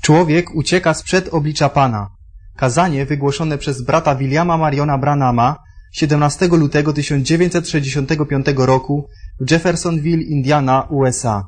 Człowiek ucieka sprzed oblicza Pana. Kazanie wygłoszone przez brata Williama Mariona Branhama 17 lutego 1965 roku w Jeffersonville, Indiana, USA.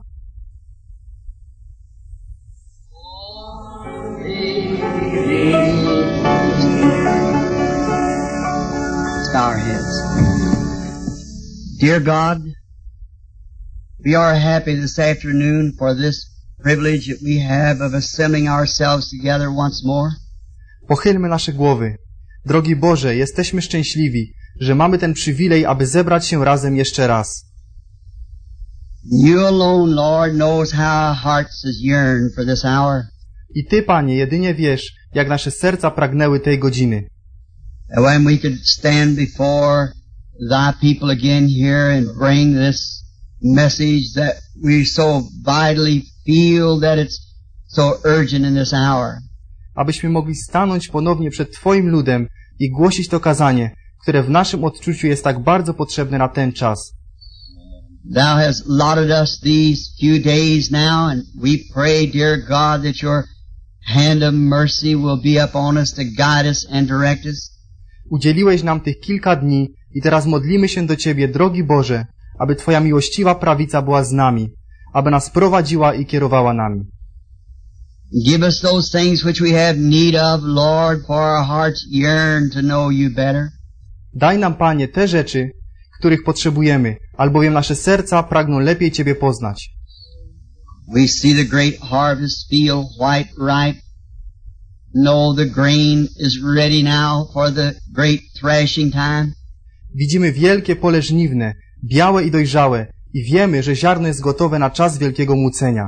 Bow our heads. Dear God, we are happy this afternoon for this privilege that we have of assembling ourselves together once more. Pochylmy nasze głowy. Drogi Boże, jesteśmy szczęśliwi, że mamy ten przywilej, aby zebrać się razem jeszcze raz. You alone, Lord, knows how our hearts has yearned for this hour. I Ty, Panie, jedynie wiesz, jak nasze serca pragnęły tej godziny. And when we could stand before Thy people again here and bring this message that we so vitally feel that it's so urgent in this hour. Abyśmy mogli stanąć ponownie przed Twoim ludem i głosić to kazanie, które w naszym odczuciu jest tak bardzo potrzebne na ten czas. Thou hast allotted us these few days now, and we pray, dear God, that your hand of mercy will be upon us to guide us and direct us. Udzieliłeś nam tych kilka dni i teraz modlimy się do Ciebie, drogi Boże, aby Twoja miłościwa prawica była z nami, aby nas prowadziła i kierowała nami. Give us those things which we have need of, Lord, for our hearts yearn to know you better. Daj nam, Panie, te rzeczy, których potrzebujemy, albowiem nasze serca pragną lepiej Ciebie poznać. We see the great harvest field white ripe. Know the grain is ready now for the great thrashing time. Widzimy wielkie pole żniwne, białe i dojrzałe i wiemy, że ziarno jest gotowe na czas wielkiego młócenia.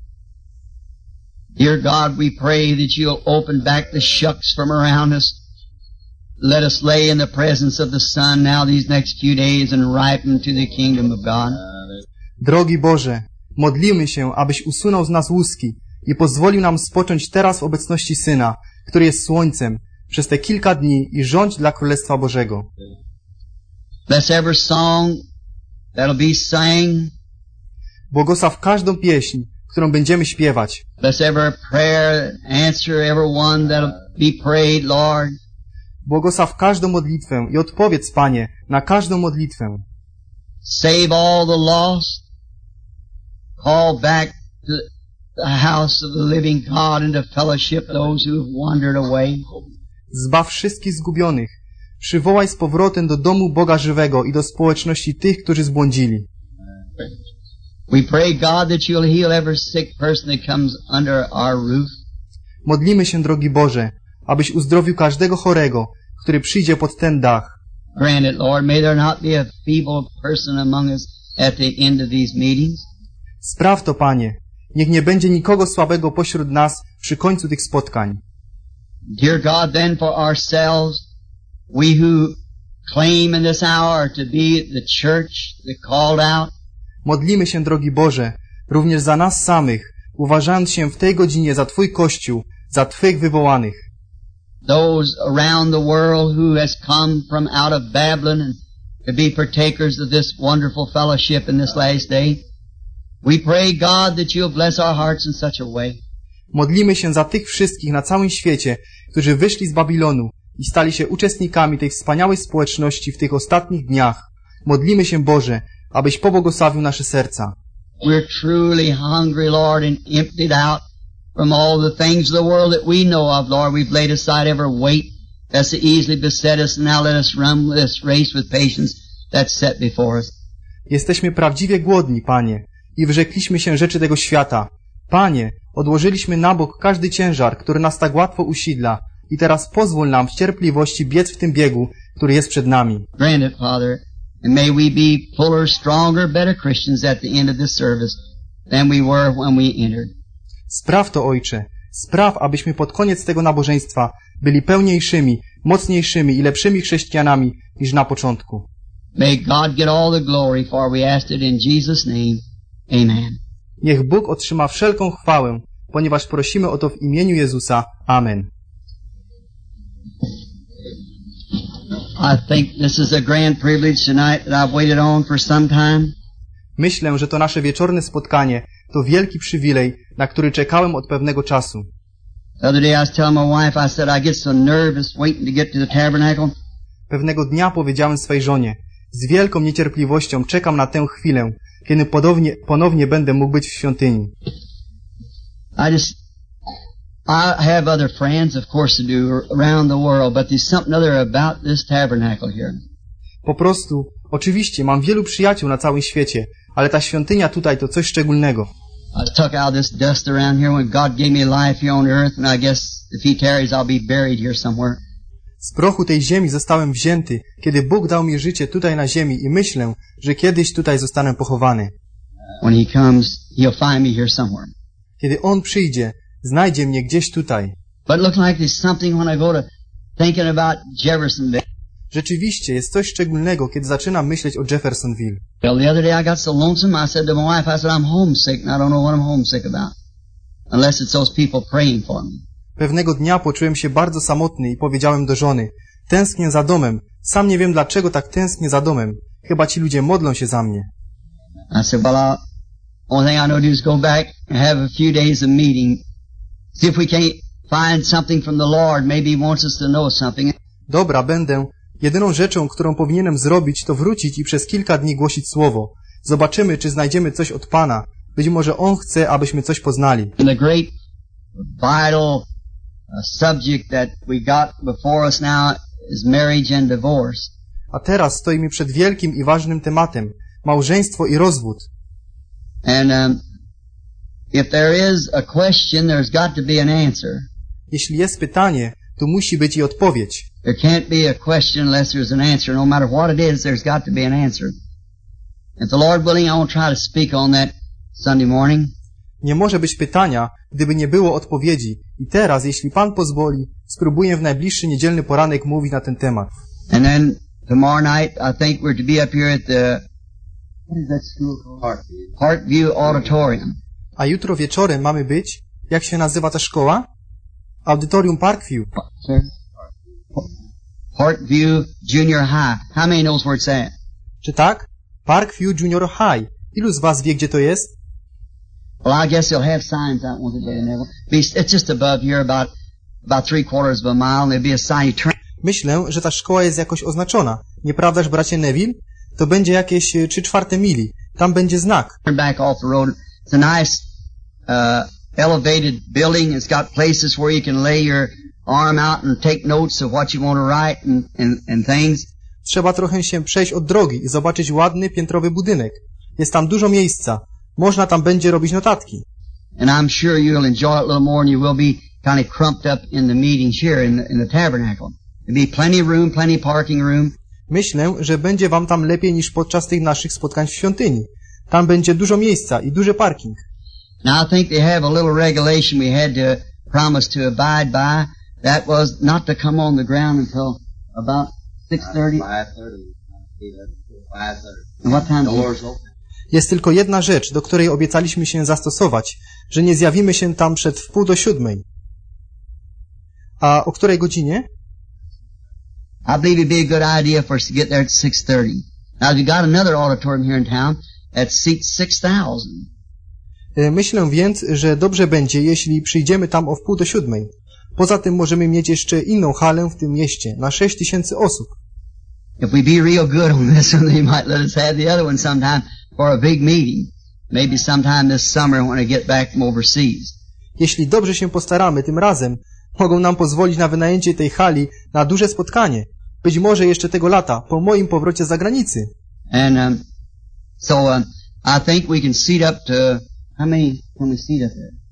Dear God, we pray that you'll open back the shucks from around us. Let us lay in the presence of the sun now these next few days and ripen to the kingdom of God. Drogi Boże, modlimy się, abyś usunął z nas łuski i pozwolił nam spocząć teraz w obecności Syna, który jest słońcem, przez te kilka dni i rządź dla Królestwa Bożego. Bless every song that'll be sang. Błogosław każdą pieśń, którą będziemy śpiewać. Bless every prayer, answer every one that'll be prayed, Lord. Błogosław każdą modlitwę i odpowiedz, Panie, na każdą modlitwę. Save all the lost. Call back to the house of the living God and to fellowship those who have wandered away. Zbaw wszystkich zgubionych. Przywołaj z powrotem do domu Boga żywego i do społeczności tych, którzy zbłądzili. We pray, God, that you'll heal every sick person that comes under our roof. Modlimy się, drogi Boże, abyś uzdrowił każdego chorego, który przyjdzie pod ten dach. Grant it, Lord. May there not be a feeble person among us at the end of these meetings. Spraw to, Panie. Niech nie będzie nikogo słabego pośród nas przy końcu tych spotkań. Dear God, then for ourselves, we who claim in this hour to be the church, the called out. Modlimy się, drogi Boże, również za nas samych, uważając się w tej godzinie za Twój Kościół, za Twych wywołanych. Those around the world who has come from out of Babylon and to be partakers of this wonderful fellowship in this last day. We pray, God, that you'll bless our hearts in such a way. Modlimy się za tych wszystkich na całym świecie, którzy wyszli z Babilonu i stali się uczestnikami tej wspaniałej społeczności w tych ostatnich dniach. Modlimy się, Boże, abyś pobłogosławił nasze serca. We're truly hungry, Lord, and emptied out from all the things of the world that we know of, Lord. We've laid aside every weight that's so easily beset us, and now let us run this race with patience that's set before us. Jesteśmy prawdziwie głodni, Panie, i wyrzekliśmy się rzeczy tego świata. Panie, odłożyliśmy na bok każdy ciężar, który nas tak łatwo usidla i teraz pozwól nam w cierpliwości biec w tym biegu, który jest przed nami. Grant it, Father, and may we be fuller, stronger, better Christians at the end of this service than we were when we entered. Spraw to, Ojcze, spraw, abyśmy pod koniec tego nabożeństwa byli pełniejszymi, mocniejszymi i lepszymi chrześcijanami niż na początku. May God get all the glory, for we asked it in Jesus' name. Amen. Niech Bóg otrzyma wszelką chwałę, ponieważ prosimy o to w imieniu Jezusa. Amen. I think this is a grand privilege tonight that I've waited on for some time. Myślę, że to nasze wieczorne spotkanie to wielki przywilej, na który czekałem od pewnego czasu. The other day I was telling my wife, I said, I get so nervous waiting to get to the tabernacle. Pewnego dnia powiedziałem swej żonie, z wielką niecierpliwością czekam na tę chwilę, kiedy ponownie będę mógł być w świątyni. I have other friends, of course, to do around the world, but there's something other about this tabernacle here. Po prostu, oczywiście, mam wielu przyjaciół na całym świecie, ale ta świątynia tutaj to coś szczególnego. I took out this dust around here when God gave me life here on earth, and I guess if He tarries, I'll be buried here somewhere. Z prochu tej ziemi zostałem wzięty, kiedy Bóg dał mi życie tutaj na ziemi i myślę, że kiedyś tutaj zostanę pochowany. When He comes, He'll find me here somewhere. Kiedy On przyjdzie, znajdzie mnie gdzieś tutaj. But it looks like there's something when I go to thinking about Jeffersonville. Rzeczywiście, jest coś szczególnego, kiedy zaczynam myśleć o Jeffersonville. Well, the other day I got so lonesome, I said to my wife, I said, I'm homesick, and I don't know what I'm homesick about. Unless it's those people praying for me. Pewnego dnia poczułem się bardzo samotny i powiedziałem do żony, tęsknię za domem, sam nie wiem dlaczego tak tęsknię za domem, chyba ci ludzie modlą się za mnie. I said, well, only thing I know to do is go back and have a few days of meeting. See if we can't find something from the Lord. Maybe He wants us to know something. Dobra, będę. Jedyną rzeczą, którą powinienem zrobić, to wrócić i przez kilka dni głosić słowo. Zobaczymy, czy znajdziemy coś od Pana. Być może On chce, abyśmy coś poznali. And the great, vital subject that we got before us now is marriage and divorce. A teraz stoimy przed wielkim i ważnym tematem. Małżeństwo i rozwód. And if there is a question, there's got to be an answer. Jeśli jest pytanie, to musi być i odpowiedź. There can't be a question unless there's an answer. No matter what it is, there's got to be an answer. If the Lord willing, I won't try to speak on that Sunday morning. Nie może być pytania, gdyby nie było odpowiedzi. I teraz, jeśli Pan pozwoli, spróbuję w najbliższy niedzielny poranek mówić na ten temat. And then tomorrow night, I think we're to be up here at the, what is that school called? Parkview Auditorium. A jutro wieczorem mamy być, jak się nazywa ta szkoła? Audytorium Parkview. Sir? Parkview Junior High. How many knows where it's at? Czy tak? Parkview Junior High. Ilu z was wie, gdzie to jest? Well, I guess they'll have signs out one today, Neville. It's just above here, about 3/4 of a mile, and there'll be a sign. You turn. Myślę, że ta szkoła jest jakoś oznaczona. Nieprawdaż, bracie Neville? To będzie jakieś 3/4 mili. Tam będzie znak. Turn back off the road. It's a nice, elevated building. It's got places where you can lay your arm out and take notes of what you want to write and things. Trzeba trochę się przejść od drogi i zobaczyć ładny, piętrowy budynek. Jest tam dużo miejsca. Można tam będzie robić notatki. And I'm sure you'll enjoy it a little more and you will be kind of crumped up in the meetings here in the tabernacle. There'll be plenty of room, plenty of parking room. Myślę, że będzie wam tam lepiej niż podczas tych naszych spotkań w świątyni. Tam będzie dużo miejsca i duży parking. Now I think they have a little regulation we had to promise to abide by. That was not to come on the ground until about 6:30. 5:30. What time? Jest tylko jedna rzecz, do której obiecaliśmy się zastosować, że nie zjawimy się tam przed 6:45. A o której godzinie? I believe it'd be a good idea for us to get there at 6:30. Now we got another auditorium here in town that seats 6,000. Myślę więc, że dobrze będzie, jeśli przyjdziemy tam o 6:45. Poza tym możemy mieć jeszcze inną halę w tym mieście, na 6,000 osób. If we be real good on this one, they might let us have the other one sometime for a big meeting. Maybe sometime this summer when I get back from overseas. Jeśli dobrze się postaramy tym razem, mogą nam pozwolić na wynajęcie tej hali na duże spotkanie. Być może jeszcze tego lata, po moim powrocie z zagranicy. And I think we can seat up to, how many can we seat up there?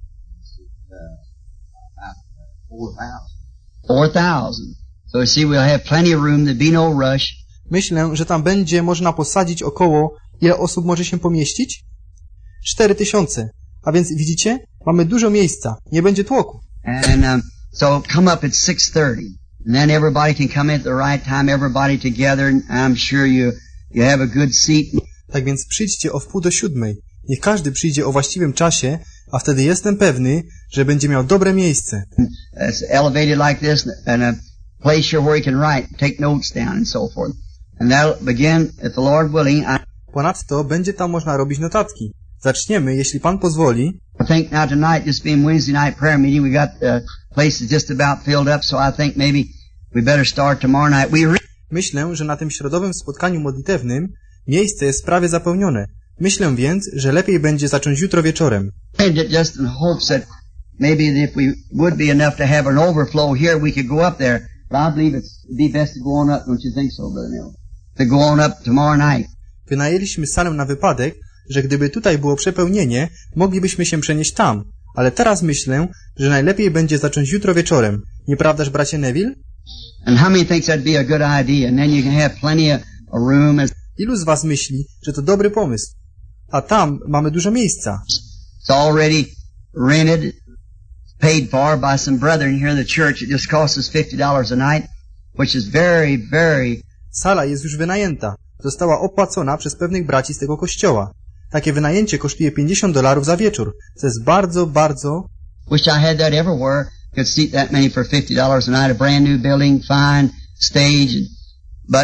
4,000. So you see, we'll have plenty of room. There'll be no rush. Myślę, że tam będzie można posadzić około, ile osób może się pomieścić? 4,000. A więc widzicie, mamy dużo miejsca, nie będzie tłoku. And so come up at 6:30. And then everybody can come in at the right time, everybody together, and I'm sure you have a good seat. Tak więc przyjdźcie o 6:45. Niech każdy przyjdzie o właściwym czasie, a wtedy jestem pewny, że będzie miał dobre miejsce. It's elevated like this, and a place here where you can write, take notes down and so forth. And that'll begin, if the Lord willing. Ponadto będzie tam można robić notatki. Zaczniemy, jeśli Pan pozwoli, I think now tonight, just being Wednesday night prayer meeting, we got places just about filled up, so I think maybe we better start tomorrow night. Myślę, że na tym środowym spotkaniu modlitewnym miejsce jest prawie zapełnione. Myślę więc, że lepiej będzie zacząć jutro wieczorem. Just in hopes that maybe if we would be enough to have an overflow here, we could go up there. But I believe it'd be best to go on up, don't you think so, Brother Neil? To go on up tomorrow night. Wynajęliśmy salę na wypadek, że gdyby tutaj było przepełnienie, moglibyśmy się przenieść tam. Ale teraz myślę, że najlepiej będzie zacząć jutro wieczorem. Nieprawdaż, bracie Neville? And how many thinks that'd be a good idea? And then you can have plenty of room. Ilu z was myśli, że to dobry pomysł? A tam mamy dużo miejsca. It's already rented, paid for by some brethren here in the church. It just costs us $50 a night, which is very, very... Sala jest już wynajęta. Została opłacona przez pewnych braci z tego kościoła. Takie wynajęcie kosztuje $50 za wieczór. To jest bardzo, bardzo... Wish I had that everywhere. Could seat that many for $50 a night. A brand new building, fine stage. But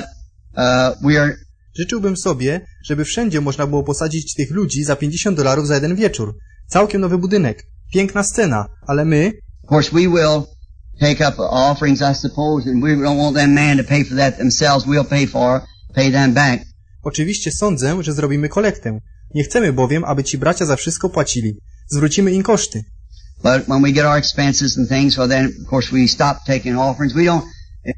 we are... Życzyłbym sobie, żeby wszędzie można było posadzić tych ludzi za $50 za jeden wieczór. Całkiem nowy budynek. Piękna scena, ale my... Of course we will take up offerings, I suppose, and we don't want them man to pay for that themselves. We'll pay them back. Oczywiście sądzę, że zrobimy kolektę. Nie chcemy bowiem, aby ci bracia za wszystko płacili. Zwrócimy im koszty. But when we get our expenses and things, well then, of course, we stop taking offerings. We don't...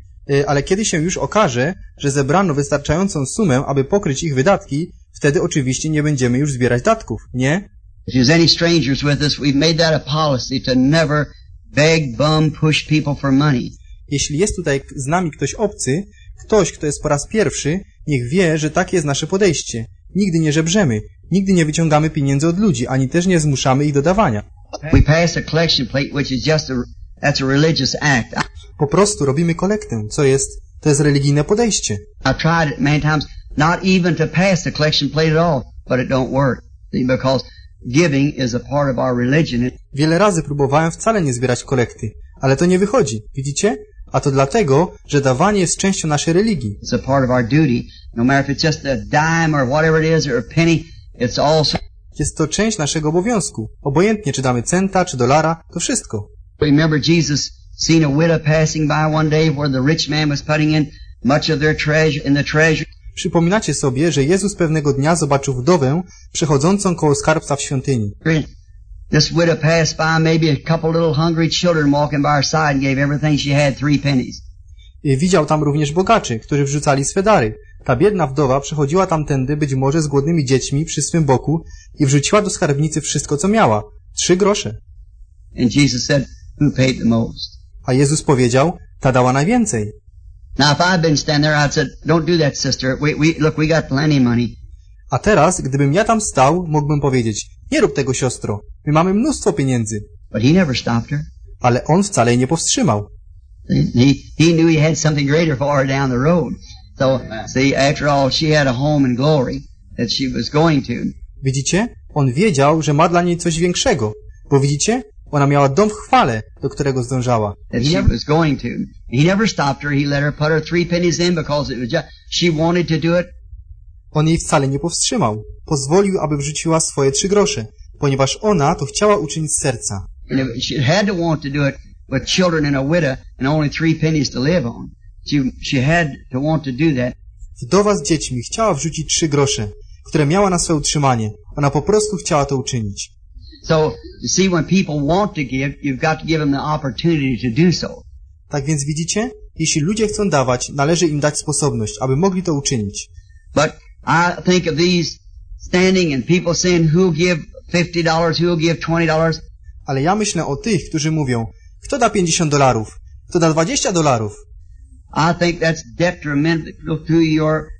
Ale kiedy się już okaże, że zebrano wystarczającą sumę, aby pokryć ich wydatki, wtedy oczywiście nie będziemy już zbierać datków, nie? If there's any strangers with us, we've made that a policy to never beg, bum, push people for money. Jeśli jest tutaj z nami ktoś obcy, ktoś, kto jest po raz pierwszy, niech wie, że takie jest nasze podejście. Nigdy nie żebrzemy, nigdy nie wyciągamy pieniędzy od ludzi, ani też nie zmuszamy ich do dawania. We pass a collection plate, which is just that's a religious act. Po prostu robimy kolektę, to jest religijne podejście. I tried it many times, not even to pass the collection plate at all, but it don't work. See, because giving is a part of our religion. Wiele razy próbowałem wcale nie zbierać kolekty, ale to nie wychodzi, widzicie? A to dlatego, że dawanie jest częścią naszej religii. It's a part of our duty. No matter if it's just a dime or whatever it is, or a penny, it's also... Jest to część naszego obowiązku. Obojętnie, czy damy centa, czy dolara, to wszystko. Remember Jesus seen a widow passing by one day where the rich man was putting in much of their treasure in the treasure. Przypominacie sobie, że Jezus pewnego dnia zobaczył wdowę przechodzącą koło skarbca w świątyni. This widow passed by, maybe a couple little hungry children walking by her side and gave everything she had 3 pennies. I widział tam również bogaczy, którzy wrzucali swe dary. Ta biedna wdowa przechodziła tamtędy być może z głodnymi dziećmi przy swym boku i wrzuciła do skarbnicy wszystko, co miała. 3 grosze. And Jesus said, who paid the most? A Jezus powiedział, ta dała najwięcej. Now if I'd been standing there, I'd said, don't do that, sister. Look, we got plenty of money. A teraz, gdybym ja tam stał, mógłbym powiedzieć, nie rób tego, siostro. My mamy mnóstwo pieniędzy. But he never stopped her. Ale on wcale jej nie powstrzymał. He knew he had something greater for her down the road. So, see, after all, she had a home in glory that she was going to. Widzicie? On wiedział, że ma dla niej coś większego. Bo widzicie? Ona miała dom w chwale, do którego zdążała. That she was going to. He never stopped her. He let her put her 3 pennies in because it was just, she wanted to do it. On jej wcale nie powstrzymał. Pozwolił, aby wrzuciła swoje 3 grosze, ponieważ ona to chciała uczynić z serca. And she had to want to do it with children and a widow and only 3 pennies to live on. She had to want to do that. Wdowa z dziećmi chciała wrzucić 3 grosze, które miała na swoje utrzymanie. Ona po prostu chciała to uczynić. So, you see, when people want to give, you've got to give them the opportunity to do so. Tak więc widzicie? Jeśli ludzie chcą dawać, należy im dać sposobność, aby mogli to uczynić. But I think of these standing and people saying, who'll give $50, who'll give $20. Ale ja myślę o tych, którzy mówią, kto da $50, kto da $20. I think that's detrimental to your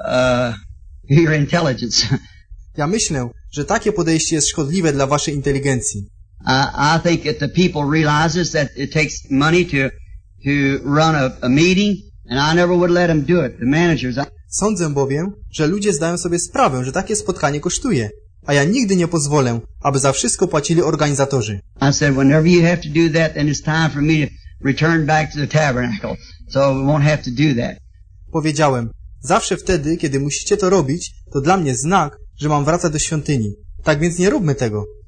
intelligence. Ja myślę, że takie podejście jest szkodliwe dla waszej inteligencji. I think that the people realizes that it takes money to run a meeting, and I never would let them do it. The managers. Sądzę bowiem, że ludzie zdają sobie sprawę, że takie spotkanie kosztuje, a ja nigdy nie pozwolę, aby za wszystko płacili organizatorzy. I said, whenever you have to do that, then it's time for me to return back to the tabernacle, so we won't have to do that. Powiedziałem, zawsze wtedy, kiedy musicie to robić, to dla mnie znak, że mam wracać do świątyni. Tak więc nie róbmy tego.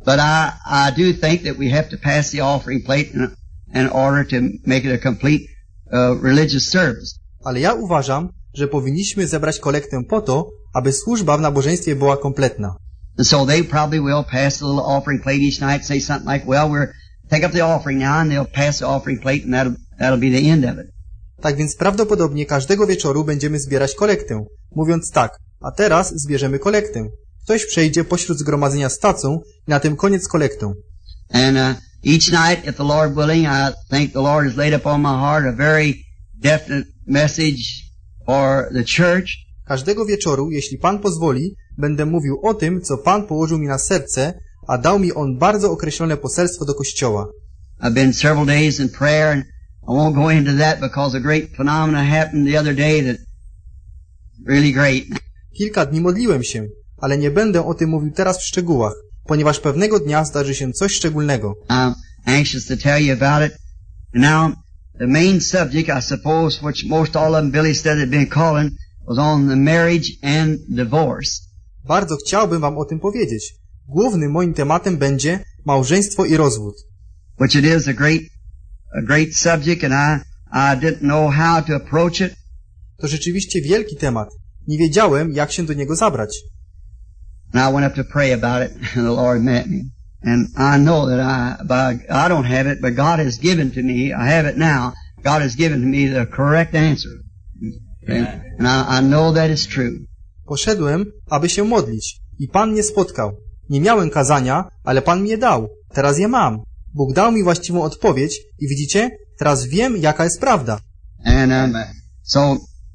But I do think that we have to pass the offering plate in order to make it a complete religious service. Ale ja uważam, że powinniśmy zebrać kolektę po to, aby służba w nabożeństwie była kompletna. And so they probably will pass the little offering plate each night, say something like, well, we're take up the offering now, and they'll pass the offering plate, and that'll be the end of it. Tak więc prawdopodobnie każdego wieczoru będziemy zbierać kolektę, mówiąc tak, a teraz zbierzemy kolektę. Ktoś przejdzie pośród zgromadzenia z tacą i na tym koniec kolektą. And each night, if the Lord willing, I think the Lord has laid upon my heart a very definite message for the church. Każdego wieczoru, jeśli Pan pozwoli, będę mówił o tym, co Pan położył mi na serce, a dał mi On bardzo określone poselstwo do Kościoła. I've been several days in prayer, and I won't go into that because a great phenomenon happened the other day that really great. Kilka dni modliłem się, ale nie będę o tym mówił teraz w szczegółach, ponieważ pewnego dnia zdarzy się coś szczególnego. I'm anxious to tell you about it. And now, the main subject, I suppose, which most all of them Billy said had been calling, was on the marriage and divorce. Bardzo chciałbym wam o tym powiedzieć. Głównym moim tematem będzie małżeństwo i rozwód. Which it is a great subject, and I didn't know how to approach it. To rzeczywiście wielki temat. Nie wiedziałem, jak się do niego zabrać. And I went up to pray about it, and the Lord met me. And I know that I don't have it, but God has given to me, I have it now, God has given to me the correct answer. And I know that is true. Poszedłem, aby się modlić i Pan mnie spotkał. Nie miałem kazania, ale Pan mi je dał. Teraz je mam. Bóg dał mi właściwą odpowiedź i widzicie, teraz wiem, jaka jest prawda. And so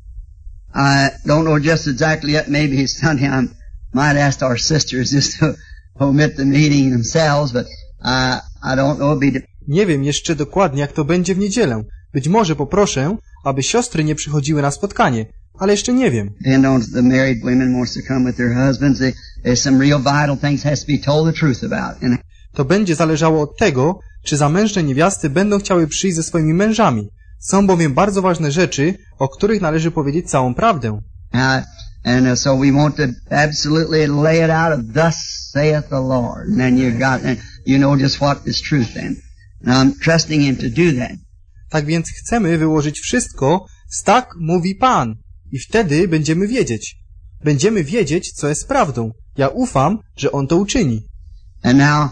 I don't know just exactly yet. Maybe Sunday I might ask our sisters just to omit the meeting themselves, but I don't know. Nie wiem jeszcze dokładnie, jak to będzie w niedzielę. Być może poproszę, aby siostry nie przychodziły na spotkanie, ale jeszcze nie wiem. Depend on the married women wants to come with their husbands. There's some real vital things has to be told the truth about. And to będzie zależało od tego, czy zamężne niewiasty będą chciały przyjść ze swoimi mężami. Są bowiem bardzo ważne rzeczy, o których należy powiedzieć całą prawdę. And so we want to absolutely lay it out of thus saith the Lord. And then you know just what is truth then. And I'm trusting Him to do that. Tak więc chcemy wyłożyć wszystko z tak mówi Pan. I wtedy będziemy wiedzieć. Będziemy wiedzieć, co jest prawdą. Ja ufam, że On to uczyni. And now,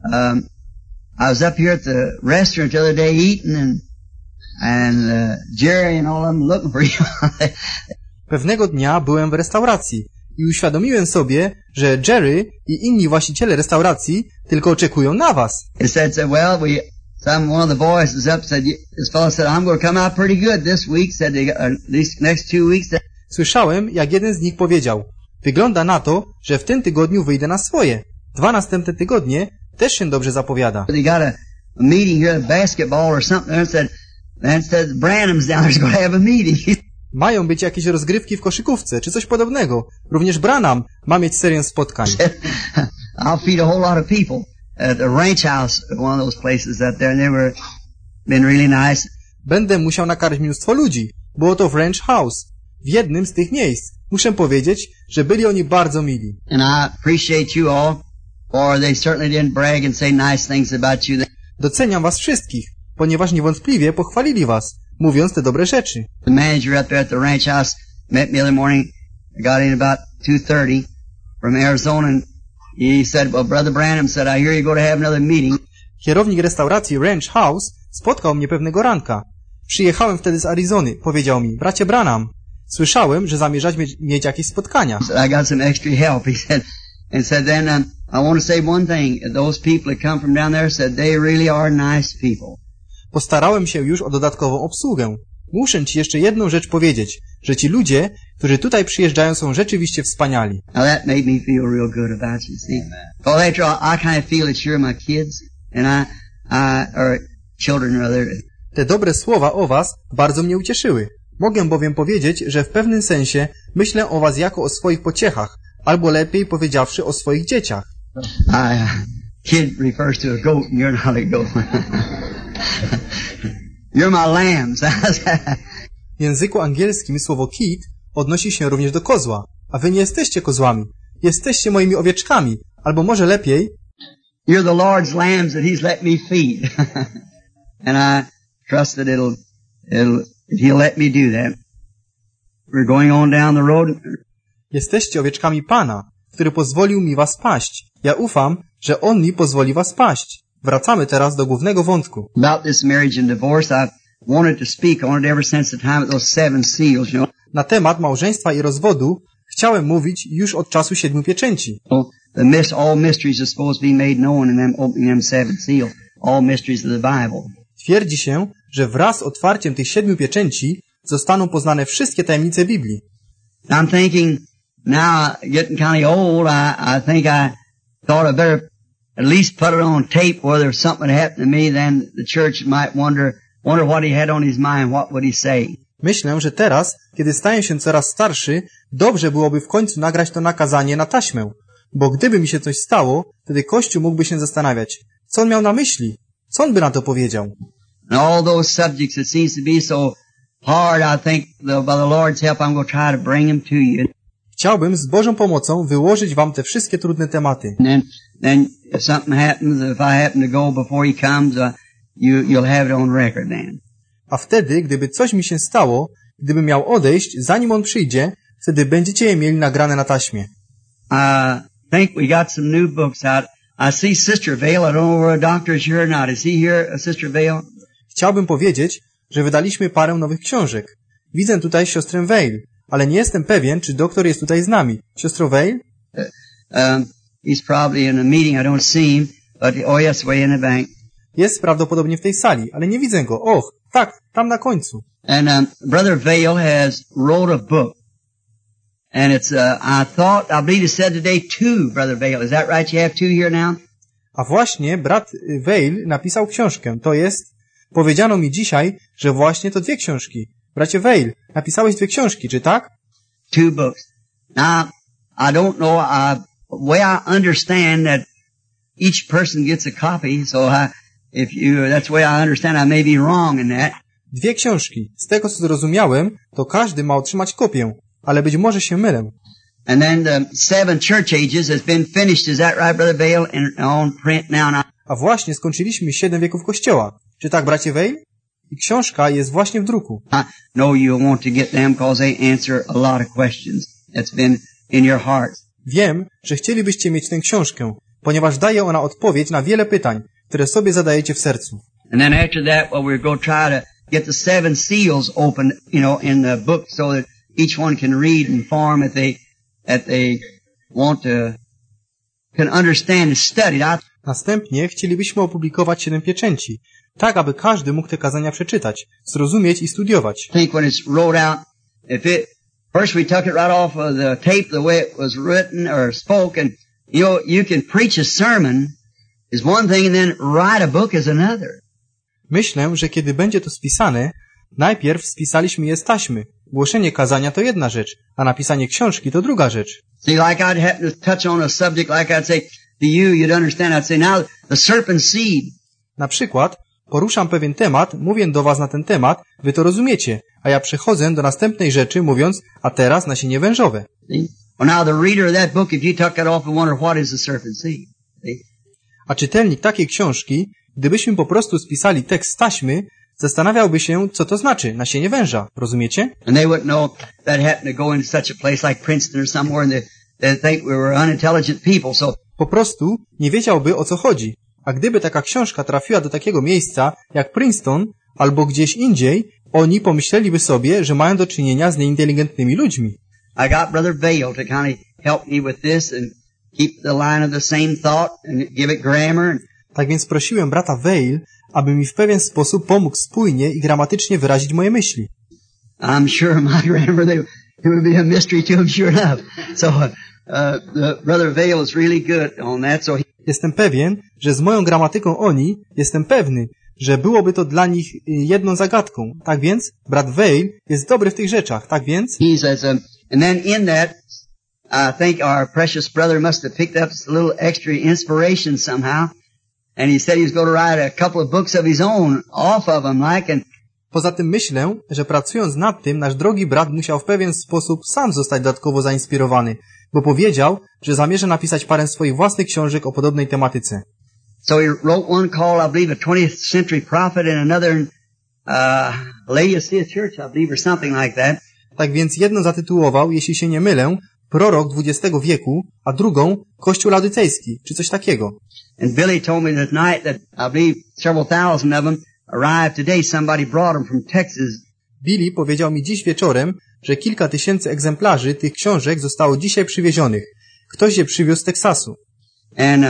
I was up here at the restaurant the other day eating and Jerry and all of them looking for you. Pewnego dnia byłem w restauracji i uświadomiłem sobie, że Jerry i inni właściciele restauracji tylko oczekują na was. He said, well, one of the boys is up, said, this fellow said, I'm going to come out pretty good this week, said, these next 2 weeks. Słyszałem, jak jeden z nich powiedział, wygląda na to, że w tym tygodniu wyjdę na swoje. 2 następne tygodnie też się dobrze zapowiada. They got a meeting here, basketball or something, and said Branham's down there's going to have a meeting. Mają być jakieś rozgrywki w koszykówce, czy coś podobnego. Również Branham ma mieć serię spotkań. I'll feed a whole lot of people at the ranch house, one of those places out there, and they were been really nice. Będę musiał nakarmić mnóstwo ludzi. Było to w Ranch House, w jednym z tych miejsc. Muszę powiedzieć, że byli oni bardzo mili. And I appreciate you all, for they certainly didn't brag and say nice things about you. Doceniam was wszystkich, ponieważ niewątpliwie pochwalili was, mówiąc te dobre rzeczy. The manager up there at the ranch house met me the other morning. I got in about 2:30 from Arizona, and he said, well, Brother Branham said, I hear you're going to have another meeting. Kierownik restauracji Ranch House spotkał mnie pewnego ranka. Przyjechałem wtedy z Arizony. Powiedział mi, bracie Branham, słyszałem, że zamierzasz mieć jakieś spotkania. I got some extra help, he said. And said then, I want to say one thing. Those people that come from down there said they really are nice people. Postarałem się już o dodatkową obsługę. Muszę ci jeszcze jedną rzecz powiedzieć, że ci ludzie, którzy tutaj przyjeżdżają, są rzeczywiście wspaniali. Now that made me feel real good about you, see. Well, after all, I kind of feel that you're my kids, and or children rather. Te dobre słowa o was bardzo mnie ucieszyły. Mogę bowiem powiedzieć, że w pewnym sensie myślę o was jako o swoich pociechach, albo lepiej powiedziawszy o swoich dzieciach. Kid refers to a goat, and you're not a goat. You're my lambs. W języku angielskim słowo kid odnosi się również do kozła, a wy nie jesteście kozłami. Jesteście moimi owieczkami, albo może lepiej. You're the Lord's lambs that He's let me feed. And I trust that He'll let me do that. We're going on down the road. Jesteście owieczkami Pana, który pozwolił mi was paść. Ja ufam, że On mi pozwoli was paść. Wracamy teraz do głównego wątku. About this marriage and divorce, I've wanted to speak on it ever since the time of those 7 seals, you know. Na temat małżeństwa i rozwodu chciałem mówić już od czasu 7 pieczęci. All mysteries are supposed to be made known in them opening them 7 seals. All mysteries of the Bible. Twierdzi się, że wraz z otwarciem tych 7 pieczęci zostaną poznane wszystkie tajemnice Biblii. I'm thinking now, getting kind of old, I think I thought I better at least put it on tape whether if something happened to me, then the church might wonder what he had on his mind, what would he say. Myślę, że teraz, kiedy staję się coraz starszy, dobrze byłoby w końcu nagrać to nakazanie na taśmę, bo gdyby mi się coś stało, wtedy Kościół mógłby się zastanawiać, co on miał na myśli, co on by na to powiedział. And all those subjects that seems to be so hard, I think by the Lord's help I'm going to try to bring them to you. Chciałbym z Bożą pomocą wyłożyć wam te wszystkie trudne tematy. And then if something happens, if I happen to go before he comes, you'll have it on record then. A wtedy, gdyby coś mi się stało, gdybym miał odejść, zanim on przyjdzie, wtedy będziecie je mieli nagrane na taśmie. I think we got some new books out. I see Sister Vale. I don't know whether a doctor is here or not. Is he here, Sister Vale? Chciałbym powiedzieć, że wydaliśmy parę nowych książek. Widzę tutaj siostrę Vale, ale nie jestem pewien, czy doktor jest tutaj z nami. Siostro Vale? He's probably in a meeting. I don't see him, but yes, way in the bank. Jest prawdopodobnie w tej sali, ale nie widzę go. Och, tak, tam na końcu. And Brother Vale has wrote a book. And it's, I believe it said today 2, Brother Vale. Is that right? You have 2 here now? A właśnie brat Vale napisał książkę. To jest, powiedziano mi dzisiaj, że właśnie to 2 książki. Bracie Vale, napisałeś 2 książki, czy tak? 2 books. Now, I don't know, way I understand that each person gets a copy, so that's the way I understand, I may be wrong in that. 2 książki. Z tego, co zrozumiałem, to każdy ma otrzymać kopię, ale być może się mylę. And then the 7 church ages has been finished, is that right, Brother Vale, on print now? A właśnie skończyliśmy 7 wieków Kościoła. Czy tak, bracie Vale? I książka jest właśnie w druku. I know you'll want to get them because they answer a lot of questions that's been in your heart. Wiem, że chcielibyście mieć tę książkę, ponieważ daje ona odpowiedź na wiele pytań, które sobie zadajecie w sercu. And then after that, we're going to try to get the 7 seals open, in the book so that each one can read and form that they want to, can understand and study. Następnie chcielibyśmy opublikować 7 pieczęci, tak aby każdy mógł te kazania przeczytać, zrozumieć i studiować. I think when it's wrote out, first we took it right off of the tape the way it was written or spoken. You can preach a sermon is one thing and then write a book is another. Myślę, że kiedy będzie to spisane, najpierw spisaliśmy je z taśmy. Głoszenie kazania to jedna rzecz, a napisanie książki to druga rzecz. See, like I'd happen to touch on a subject, like I'd say to you, you'd understand. I'd say, now the serpent seed. Na przykład, poruszam pewien temat, mówię do was na ten temat, wy to rozumiecie, a ja przechodzę do następnej rzeczy, mówiąc, a teraz nasienie wężowe. Well, now the reader of that book, if you took it off and wonder what is the serpent seed. A czytelnik takiej książki, gdybyśmy po prostu spisali tekst z taśmy, zastanawiałby się, co to znaczy nasienie węża. Rozumiecie? And they wouldn't know that happened to go into such a place like Princeton or somewhere and they think we were unintelligent people. So po prostu nie wiedziałby, o co chodzi. A gdyby taka książka trafiła do takiego miejsca jak Princeton albo gdzieś indziej, oni pomyśleliby sobie, że mają do czynienia z nieinteligentnymi ludźmi. I got Brother Vale to kind of help me with this and keep the line of the same thought and give it grammar. Tak więc prosiłem brata Vale, aby mi w pewien sposób pomógł spójnie i gramatycznie wyrazić moje myśli. I'm sure my grammar, it would be a mystery to him, sure enough. So, Brother Vale is really good on that. So Jestem pewien, że z moją gramatyką jestem pewny, że byłoby to dla nich jedną zagadką. Tak więc, brat Vale jest dobry w tych rzeczach. Tak więc... and then in that, I think our precious brother must have picked up a little extra inspiration somehow. And he said he was going to write a couple of books of his own off of them, like. And poza tym myślę, że pracując nad tym, nasz drogi brat musiał w pewien sposób sam zostać dodatkowo zainspirowany, bo powiedział, że zamierza napisać parę swoich własnych książek o podobnej tematyce. So he wrote one called, I believe, a 20th century prophet, and another Laodicea Church, I believe, or something like that. Tak więc jedno zatytułował, jeśli się nie mylę, Prorok XX wieku, a drugą Kościół Laodycejski, czy coś takiego. And Billy told me tonight that I believe several thousand of them arrived today. Somebody brought them from Texas. Billy powiedział mi dziś wieczorem, że kilka tysięcy egzemplarzy tych książek zostało dzisiaj przywiezionych. Ktoś je przywiózł z Teksasu. And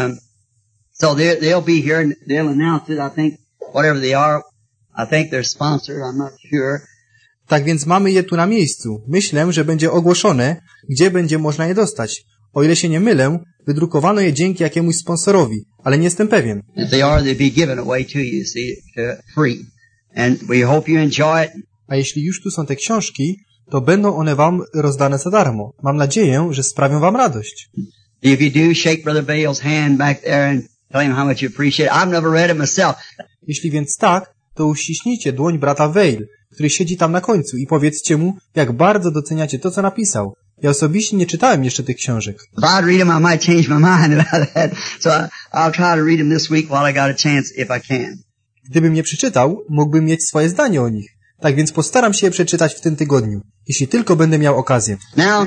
so they'll be here and they'll announce it, I think, whatever they are. I think they're sponsored, I'm not sure. Tak więc mamy je tu na miejscu. Myślę, że będzie ogłoszone, gdzie będzie można je dostać. O ile się nie mylę, wydrukowano je dzięki jakiemuś sponsorowi, ale nie jestem pewien. If they are, they'll be given away to you, see, free. And we hope you enjoy it. A jeśli już tu są te książki, to będą one wam rozdane za darmo. Mam nadzieję, że sprawią wam radość. If you do, shake Brother Bale's hand back there and tell him how much you appreciate it. I've never read it myself. Jeśli więc tak, to uściśnijcie dłoń brata Vale, który siedzi tam na końcu i powiedzcie mu, jak bardzo doceniacie to, co napisał. Ja osobiście nie czytałem jeszcze tych książek. If I'd read them, I might change my mind about that. So I'll try to read them this week while I got a chance, if I can. Gdybym je przeczytał, mógłbym mieć swoje zdanie o nich. Tak więc postaram się je przeczytać w tym tygodniu, jeśli tylko będę miał okazję. Now,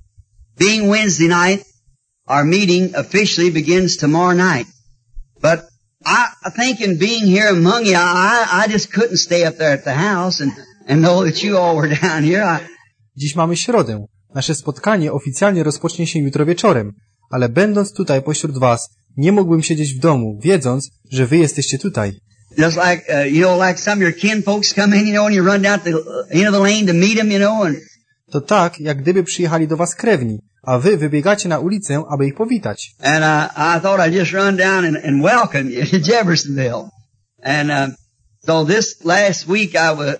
being Wednesday night, our meeting officially begins tomorrow night. But I think in being here among you, I just couldn't stay up there at the house and know that you all were down here. Dziś mamy środę. Nasze spotkanie oficjalnie rozpocznie się jutro wieczorem, ale będąc tutaj pośród was, nie mógłbym siedzieć w domu, wiedząc, że wy jesteście tutaj. Just like, like some of your kin folks come in, and you run down to the end of the lane to meet them, and... To tak, jak gdyby przyjechali do was krewni, a wy wybiegacie na ulicę, aby ich powitać. And I thought I'd just run down and welcome you to Jeffersonville. And so this last week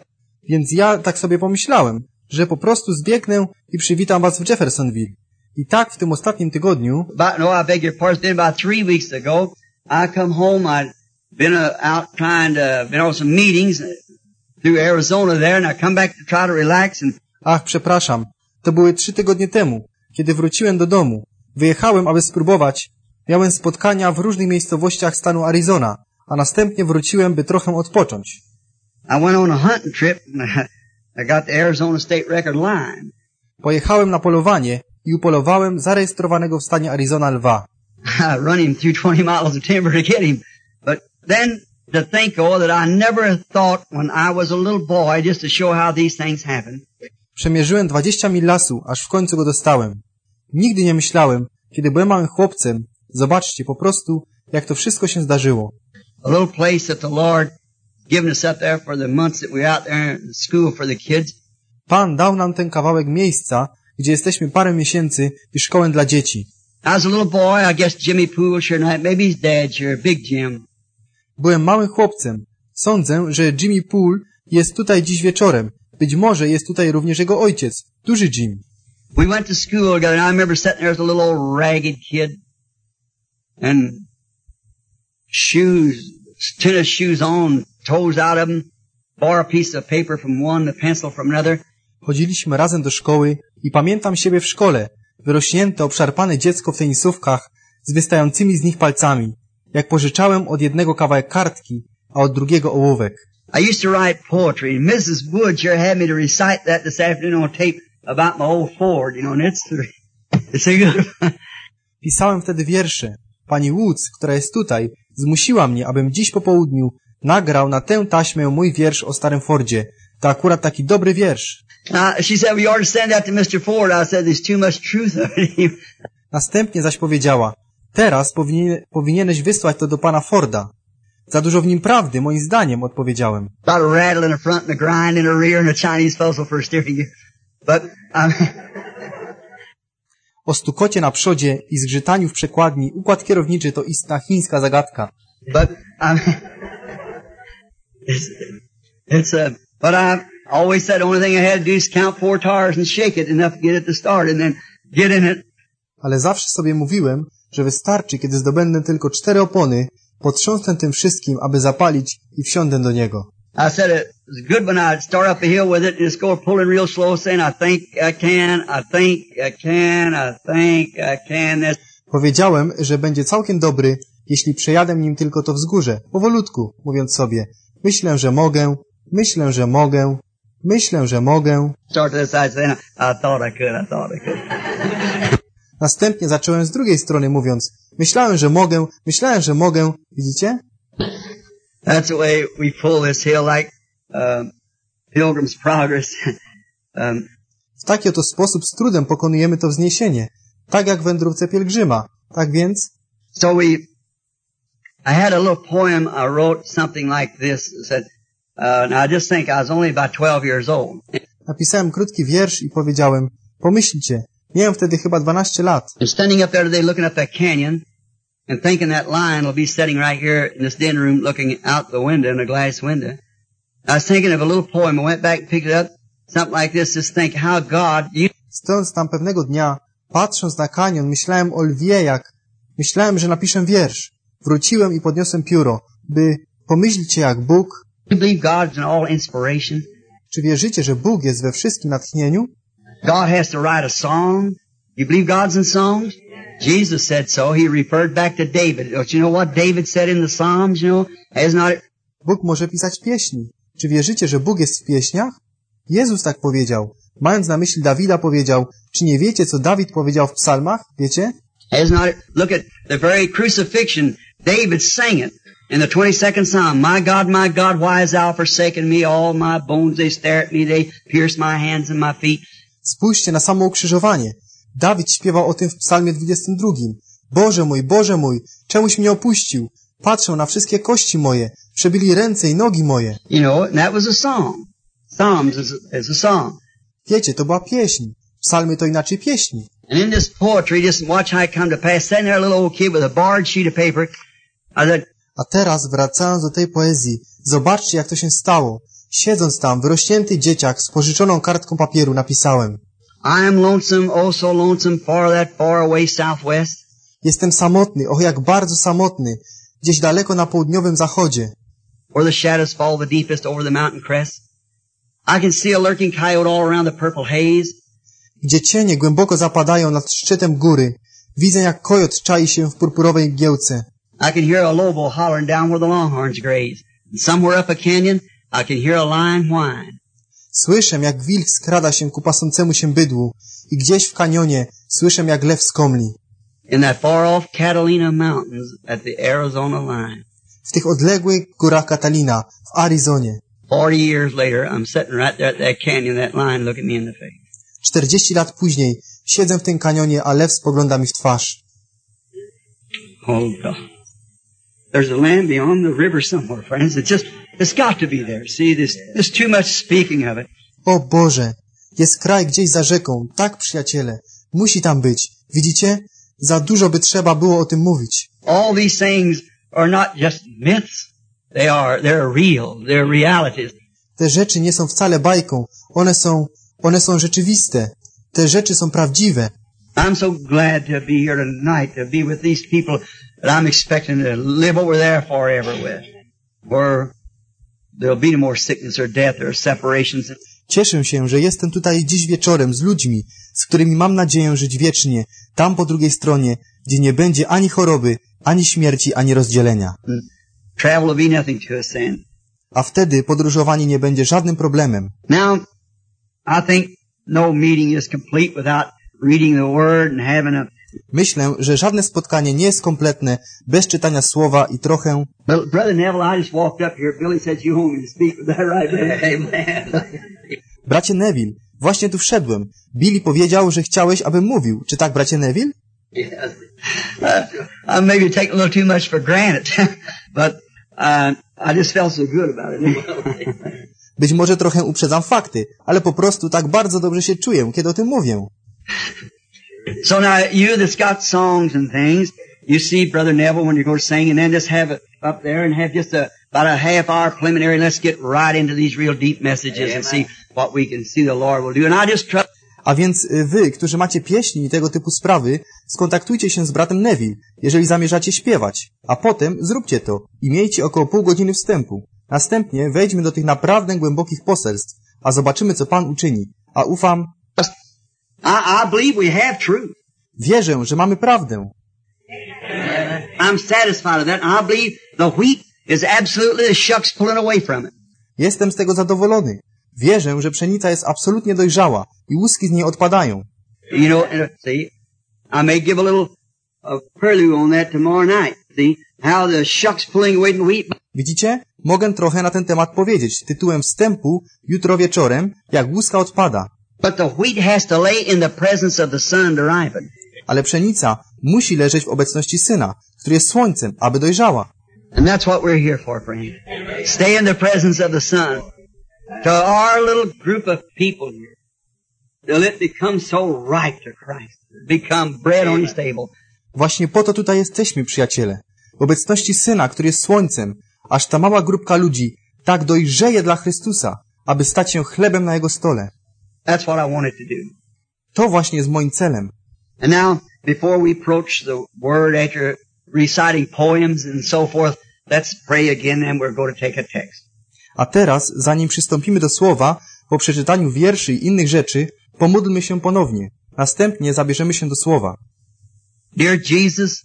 Więc ja tak sobie pomyślałem, że po prostu zbiegnę i przywitam was w Jeffersonville. I tak w tym ostatnim tygodniu... I beg your pardon, it's been about 3 weeks ago. I come home, I'd been out been on some meetings through Arizona there, and I come back to try to relax and... Ach, przepraszam. To były 3 tygodnie temu, kiedy wróciłem do domu. Wyjechałem, aby spróbować. Miałem spotkania w różnych miejscowościach stanu Arizona, a następnie wróciłem, by trochę odpocząć. I went on a hunting trip and I got the Arizona State Record line. Pojechałem na polowanie i upolowałem zarejestrowanego w stanie Arizona lwa. I run him through 20 miles of timber to get him. But then to think, that I never thought when I was a little boy, just to show how these things happen. Przemierzyłem 20 mil lasu, aż w końcu go dostałem. Nigdy nie myślałem, kiedy byłem małym chłopcem, zobaczcie po prostu, jak to wszystko się zdarzyło. A little place that the Lord given us up there for the months that we're out there in school for the kids. Pan dał nam ten kawałek miejsca, gdzie jesteśmy parę miesięcy i szkołę dla dzieci. I was a little boy, I guess Jimmy Poole was here tonight, maybe his dad's here, Big Jim. Byłem małym chłopcem. Sądzę, że Jimmy Poole jest tutaj dziś wieczorem. Być może jest tutaj również jego ojciec, duży Jim. We went to school together, and I remember sitting there as a little old ragged kid. And shoes, tennis shoes on, toes out of them, bore a piece of paper from one, a pencil from another. Chodziliśmy razem do szkoły i pamiętam siebie w szkole, wyrośnięte, obszarpane dziecko w tenisówkach z wystającymi z nich palcami, jak pożyczałem od jednego kawałek kartki, a od drugiego ołówek. I used to write poetry, and Mrs. Wood sure had me to recite that this afternoon on tape about my old Ford, and it's a good one. Pisałem wtedy wiersze. Pani Woods, która jest tutaj, zmusiła mnie, abym dziś po południu nagrał na tę taśmę mój wiersz o starym Fordzie. To akurat taki dobry wiersz. She said, well, you ought to send that to Mr. Ford. I said, there's too much truth in him. Następnie zaś powiedziała, teraz powinieneś wysłać to do pana Forda. Za dużo w nim prawdy, moim zdaniem, odpowiedziałem. About a rattle in the front and a grind in the rear and a Chinese puzzle for a steering gear. But, O stukocie na przodzie i zgrzytaniu w przekładni układ kierowniczy to istna chińska zagadka. But I always said the only thing I had to do is count 4 tires and shake it enough to get it to start and then get in it. Ale zawsze sobie mówiłem, że wystarczy, kiedy zdobędę tylko 4 opony, potrząsnę tym wszystkim, aby zapalić i wsiądę do niego. I said it was good when I'd start up a hill with it and just go pulling real slow, saying I think I can, I think I can, I think I can. Powiedziałem, że będzie całkiem dobry, jeśli przejadę nim tylko to wzgórze, powolutku, mówiąc sobie, myślę, że mogę, myślę, że mogę, myślę, że mogę. Start to this side saying, I thought I could. Następnie zacząłem z drugiej strony mówiąc, myślałem, że mogę, widzicie? That's the way we pull this hill like Pilgrim's Progress. W taki oto sposób z trudem pokonujemy to wzniesienie, tak jak w wędrówce pielgrzyma. Tak więc, So I had a little poem I wrote something like this. It said, now I just think I was only about 12 years old. napisałem krótki wiersz i powiedziałem, pomyślcie, miałem wtedy chyba 12 lat. And standing up there today looking up that canyon and thinking that lion will be sitting right here in this den room looking out the window, in a glass window. I was thinking of a little poem. I went back and picked it up. Something like this. Just think how God... Stojąc tam pewnego dnia, patrząc na kanion, myślałem o lwie myślałem, że napiszę wiersz. Wróciłem i podniosłem pióro, by pomyślcie jak Bóg... You believe God's in all inspiration? Czy wierzycie, że Bóg jest we wszystkim natchnieniu? God has to write a song. You believe God's in songs? Jesus said so. He referred back to David. Don't you know what David said in the Psalms, you know? Has not... Bóg może pisać pieśni. Czy wierzycie, że Bóg jest w pieśniach? Jezus tak powiedział. Mając na myśli Dawida powiedział, czy nie wiecie, co Dawid powiedział w psalmach? Wiecie? Has not... Look at the very crucifixion. David sang it in the 22nd Psalm. My God, why hast thou forsaken me? All my bones, they stare at me. They pierce my hands and my feet. Spójrzcie na samo ukrzyżowanie. Dawid śpiewał o tym w psalmie 22. Boże mój, czemuś mnie opuścił? Patrzą na wszystkie kości moje, przebili ręce i nogi moje. You know, and that was a song. Psalms is a song. Wiecie, to była pieśń. Psalmy to inaczej pieśni. And in this poetry, just watch how it come to pass. Sitting there, a little old kid with a barred sheet of paper. I said, A teraz, wracając do tej poezji, zobaczcie, jak to się stało. Siedząc tam, wyrośnięty dzieciak z pożyczoną kartką papieru, napisałem: I am lonesome, oh so lonesome, for that far away southwest. Jestem samotny, och jak bardzo samotny, gdzieś daleko na południowym zachodzie, Where the shadows fall the deepest over the mountain crest. I can see a lurking coyote all around the purple haze. gdzie cienie głęboko zapadają nad szczytem góry. Widzę, jak kojot czai się w purpurowej mgiełce. I can hear a lobo hollering down where the longhorns graze. And somewhere up a canyon, I can hear a lion whine. Słyszę, jak wilk skrada się ku pasącemu się bydłu i gdzieś w kanionie słyszę, jak lew skomli. In that far off Catalina mountains at the Arizona line. W tych odległych górach Catalina, w Arizonie. 40 years later, I'm sitting right there at that canyon, that lion looking me in the face. 40 lat później siedzę w tym kanionie, a lew spogląda mi w twarz. Oh God. There's a land beyond the river somewhere, friends. It's got to be there. See, there's too much speaking of it. O Boże, jest kraj gdzieś za rzeką. Tak, przyjaciele, musi tam być. Widzicie? Za dużo by trzeba było o tym mówić. All these things are not just myths. They're real. They're realities. Te rzeczy nie są wcale bajką. One są rzeczywiste. Te rzeczy są prawdziwe. I'm so glad to be here tonight, to be with these people that I'm expecting to live over there forever with, where there'll be no more sickness or death or separations. Cieszę się, że jestem tutaj dziś wieczorem z ludźmi, z którymi mam nadzieję żyć wiecznie, tam po drugiej stronie, gdzie nie będzie ani choroby, ani śmierci, ani rozdzielenia. Travel will be nothing to us then. A wtedy podróżowanie nie będzie żadnym problemem. Now, I think no meeting is complete without reading the Word and having a... Myślę, że żadne spotkanie nie jest kompletne bez czytania słowa i trochę... Brother Neville, I just walked up here. Billy said you want me to speak. Was that right, brother? Amen. Bracie Neville, właśnie tu wszedłem. Billy powiedział, że chciałeś, abym mówił. Czy tak, bracie Neville? Yes. I maybe take a little too much for granted, but I just felt so good about it. Być może trochę uprzedzam fakty, ale po prostu tak bardzo dobrze się czuję, kiedy o tym mówię. So now, you that's got songs and things, you see Brother Neville when you go to sing, and then just have it up there and have just about a half hour preliminary. Let's get right into these real deep messages and see what we can see the Lord will do. And I just trust. A więc wy, którzy macie pieśni i tego typu sprawy, skontaktujcie się z bratem Neville, jeżeli zamierzacie śpiewać. A potem zróbcie to i miejcie około pół godziny wstępu. Następnie wejdźmy do tych naprawdę głębokich poselstw, a zobaczymy, co Pan uczyni. A ufam... I believe we have truth. Wierzę, że mamy prawdę. I'm satisfied with that, and I believe the wheat is absolutely the shucks pulling away from it. Jestem z tego zadowolony. Wierzę, że pszenica jest absolutnie dojrzała i łuski z niej odpadają. You know, see, I may give a little prelude on that tomorrow night. See, how the shucks pulling away from wheat. Widzicie? Mogę trochę na ten temat powiedzieć, tytułem wstępu, jutro wieczorem, jak łuska odpada. But the wheat has to lay in the presence of the sun to ripen. Ale pszenica musi leżeć w obecności Syna, który jest słońcem, aby dojrzała. And that's what we're here for, friend. Stay in the presence of the sun. To our little group of people here, till it becomes so ripe to Christ, become bread on his table. Właśnie po to tutaj jesteśmy, przyjaciele. W obecności Syna, który jest słońcem, aż ta mała grupka ludzi tak dojrzeje dla Chrystusa, aby stać się chlebem na Jego stole. That's what I wanted to do. To właśnie jest moim celem. And now, before we approach the Word after reciting poems and so forth, let's pray again and we're going to take a text. A teraz, zanim przystąpimy do Słowa, po przeczytaniu wierszy i innych rzeczy, pomódlmy się ponownie. Następnie zabierzemy się do Słowa. Dear Jesus,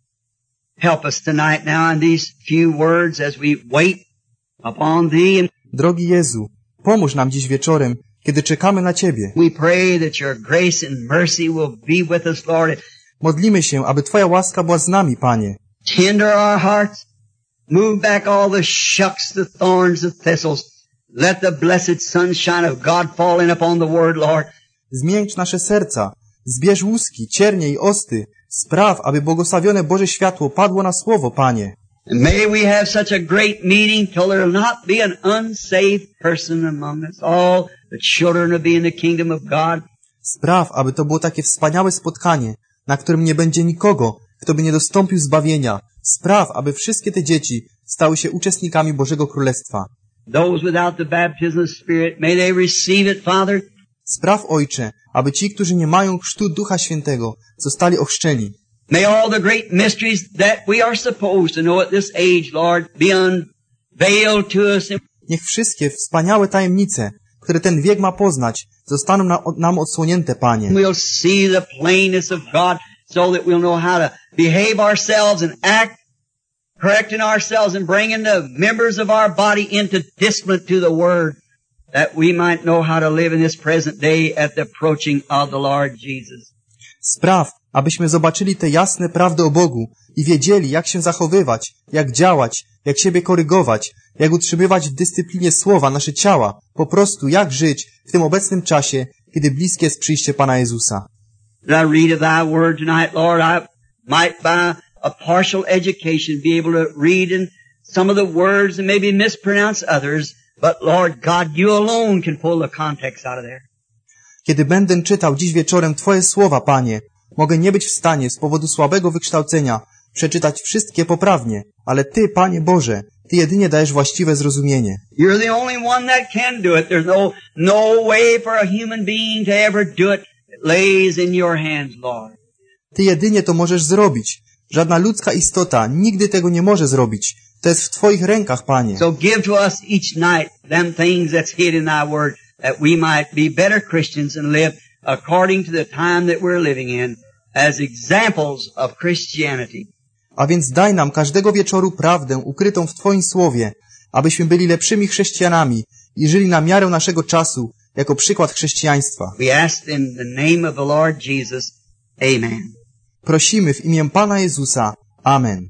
help us tonight now in these few words as we wait upon Thee. Drogi Jezu, pomóż nam dziś wieczorem, kiedy czekamy na Ciebie. We pray that Your grace and mercy will be with us, Lord. Modlimy się, aby Twoja łaska była z nami, Panie. Tender our hearts. Move back all the shucks, the thorns, the thistles. Let the blessed sunshine of God fall in upon the Word, Lord. Zmiękcz nasze serca, zbierz łuski, ciernie i osty. Spraw, aby błogosławione Boże światło padło na Słowo, Panie. And may we have such a great meeting till there will not be an unsaved person among us. All the children will be in the kingdom of God. Spraw, aby to było takie wspaniałe spotkanie, na którym nie będzie nikogo, kto by nie dostąpił zbawienia. Spraw, aby wszystkie te dzieci stały się uczestnikami Bożego Królestwa. Those without the baptism of the Spirit, may they receive it, Father. Spraw, Ojcze, aby ci, którzy nie mają chrztu Ducha Świętego, zostali ochrzczeni. May all the great mysteries that we are supposed to know at this age, Lord, be unveiled to us. Niech wszystkie wspaniałe tajemnice, które ten wiek ma poznać, zostaną nam odsłonięte, Panie. We'll see the plainness of God so that we'll know how to behave ourselves and act, correcting ourselves and bringing the members of our body into discipline to the Word, that we might know how to live in this present day at the approaching of the Lord Jesus. Spraw, abyśmy zobaczyli te jasne prawdy o Bogu i wiedzieli, jak się zachowywać, jak działać, jak siebie korygować, jak utrzymywać w dyscyplinie słowa nasze ciała, po prostu jak żyć w tym obecnym czasie, kiedy bliskie jest przyjście Pana Jezusa. As I read of Thy Word tonight, Lord, I might by a partial education be able to read in some of the words and maybe mispronounce others, but Lord God, You alone can pull the context out of there. Kiedy będę czytał dziś wieczorem Twoje słowa, Panie, mogę nie być w stanie z powodu słabego wykształcenia przeczytać wszystkie poprawnie, ale Ty, Panie Boże, Ty jedynie dajesz właściwe zrozumienie. You're the only one that can do it. There's no way for a human being to ever do it. It lays in Your hands, Lord. Ty jedynie to możesz zrobić. Żadna ludzka istota nigdy tego nie może zrobić. To jest w Twoich rękach, Panie. So give to us each night them things that's hid in Thy Word, that we might be better Christians and live according to the time that we're living in as examples of Christianity. A więc daj nam każdego wieczoru prawdę ukrytą w Twoim słowie, abyśmy byli lepszymi chrześcijanami i żyli na miarę naszego czasu jako przykład chrześcijaństwa. We ask in the name of the Lord Jesus. Amen. Prosimy w imię Pana Jezusa. Amen.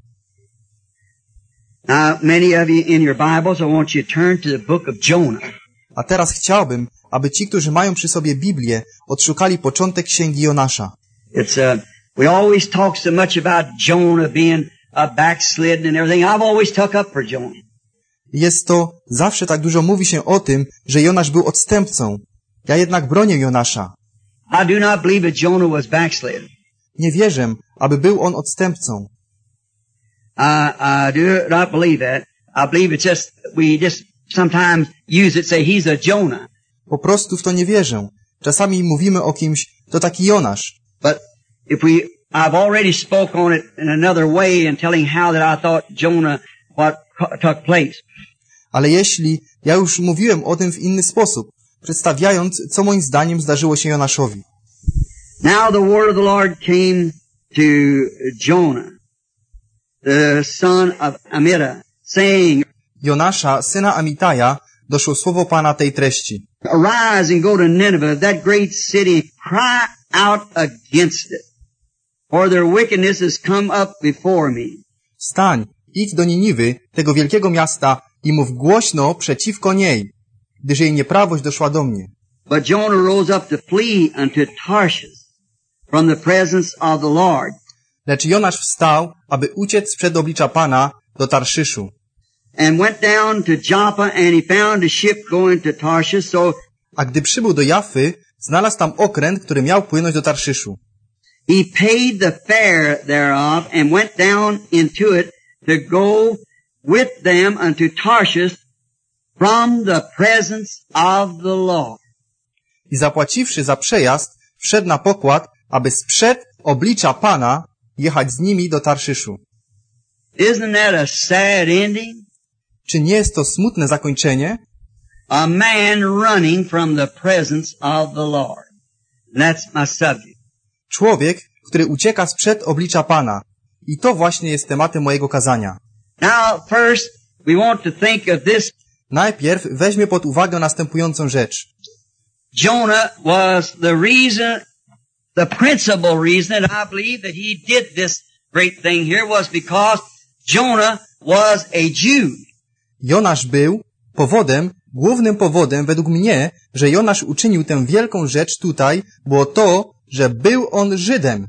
Now, many of you in your Bibles, I want you to turn to the book of Jonah. A teraz chciałbym, aby ci, którzy mają przy sobie Biblię, odszukali początek księgi Jonasza. We always talk so much about Jonah being backslidden and everything. I've always took up for Jonah. Jest to, zawsze tak dużo mówi się o tym, że Jonasz był odstępcą. Ja jednak bronię Jonasza. I do not believe that Jonah was backslidden. Nie wierzę, aby był on odstępcą. I do not believe that. I believe it's just, we just sometimes use it, say he's a Jonah. Po prostu w to nie wierzę. Czasami mówimy o kimś, to taki Jonasz. But I've already spoke on it in another way in telling how that I thought Jonah, what took place. Ale ja już mówiłem o tym w inny sposób, przedstawiając, co moim zdaniem zdarzyło się Jonaszowi. Now the word of the Lord came to Jonah. the son of Amittai, saying, Jonasza, syna Amitaja, doszło słowo Pana tej treści. Arise and go to Nineveh, that great city, cry out against it, for their wickedness has come up before me. Wstań, idź do Niniwy, tego wielkiego miasta, i mów głośno przeciwko niej, gdyż jej nieprawość doszła do mnie. But Jonah rose up to flee unto Tarshish from the presence of the Lord. Lecz Jonasz wstał, aby uciec przed oblicza Pana do Tarszyszu. And went down to Joppa, and he found a ship going to Tarshish, so A gdy przybył do Jaffy, znalazł tam okręt, który miał płynąć do Tarszyszu. he paid the fare thereof, and went down into it to go with them unto Tarshish from the presence of the Lord. I zapłaciwszy za przejazd, wszedł na pokład, aby sprzed oblicza Pana jechać z nimi do Tarszyszu. Isn't that a sad ending? Czy nie jest to smutne zakończenie? A man running from the presence of the Lord. And that's my subject. Człowiek, który ucieka sprzed oblicza Pana. I to właśnie jest tematem mojego kazania. Now, first, we want to think of this. Najpierw weźmie pod uwagę następującą rzecz. Jonah was the reason, the principal reason that I believe that he did this great thing here was because Jonah was a Jew. Jonasz był głównym powodem według mnie, że Jonasz uczynił tę wielką rzecz tutaj, było to, że był on Żydem.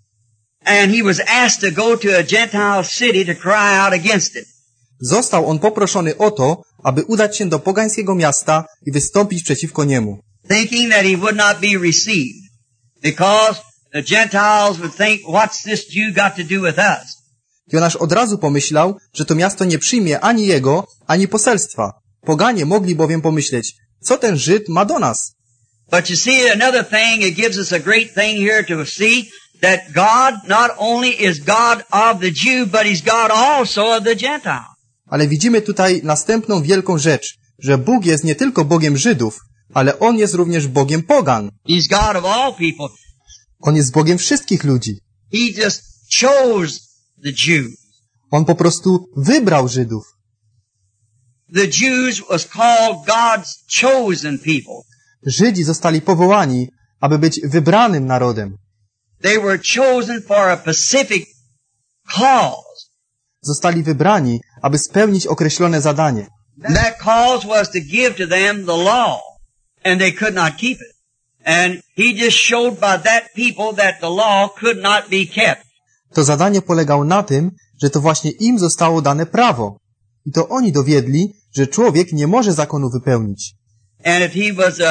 And he was asked to go to a Gentile city to cry out against it. Został on poproszony o to, aby udać się do pogańskiego miasta i wystąpić przeciwko niemu. Thinking that he would not be received. Because the Gentiles would think, what's this Jew got to do with us? Jonasz od razu pomyślał, że to miasto nie przyjmie ani jego, ani poselstwa. Poganie mogli bowiem pomyśleć, co ten Żyd ma do nas? But you see, another thing, it gives us a great thing here to see that God not only is God of the Jew, but He's God also of the Gentile. Ale widzimy tutaj następną wielką rzecz, że Bóg jest nie tylko Bogiem Żydów, ale On jest również Bogiem pogan. He's God of all people. On jest Bogiem wszystkich ludzi. He just chose the Jews. On po prostu wybrał Żydów. The Jews was called God's chosen people. Żydzi zostali powołani, aby być wybranym narodem. They were chosen for a specific cause. Zostali wybrani, aby spełnić określone zadanie. And that cause was to give to them the law. And they could not keep it. And He just showed by that people that the law could not be kept. To zadanie polegało na tym, że to właśnie im zostało dane prawo. I to oni dowiedli, że człowiek nie może zakonu wypełnić. And if He was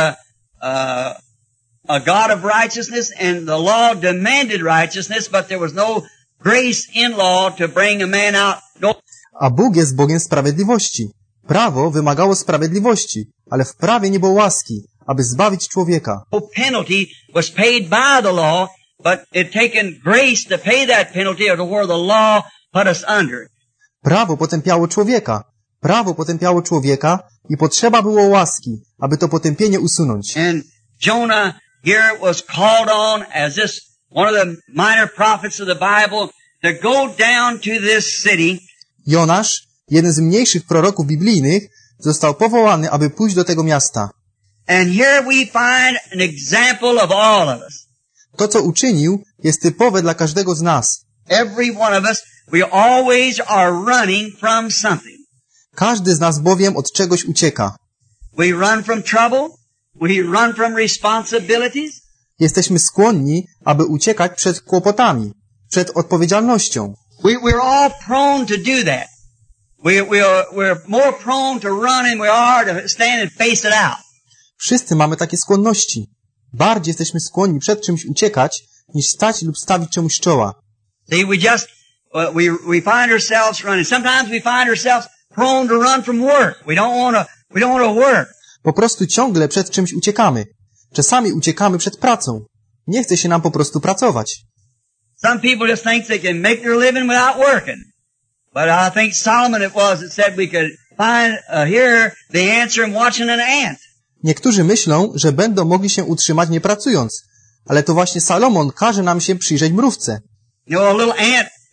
a God of righteousness and the law demanded righteousness, but there was no grace in law to bring a man out. No. A Bóg jest Bogiem sprawiedliwości. Prawo wymagało sprawiedliwości, ale w prawie nie było łaski, aby zbawić człowieka. No penalty was paid by the law, but it taken grace to pay that penalty or to where the law put us under. Prawo potępiało człowieka i potrzeba było łaski, aby to potępienie usunąć. And Jonah here was called on as this one of the minor prophets of the Bible to go down to this city. Jonasz, jeden z mniejszych proroków biblijnych, został powołany, aby pójść do tego miasta. And here we find an example of all of us. To, co uczynił, jest typowe dla każdego z nas. Every one of us, we always are running from something. Każdy z nas bowiem od czegoś ucieka. We run from trouble. We run from responsibilities. Jesteśmy skłonni, aby uciekać przed kłopotami, przed odpowiedzialnością. We're all prone to do that. We're more prone to run than we are to stand and face it out. Wszyscy mamy takie skłonności. Bardziej jesteśmy skłonni przed czymś uciekać, niż stać lub stawić czemuś czoła. See, we find ourselves running. Sometimes we find ourselves prone to run from work. We don't want to work. Po prostu ciągle przed czymś uciekamy. Czasami uciekamy przed pracą. Nie chce się nam po prostu pracować. Some people just think they can make their living without working. But I think Solomon it was that said we could find here the answer in watching an ant. Niektórzy myślą, że będą mogli się utrzymać nie pracując. Ale to właśnie Salomon każe nam się przyjrzeć mrówce. You know, a little ant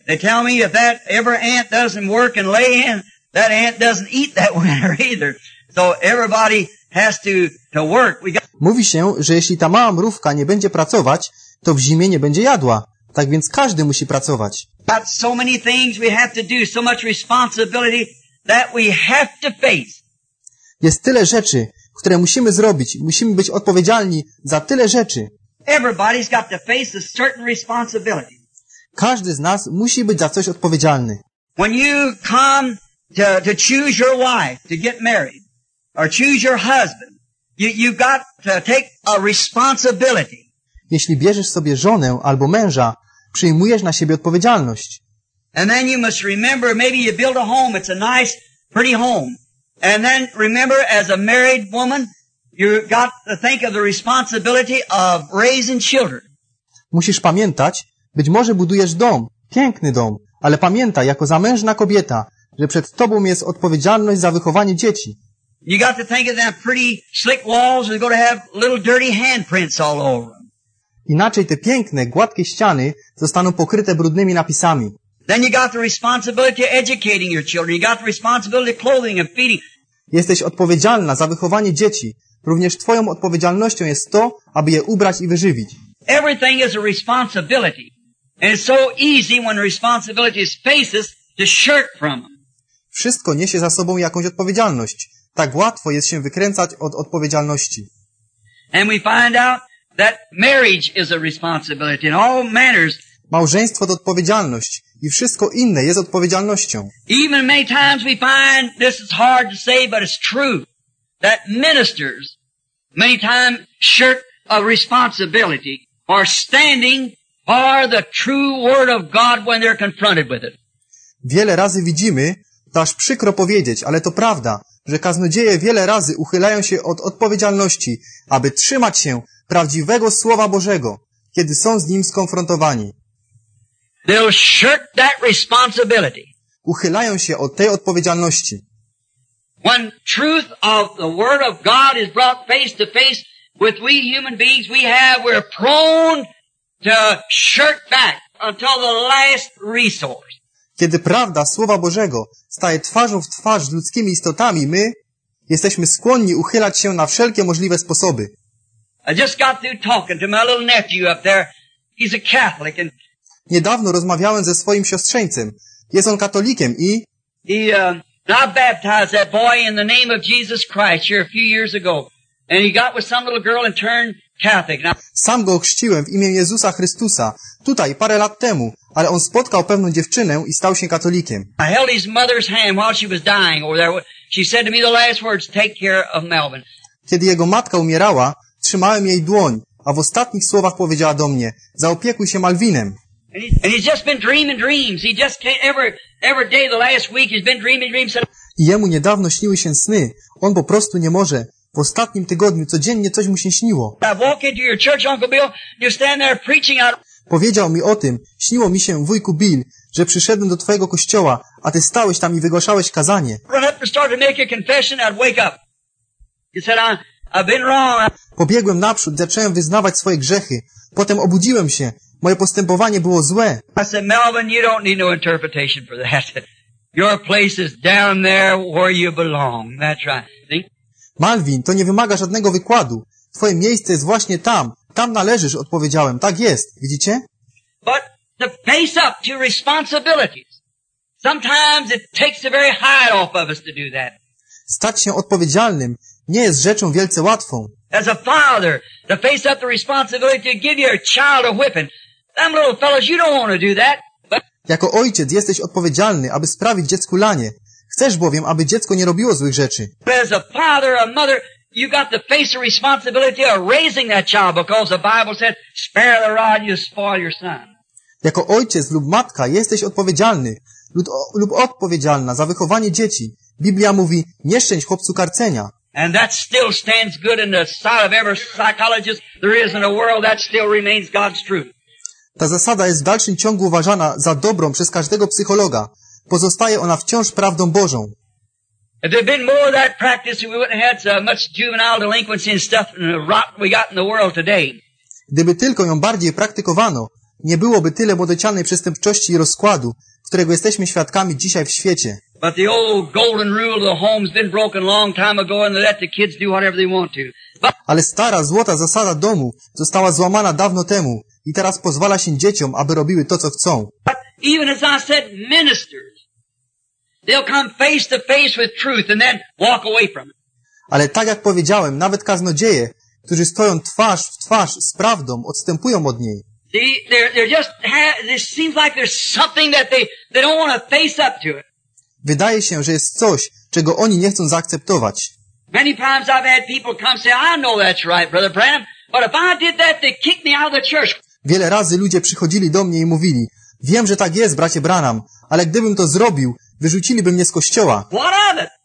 They tell me if that every ant doesn't work and lay in, that ant doesn't eat that winter either. So everybody has to work. Mówi się, że jeśli ta mała mrówka nie będzie pracować, to w zimie nie będzie jadła. Tak więc każdy musi pracować. Got so many things we have to do, so much responsibility that we have to face. Jest tyle rzeczy, które musimy zrobić. Musimy być odpowiedzialni za tyle rzeczy. Everybody's got to face a certain responsibility. Każdy z nas musi być za coś odpowiedzialny. When you come to choose your wife, to get married, or choose your husband, you've got to take a responsibility. Jeśli bierzesz sobie żonę albo męża, przyjmujesz na siebie odpowiedzialność. And then you must remember, maybe you build a home, it's a nice, pretty home. And then remember, as a married woman, you've got to think of the responsibility of raising children. Musisz pamiętać, być może budujesz dom, piękny dom, ale pamiętaj, jako zamężna kobieta, że przed tobą jest odpowiedzialność za wychowanie dzieci. You got to think of them pretty slick walls that are going to have little dirty handprints all over them. Inaczej te piękne, gładkie ściany zostaną pokryte brudnymi napisami. Then you got the responsibility of educating your children. You got the responsibility of clothing and feeding. Jesteś odpowiedzialna za wychowanie dzieci. Również twoją odpowiedzialnością jest to, aby je ubrać i wyżywić. Everything is a responsibility. And it's so easy when responsibilities faces to shirk from them. Wszystko niesie za sobą jakąś odpowiedzialność. Tak łatwo jest się wykręcać od odpowiedzialności. And we find out that marriage is a responsibility in all manners. Małżeństwo to odpowiedzialność i wszystko inne jest odpowiedzialnością. Even many times we find, this is hard to say, but it's true, that ministers many times shirk a responsibility for standing for the true word of God when they're confronted with it. Wiele razy widzimy, to aż przykro powiedzieć, ale to prawda, że kaznodzieje wiele razy uchylają się od odpowiedzialności, aby trzymać się prawdziwego Słowa Bożego, kiedy są z nim skonfrontowani. They'll shirk that responsibility. Uchylają się od tej odpowiedzialności. When truth of the Word of God is brought face to face with we human beings we're prone to shirk back until the last resource. Kiedy prawda Słowa Bożego staje twarzą w twarz z ludzkimi istotami, my jesteśmy skłonni uchylać się na wszelkie możliwe sposoby. I just got through talking to my little nephew up there. He's a Catholic and Niedawno rozmawiałem ze swoim siostrzeńcem. Jest on katolikiem i I baptized that boy in the name of Jesus Christ here a few years ago. And he got with some little girl and turned Catholic. Now, sam go ochrzciłem w imię Jezusa Chrystusa. Tutaj, parę lat temu, ale on spotkał pewną dziewczynę i stał się katolikiem. I held his mother's hand while she was dying over there. She said to me the last words, take care of Melvin. Kiedy jego matka umierała, trzymałem jej dłoń, a w ostatnich słowach powiedziała do mnie, zaopiekuj się Malvinem. And he's just been dreaming dreams. He just can't, every day the last week he's been dreaming dreams. I jemu niedawno śniły się sny. On po prostu nie może. W ostatnim tygodniu codziennie coś mu się śniło. I walk into your church, Uncle Bill, you stand there preaching out. Powiedział mi o tym, śniło mi się, wujku Bill, że przyszedłem do twojego kościoła, a ty stałeś tam i wygłaszałeś kazanie. Run up and start to make a confession, I'd wake up. He said, I've been wrong. Pobiegłem naprzód, zacząłem wyznawać swoje grzechy. Potem obudziłem się. Moje postępowanie było złe. I said, Melvin, you don't need no interpretation for that. Your place is down there where you belong. That's right. See? Malvin, to nie wymaga żadnego wykładu. Twoje miejsce jest właśnie tam. Tam należysz, odpowiedziałem. Tak jest. Widzicie? But to face up to responsibilities. Sometimes it takes the very hide off of us to do that. Stać się odpowiedzialnym nie jest rzeczą wielce łatwą. As a father, to face up the responsibility to give your child a whipping. Them little fellows, you don't want to do that. But Jako ojciec jesteś odpowiedzialny, aby sprawić dziecku lanie. Chcesz bowiem, aby dziecko nie robiło złych rzeczy. as a father, a mother, you got to face the responsibility of raising that child because the Bible said, spare the rod, you spoil your son. Jako ojciec lub matka jesteś odpowiedzialny lub odpowiedzialna za wychowanie dzieci. Biblia mówi, nie szczędź chłopcu karcenia. And that still stands good in the sight of every psychologist there is in the world. That still remains God's truth. Ta zasada jest w dalszym ciągu uważana za dobrą przez każdego psychologa. Pozostaje ona wciąż prawdą Bożą. If there'd been more of that practice, we wouldn't have had so much juvenile delinquency and stuff and the rot we got in the world today. Gdyby tylko ją bardziej praktykowano, nie byłoby tyle młodocianej przestępczości i rozkładu, którego jesteśmy świadkami dzisiaj w świecie. But the old golden rule of the home's been broken a long time ago and they let the kids do whatever they want to. But Ale stara, złota zasada domu została złamana dawno temu i teraz pozwala się dzieciom, aby robiły to, co chcą. even as I said, ministers, they'll come face to face with truth and then walk away from it. Ale tak jak powiedziałem, nawet kaznodzieje, którzy stoją twarz w twarz z prawdą, odstępują od niej. See, they're just, it seems like there's something that they don't want to face up to it. Wydaje się, że jest coś, czego oni nie chcą zaakceptować. Many times I've had people come say, I know that's right, Brother Branham, but if I did that, they kick me out of the church. Wiele razy ludzie przychodzili do mnie i mówili, wiem, że tak jest, bracie Branham, ale gdybym to zrobił, wyrzuciliby mnie z kościoła. What of it?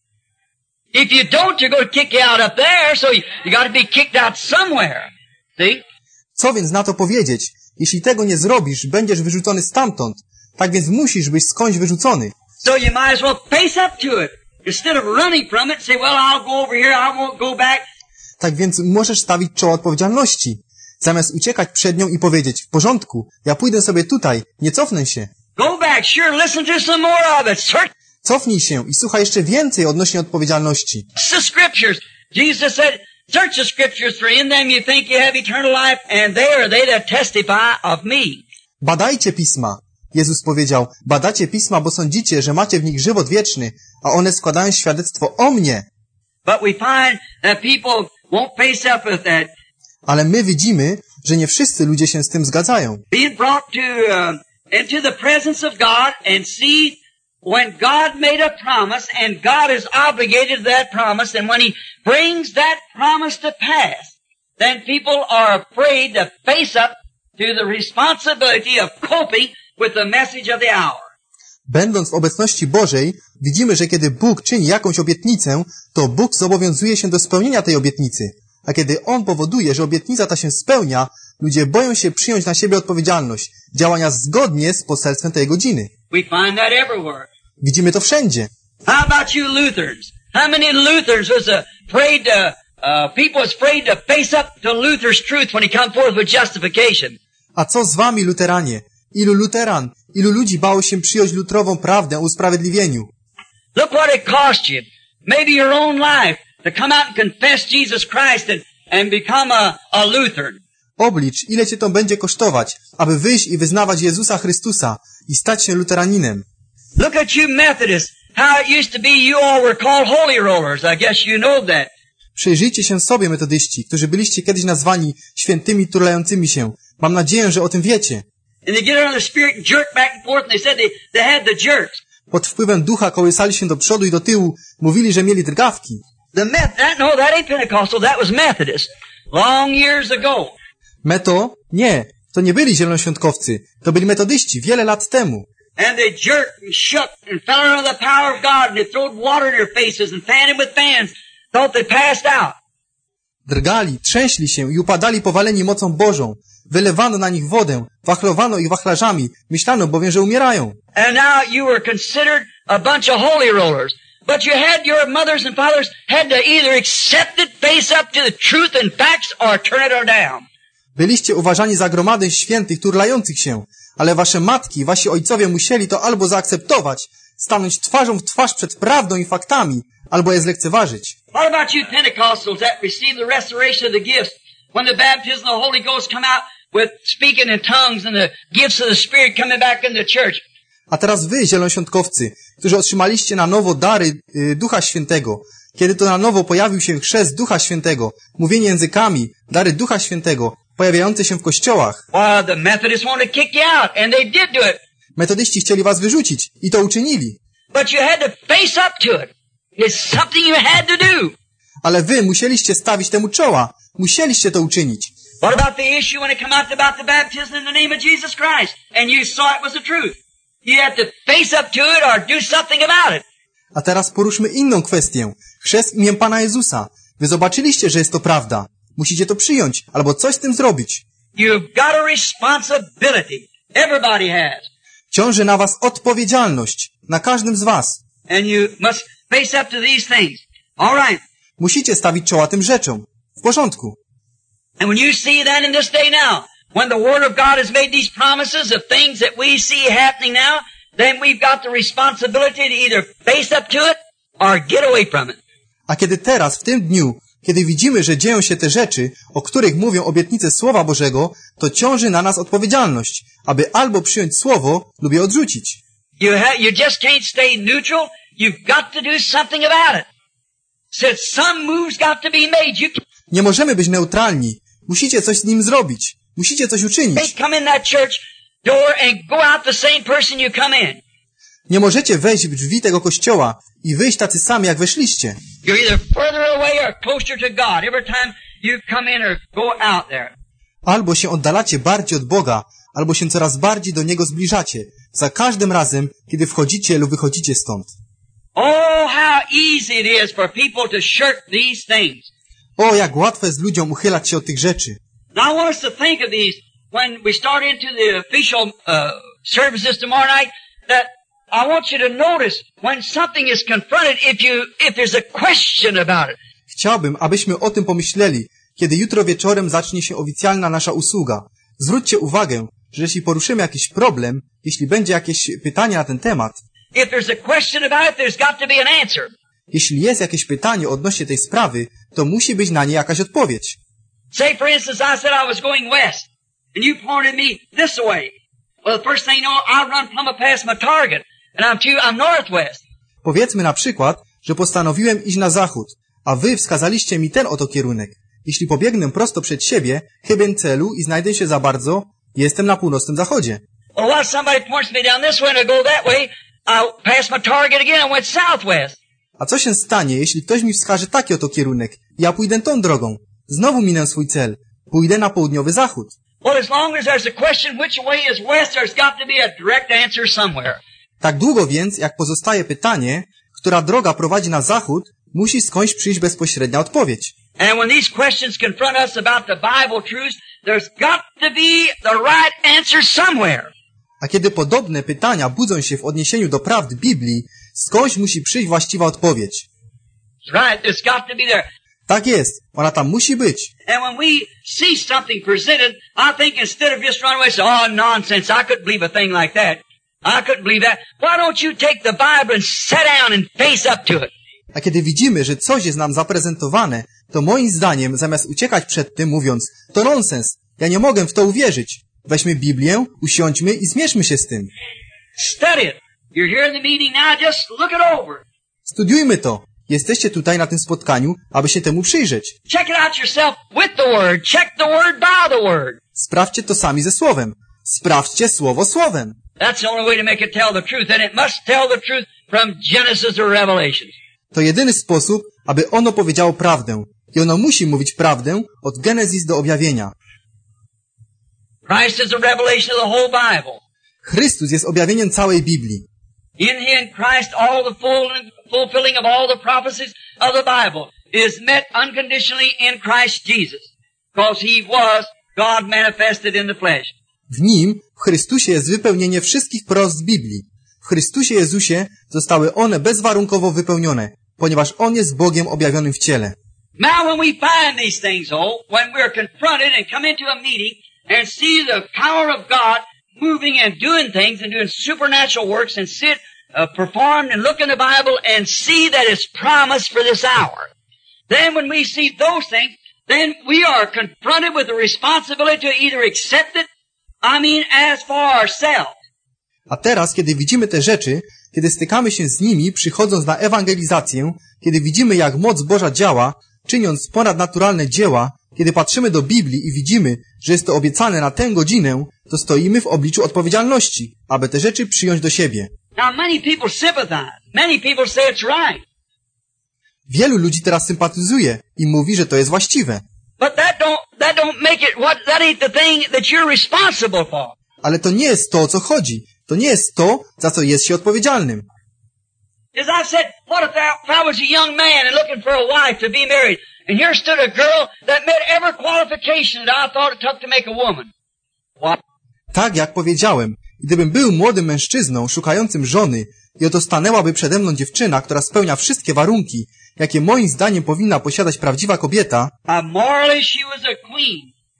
If you don't, you're going to kick you out up there, so you got to be kicked out somewhere. See? Co więc na to powiedzieć? Jeśli tego nie zrobisz, będziesz wyrzucony stamtąd. Tak więc musisz być skądś wyrzucony. So you might as well face up to it. Instead of running from it, say, well, I'll go over here, I won't go back. Tak więc możesz stawić czoło odpowiedzialności. Zamiast uciekać przed nią i powiedzieć, w porządku, ja pójdę sobie tutaj, nie cofnę się. Go back, sure, listen to some more of it. Search Cofnij się i słuchaj jeszcze więcej odnośnie odpowiedzialności. the scriptures. Jesus said, search the scriptures, for in them you think you have eternal life, and they are they that testify of me. Badajcie pisma. Jezus powiedział, badacie pisma, bo sądzicie, że macie w nich żywot wieczny, a one składają świadectwo o mnie. But we find that people won't face up with that. Ale my widzimy, że nie wszyscy ludzie się z tym zgadzają. Being brought to into the presence of God and see when God made a promise and God is obligated to that promise, and when He brings that promise to pass, then people are afraid to face up to the responsibility of coping with the message of the hour. Będąc w obecności Bożej, widzimy, że kiedy Bóg czyni jakąś obietnicę, to Bóg zobowiązuje się do spełnienia tej obietnicy. A kiedy On powoduje, że obietnica ta się spełnia, ludzie boją się przyjąć na siebie odpowiedzialność, działania zgodnie z poselstwem tej godziny. We find that everywhere. Widzimy to wszędzie. How about you Lutherans? How many Lutherans was afraid to, people was afraid to face up to Luther's truth when he come forth with justification? A co z wami, luteranie? Ilu luteran, ilu ludzi bało się przyjąć lutrową prawdę o usprawiedliwieniu? Look what it cost you. Maybe your own life to come out and confess Jesus Christ and become a Lutheran. Oblicz, ile cię to będzie kosztować, aby wyjść i wyznawać Jezusa Chrystusa i stać się luteraninem. Look at you Methodists. How it used to be you all were called holy rollers. I guess you know that. Przyjrzyjcie się sobie, metodyści, którzy byliście kiedyś nazwani świętymi turlającymi się. Mam nadzieję, że o tym wiecie. And they get under the Spirit and jerk back and forth, and they said they had the jerks. Pod wpływem ducha kołysali się do przodu i do tyłu, mówili, że mieli drgawki. No, that ain't Pentecostal, that was Methodist. Long years ago. Nie, to nie byli zielonoświątkowcy, to byli metodyści wiele lat temu. And they jerked and shook and fell under the power of God, and they throwed water in their faces and fanned them with fans, thought they passed out. Drgali, trzęśli się i upadali powaleni mocą Bożą. Wylewano na nich wodę, wachlowano ich wachlarzami, myślano bowiem, że umierają. And now you were considered a bunch of holy rollers. But you had your mothers and fathers had to either accept it, face up to the truth and facts, or turn it down. Byliście uważani za gromadę świętych turlających się, ale wasze matki, wasi ojcowie musieli to albo zaakceptować, stanąć twarzą w twarz przed prawdą i faktami, albo je zlekceważyć. What about you Pentecostals that receive the restoration of the gifts? When the baptism of the Holy Ghost come out with speaking in tongues and the gifts of the Spirit coming back in the church. A teraz wy, zielonoświątkowcy, którzy otrzymaliście na nowo dary Ducha Świętego, kiedy to na nowo pojawił się chrzest Ducha Świętego, mówienie językami, dary Ducha Świętego, pojawiające się w kościołach. The Methodists want to kick you out, and they did do it. Metodyści chcieli was wyrzucić i to uczynili. But you had to face up to it. It's something you had to do. Ale wy musieliście stawić temu czoła. Musieliście to uczynić. What about the issue when it came out about the baptism in the name of Jesus Christ, and you saw it was the truth? You had to face up to it or do something about it. A teraz poruszmy inną kwestię. Chrzest imię Pana Jezusa. Wy zobaczyliście, że jest to prawda. Musicie to przyjąć, albo coś z tym zrobić. You've got a responsibility. Everybody has. Ciąży na was odpowiedzialność. Na każdym z was. And you must face up to these things. All right. Musicie stawić czoła tym rzeczom. W porządku. And when you see that in this day now, When the Word of God has made these promises of things that we see happening now, then we've got the responsibility to either face up to it or get away from it. A kiedy teraz, w tym dniu, kiedy widzimy, że dzieją się te rzeczy, o których mówią obietnice Słowa Bożego, to ciąży na nas odpowiedzialność, aby albo przyjąć Słowo, lub je odrzucić. You just can't stay neutral. You've got to do something about it. Said some moves got to be made. Nie możemy być neutralni. Musicie coś z nim zrobić. Musicie coś uczynić. Come in that church door and go out the same person you come in. Nie możecie wejść w drzwi tego kościoła i wyjść tacy sami, jak weszliście. You're either further away or closer to God every time you come in or go out there. Albo się oddalacie bardziej od Boga, albo się coraz bardziej do Niego zbliżacie. Za każdym razem, kiedy wchodzicie lub wychodzicie stąd. Oh, how easy it is for people to shirk these things. O, jak łatwo jest ludziom uchylać się od tych rzeczy. Now I want us to think of these when we start into the official services tomorrow night, that I want you to notice when something is confronted, if there's a question about it. Chciałbym, abyśmy o tym pomyśleli, kiedy jutro wieczorem zacznie się oficjalna nasza usługa. Zwróćcie uwagę, że jeśli poruszymy jakiś problem, jeśli będzie jakieś pytanie na ten temat, if there's a question about it, there's got to be an answer. Jeśli jest jakieś pytanie odnośnie tej sprawy, to musi być na nie jakaś odpowiedź. Say, for instance, I said I was going west, and you pointed me this way. Well, the first thing you know, I run plumb past my target, and I'm northwest. Powiedzmy na przykład, że postanowiłem iść na zachód, a wy wskazaliście mi ten oto kierunek. Jeśli pobiegnę prosto przed siebie, chybię celu i znajdę się za bardzo, jestem na północnym zachodzie. Well, what if somebody points me down this way and I go that way, I pass my target again and went southwest. A co się stanie, jeśli ktoś mi wskaże taki oto kierunek? Ja pójdę tą drogą. Znowu minę swój cel. Pójdę na południowy zachód. Well, as long as there's a question which way is west, there's got to be a direct answer somewhere. Tak długo więc, jak pozostaje pytanie, która droga prowadzi na zachód, musi skądś przyjść bezpośrednia odpowiedź. And when these questions confront us about the Bible truths, there's got to be the right answer somewhere. A kiedy podobne pytania budzą się w odniesieniu do prawd Biblii, skądś musi przyjść właściwa odpowiedź. Right, there's got to be there. Tak jest, ona tam musi być. And when we see something presented, I think instead of just running away and say, oh, nonsense, I couldn't believe a thing like that. I couldn't believe that. Why don't you take the Bible and sit down and face up to it? A kiedy widzimy, że coś jest nam zaprezentowane, to moim zdaniem, zamiast uciekać przed tym mówiąc, to nonsens, ja nie mogę w to uwierzyć. Weźmy Biblię, usiądźmy i zmierzmy się z tym. Study it. You're here in the meeting now, just look it over. Studiujmy to. Jesteście tutaj na tym spotkaniu, aby się temu przyjrzeć. Check it out yourself with the Word. Check the Word by the Word. Sprawdźcie to sami ze Słowem. Sprawdźcie Słowo Słowem. That's the only way to make it tell the truth, and it must tell the truth from Genesis or Revelation. To jedyny sposób, aby ono powiedziało prawdę. I ono musi mówić prawdę od Genezis do Objawienia. Christ is a revelation of the whole Bible. Chrystus jest objawieniem całej Biblii. In Christ, all the fulfilling of all the prophecies of the Bible is met unconditionally in Christ Jesus, because He was God manifested in the flesh. W Nim, w Chrystusie jest wypełnienie wszystkich proroctw Biblii. W Chrystusie Jezusie zostały one bezwarunkowo wypełnione, ponieważ On jest Bogiem objawionym w ciele. Now when we find these things, when we're confronted and come into a meeting and see the power of God moving and doing things and doing supernatural works and sit, perform and look in the Bible and see that it's promised for this hour. Then when we see those things, then we are confronted with the responsibility to either accept it, as for ourselves. A teraz, kiedy widzimy te rzeczy, kiedy stykamy się z nimi, przychodząc na ewangelizację, kiedy widzimy, jak moc Boża działa, czyniąc ponadnaturalne dzieła, kiedy patrzymy do Biblii i widzimy, że jest to obiecane na tę godzinę, to stoimy w obliczu odpowiedzialności, aby te rzeczy przyjąć do siebie. Now many people sympathize. Many people say it's right. Wielu ludzi teraz sympatyzuje i mówi, że to jest właściwe. But that don't make it that ain't the thing that you're responsible for. Ale to nie jest to, o co chodzi. To nie jest to, za co jest się odpowiedzialnym. As I've said, what if I was a young man and looking for a wife to be married, and here stood a girl that met every qualification that I thought it took to make a woman. What? Tak jak powiedziałem, gdybym był młodym mężczyzną szukającym żony i oto stanęłaby przede mną dziewczyna, która spełnia wszystkie warunki, jakie moim zdaniem powinna posiadać prawdziwa kobieta, Morally she was a queen.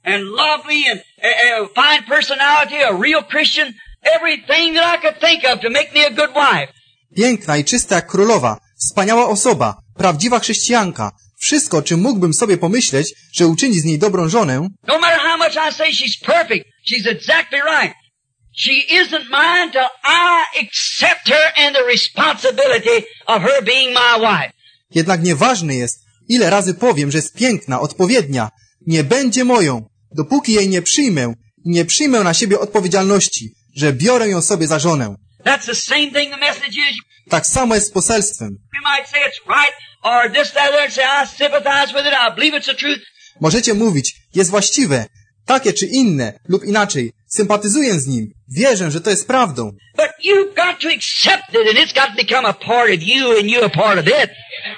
and lovely and fine personality, a real Christian, everything that I could think of to make me a good wife. Piękna i czysta jak królowa, wspaniała osoba, prawdziwa chrześcijanka. Wszystko, o czym mógłbym sobie pomyśleć, że uczyni z niej dobrą żonę. No matter how much I say she's perfect, she's exactly right. She isn't mine till I accept her and the responsibility of her being my wife. Jednak nieważne jest, ile razy powiem, że jest piękna, odpowiednia. Nie będzie moją, dopóki jej nie przyjmę i nie przyjmę na siebie odpowiedzialności, że biorę ją sobie za żonę. That's the same thing the message is. Tak samo jest z poselstwem. You might say it's right, or this, that, other, and say I sympathize with it, I believe it's the truth. Możecie mówić, jest właściwe, takie czy inne, lub inaczej, sympatyzuję z nim, wierzę, że to jest prawdą. But you've got to accept it, and it's got to become a part of you, and you a part of it.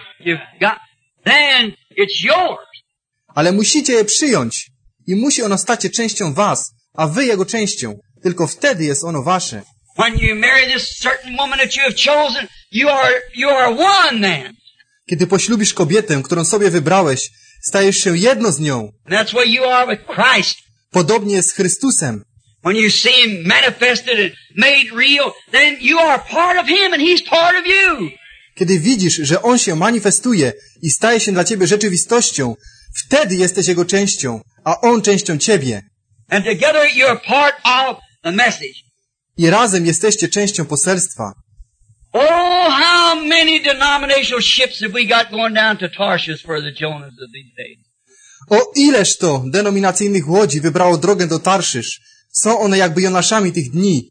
Then it's yours. Ale musicie je przyjąć i musi ono stać się częścią was, a wy jego częścią. Tylko wtedy jest ono wasze. When you marry this certain woman that you have chosen, you are one then. Kiedy poślubisz kobietę, którą sobie wybrałeś, stajesz się jedno z nią. And that's what you are with Christ. Podobnie jest z Chrystusem. When you see Him manifested and made real, then you are part of Him and He's part of you. Kiedy widzisz, że On się manifestuje i staje się dla ciebie rzeczywistością, wtedy jesteś Jego częścią, a On częścią ciebie. And together you're part of the message. I razem jesteście częścią poselstwa. Oh, how many denominational ships have we got going down to Tarshish for the Jonahs of these days? O ileż to denominacyjnych łodzi wybrało drogę do Tarszysz. Są one jakby Jonaszami tych dni.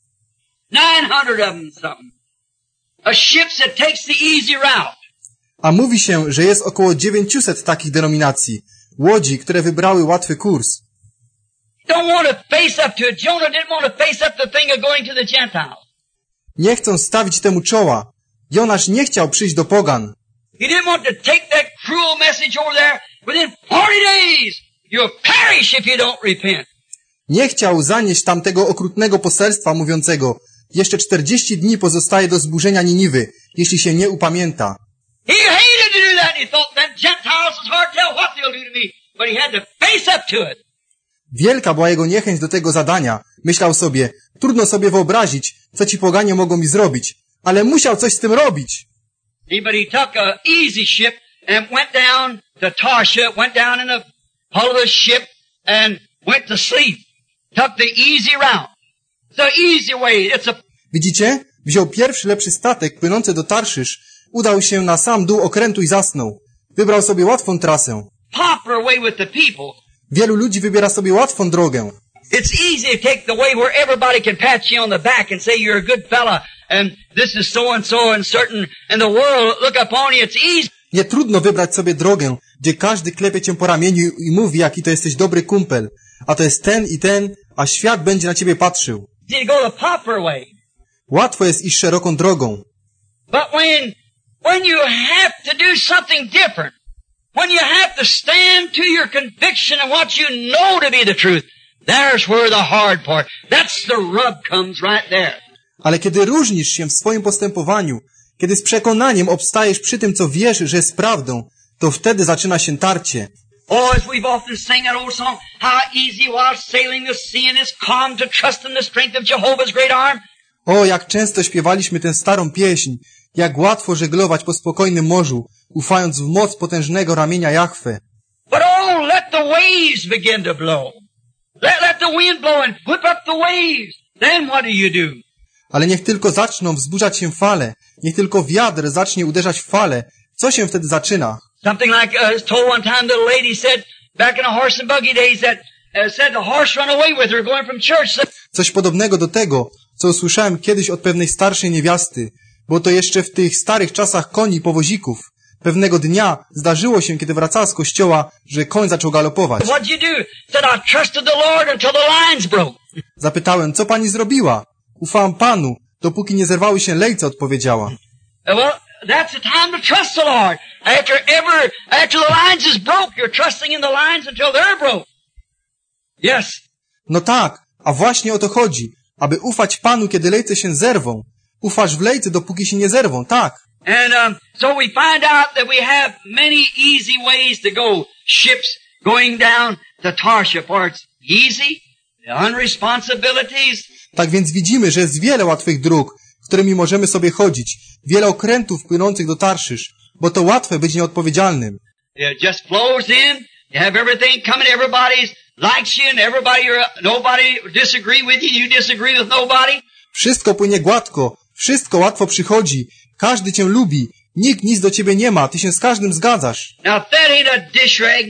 900 of them something. A ship that takes the easy route. A mówi się, że jest około 900 takich denominacji. Łodzi, które wybrały łatwy kurs. Don't want to face up to it. Jonah didn't want to face up the thing of going to the Gentiles. Nie chcą stawić temu czoła. Jonasz nie chciał przyjść do pogan. He didn't want to take that cruel message over there. Within 40 days, you'll perish if you don't repent. Nie chciał zanieść tamtego okrutnego poselstwa mówiącego: jeszcze 40 dni pozostaje do zburzenia Niniwy, jeśli się nie upamięta. He hated to do that. He thought that Gentiles is hard to tell what they'll do to me. But he had to face up to it. Wielka była jego niechęć do tego zadania. Myślał sobie, trudno sobie wyobrazić, co ci poganie mogą mi zrobić, ale musiał coś z tym robić. But he took a easy ship and went down to Tarshish, went down in the hull of the ship and went to sleep. Took the easy route. It's an easy way. Widzicie? Wziął pierwszy lepszy statek płynący do Tarszysz, udał się na sam dół okrętu i zasnął. Wybrał sobie łatwą trasę. Popular way with the people. Wielu ludzi wybiera sobie łatwą drogę. It's easy to take the way where everybody can pat you on the back and say you're a good fella and this is so and certain and the world look upon you. It's easy. Nie trudno wybrać sobie drogę, gdzie każdy klepie cię po ramieniu i mówi, jaki to jesteś dobry kumpel. A to jest ten i ten, a świat będzie na ciebie patrzył. You go the popular way. Łatwo jest iść szeroką drogą. But when you have to do something different, when you have to stand to your conviction and what you know to be the truth, there's where the hard part, that's the rub comes right there. Ale kiedy różnisz się w swoim postępowaniu, kiedy z przekonaniem obstajesz przy tym, co wiesz, że jest prawdą, to wtedy zaczyna się tarcie. Oh, as we've often sang that old song, how easy was sailing the sea in this calm to trust in the strength of Jehovah's great arm. O, jak często śpiewaliśmy tę starą pieśń, jak łatwo żeglować po spokojnym morzu, ufając w moc potężnego ramienia Jahwe. But oh, let the waves begin to blow. Let the wind blow and whip up the waves. Then what do you do? Ale niech tylko zaczną wzburzać się fale, niech tylko wiatr zacznie uderzać w fale. Co się wtedy zaczyna? Something like told one time the lady said back in the horse and buggy days that said the horse run away with her going from church. Coś podobnego do tego, co usłyszałem kiedyś od pewnej starszej niewiasty, bo to jeszcze w tych starych czasach koni i powozików. Pewnego dnia zdarzyło się, kiedy wracała z kościoła, że koń zaczął galopować. What'd you do? Said I trusted the Lord until the lines broke. Zapytałem, co pani zrobiła? Ufałam Panu, dopóki nie zerwały się lejce, odpowiedziała. Well, that's the time to trust the Lord. After the lines is broke, you're trusting in the lines until they're broke. Yes. No tak, a właśnie o to chodzi, aby ufać Panu, kiedy lejce się zerwą. Ufasz w lejce, dopóki się nie zerwą, tak. And so we find out that we have many easy ways to go. Ships going down to Tarshish, for it's easy, the unresponsibilities. Tak więc widzimy, że jest wiele łatwych dróg, którymi możemy sobie chodzić, wiele okrętów płynących do Tarszysz, bo to łatwe być nieodpowiedzialnym. It just flows in. You have everything coming. Everybody likes you, and nobody disagree with you. You disagree with nobody. Wszystko płynie gładko, wszystko łatwo przychodzi, każdy cię lubi, nikt nic do ciebie nie ma, ty się z każdym zgadzasz. Now if that ain't a dish rag,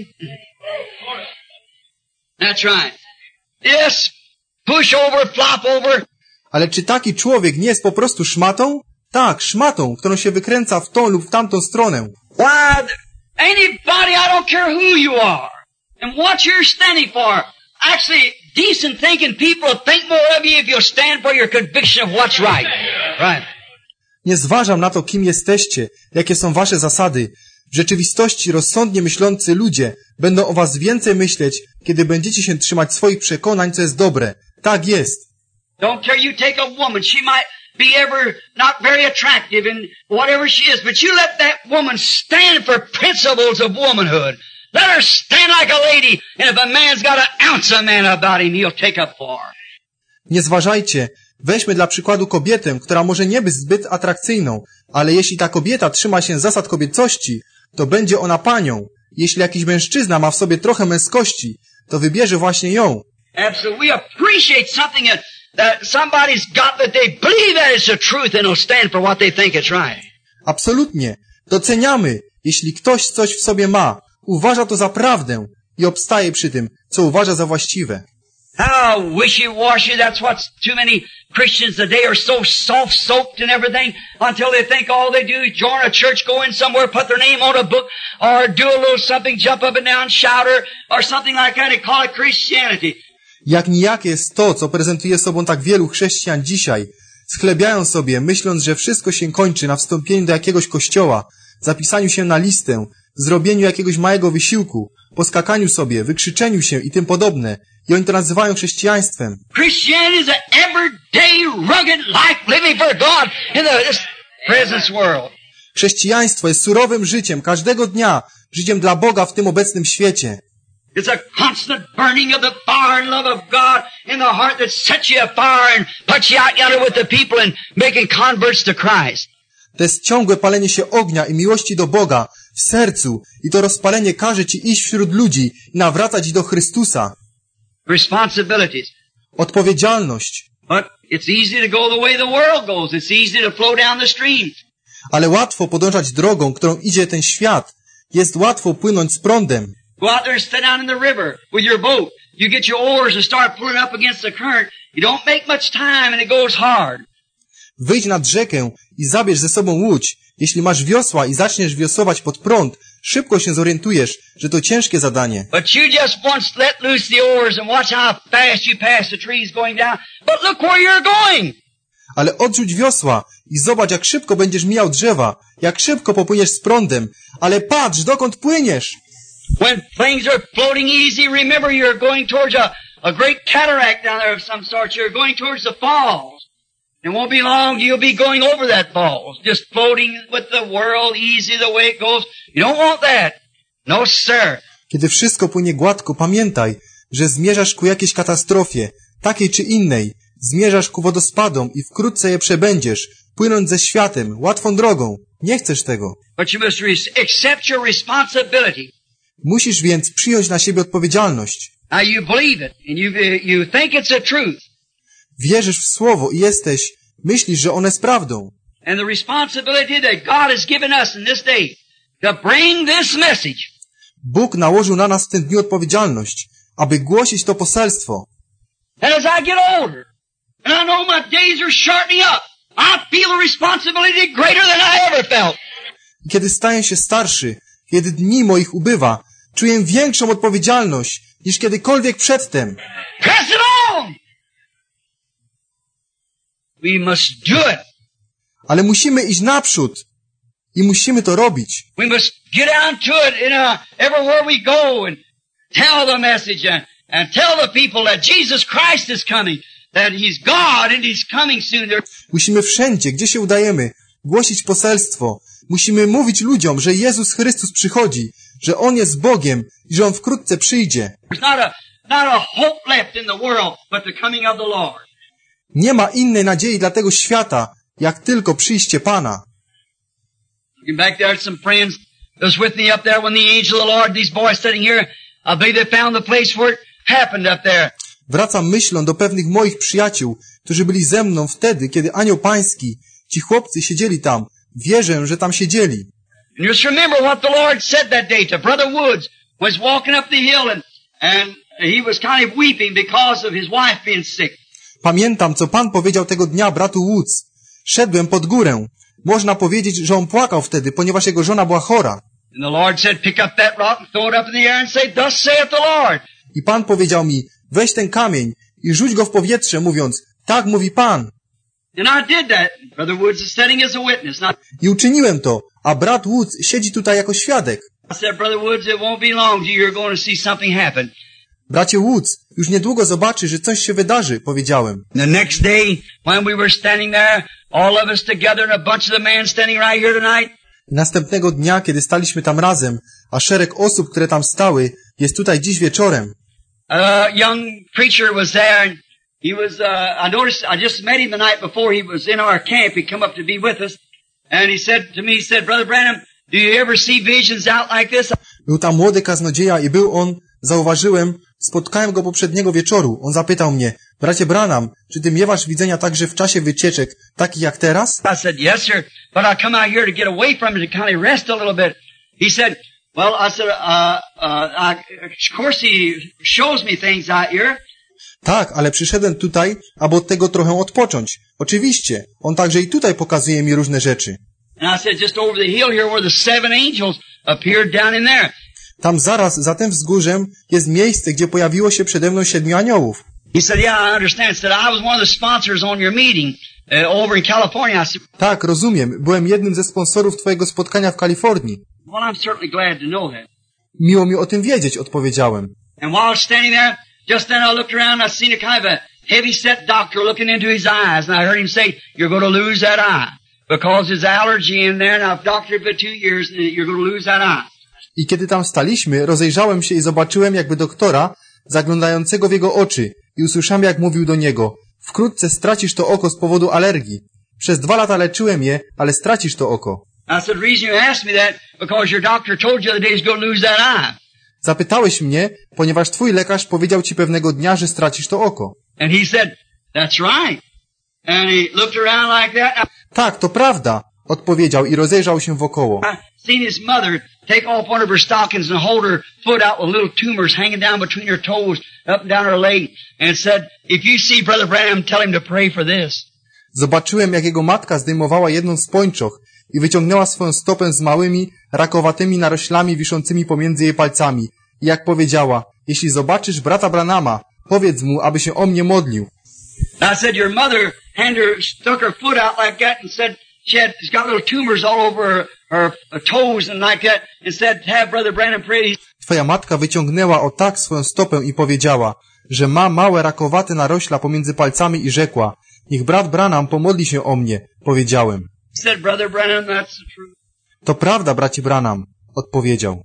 that's right. Yes, push over, flop over. Ale czy taki człowiek nie jest po prostu szmatą? Tak, szmatą, którą się wykręca w tą lub w tamtą stronę. Why, anybody, I don't care who you are and what you're standing for. Actually, decent thinking people will think more of you if you'll stand for your conviction of what's right. Right. Nie zważam na to, kim jesteście, jakie są wasze zasady. W rzeczywistości rozsądnie myślący ludzie będą o was więcej myśleć, kiedy będziecie się trzymać swoich przekonań, co jest dobre. Tak jest. Don't care, you take a woman, she might be ever not very attractive in whatever she is, but you let that woman stand for principles of womanhood. Let her stand like a lady, and if a man's got an ounce of man about him, he'll take up for her. Nie zważajcie. Weźmy dla przykładu kobietę, która może nie być zbyt atrakcyjną, ale jeśli ta kobieta trzyma się zasad kobiecości, to będzie ona panią. Jeśli jakiś mężczyzna ma w sobie trochę męskości, to wybierze właśnie ją. Absolutely. We appreciate something that somebody's got that they believe that it's the truth and will stand for what they think it's right. Absolutnie. Doceniamy, jeśli ktoś coś w sobie ma, uważa to za prawdę i obstaje przy tym, co uważa za właściwe. How wishy-washy, that's what too many Christians today are so soft-soaked and everything until they think all they do is join a church, go in somewhere, put their name on a book, or do a little something, jump up and down, shout or something like that and call it Christianity. Jak nijakie jest to, co prezentuje sobą tak wielu chrześcijan dzisiaj. Schlebiają sobie, myśląc, że wszystko się kończy na wstąpieniu do jakiegoś kościoła, zapisaniu się na listę, zrobieniu jakiegoś małego wysiłku, poskakaniu sobie, wykrzyczeniu się i tym podobne. I oni to nazywają chrześcijaństwem. Christianity is an everyday, rugged life living for God in this present world. Chrześcijaństwo jest surowym życiem każdego dnia, życiem dla Boga w tym obecnym świecie. It's a constant burning of the fire and love of God in the heart that sets you afire and puts you out yonder with the people and making converts to Christ. To jest ciągłe palenie się ognia i miłości do Boga w sercu i to rozpalenie każe ci iść wśród ludzi i nawracać ich do Chrystusa. Responsibilities. Odpowiedzialność. But it's easy to go the way the world goes. It's easy to flow down the streams. Ale łatwo podążać drogą, którą idzie ten świat. Jest łatwo płynąć z prądem. Go out there and sit down in the river with your boat. You get your oars and start pulling up against the current. You don't make much time and it goes hard. Wyjdź nad rzekę i zabierz ze sobą łódź. Jeśli masz wiosła i zaczniesz wiosłować pod prąd, szybko się zorientujesz, że to ciężkie zadanie. But you just once let loose the oars and watch how fast you pass the trees going down. But look where you're going. Ale odrzuć wiosła i zobacz, jak szybko będziesz mijał drzewa, jak szybko popłyniesz z prądem. Ale patrz, dokąd płyniesz! When things are floating easy, remember you're going towards a great cataract down there of some sort. You're going towards the falls. It won't be long, you'll be going over that falls. Just floating with the world easy the way it goes. You don't want that. No, sir. Kiedy wszystko płynie gładko, pamiętaj, że zmierzasz ku jakiejś katastrofie, takiej czy innej. Zmierzasz ku wodospadom i wkrótce je przebędziesz, płynąc ze światem, łatwą drogą. Nie chcesz tego. But you must accept your responsibility. Musisz więc przyjąć na siebie odpowiedzialność. Now you believe it, and you think it's the truth. Wierzysz w Słowo i myślisz, że one jest prawdą. And the responsibility that God has given us in this day to bring this message. Bóg nałożył na nas w tym dniu odpowiedzialność, aby głosić to poselstwo. And as I get older, and I know my days are shortening up, I feel a responsibility greater than I ever felt. I kiedy staję się starszy, kiedy dni moich ubywa, czuję większą odpowiedzialność niż kiedykolwiek przedtem. Press it on! We must do it. Ale musimy iść naprzód i musimy to robić. We must get down to it everywhere we go and tell the message and tell the people that Jesus Christ is coming, that He's God and He's coming soon. Musimy wszędzie, gdzie się udajemy, głosić poselstwo. Musimy mówić ludziom, że Jezus Chrystus przychodzi, że On jest Bogiem i że On wkrótce przyjdzie. There's not a hope left in the world but the coming of the Lord. Nie ma innej nadziei dla tego świata, jak tylko przyjście Pana. Looking back there at some friends that was with me up there when the angel of the Lord, these boys sitting here, I believe they found the place where it happened up there. Wracam myślą do pewnych moich przyjaciół, którzy byli ze mną wtedy, kiedy Anioł Pański, ci chłopcy siedzieli tam. Wierzę, że tam siedzieli. And just remember what the Lord said that day to Brother Woods was walking up the hill and he was kind of weeping because of his wife being sick. Pamiętam, co Pan powiedział tego dnia bratu Woods. Szedłem pod górę. Można powiedzieć, że on płakał wtedy, ponieważ jego żona była chora. And the Lord said, pick up that rock and throw it up in the air and say, thus saith the Lord. I Pan powiedział mi, weź ten kamień i rzuć go w powietrze, mówiąc, tak mówi Pan. And I did that. Brother Woods is sitting as a witness. I uczyniłem to, a brat Woods siedzi tutaj jako świadek. I said, Brother Woods, it won't be long till you're going to see something happen. Bracie Woods, już niedługo zobaczy, że coś się wydarzy, powiedziałem. The next day, when we were standing there, all of us together and a bunch of the men standing right here tonight. Następnego dnia, kiedy staliśmy tam razem, a szereg osób, które tam stały, jest tutaj dziś wieczorem. A young preacher was there and he was, I noticed, I just met him the night before he was in our camp. He come up to be with us and he said to me, he said, Brother Branham, do you ever see visions out like this? Był tam młody kaznodzieja i był on, zauważyłem, spotkałem go poprzedniego wieczoru. On zapytał mnie, bracie Branham, czy ty miewasz widzenia także w czasie wycieczek, takich jak teraz? I said, yes, sir, but I come out here to get away from it, to kind of rest a little bit. He said, well, I said, of course he shows me things out here. Tak, ale przyszedłem tutaj, aby od tego trochę odpocząć. Oczywiście, on także i tutaj pokazuje mi różne rzeczy. And I said, just over the hill here where the 7 angels appeared down in there. Tam zaraz za tym wzgórzem jest miejsce, gdzie pojawiło się przede mną 7 aniołów. He said, yeah, I understand. He said, I was one of the sponsors on your meeting over in California. I said, Tak, rozumiem. Byłem jednym ze sponsorów twojego spotkania w Kalifornii. well, I'm certainly glad to know that. Miło mi o tym wiedzieć, odpowiedziałem. And while I was standing there, just then I looked around and I seen a kind of a heavy-set doctor looking into his eyes. And I heard him say, you're going to lose that eye. Because there's allergy in there and I've doctored for 2 years and you're going to lose that eye. I kiedy tam staliśmy, rozejrzałem się i zobaczyłem jakby doktora, zaglądającego w jego oczy i usłyszałem, jak mówił do niego, wkrótce stracisz to oko z powodu alergii. Przez 2 lata leczyłem je, ale stracisz to oko. I said, the reason you asked me that, because your doctor told you the other day he's going to lose that eye. Zapytałeś mnie, ponieważ twój lekarz powiedział ci pewnego dnia, że stracisz to oko. And he said, that's right. And he looked around like that. Tak, to prawda, odpowiedział i rozejrzał się wokoło. I seen his mother take off one of her stockings and hold her foot out with little tumors hanging down between her toes, up and down her leg, and said, if you see Brother Branham, tell him to pray for this. Zobaczyłem, jak jego matka zdejmowała jedną z pończoch i wyciągnęła swoją stopę z małymi, rakowatymi naroślami wiszącymi pomiędzy jej palcami. I jak powiedziała, jeśli zobaczysz brata Branhama, powiedz mu, aby się o mnie modlił. I said, your mother stuck her foot out like that and said, she's got little tumors all over her toes and like that, and said, have Brother Branham pray. Twoja matka wyciągnęła o tak swoją stopę i powiedziała, że ma małe rakowate narośla pomiędzy palcami i rzekła, niech brat Branham pomodli się o mnie, powiedziałem. He said, Brother Branham, that's the truth. To prawda, bracie Branham, odpowiedział.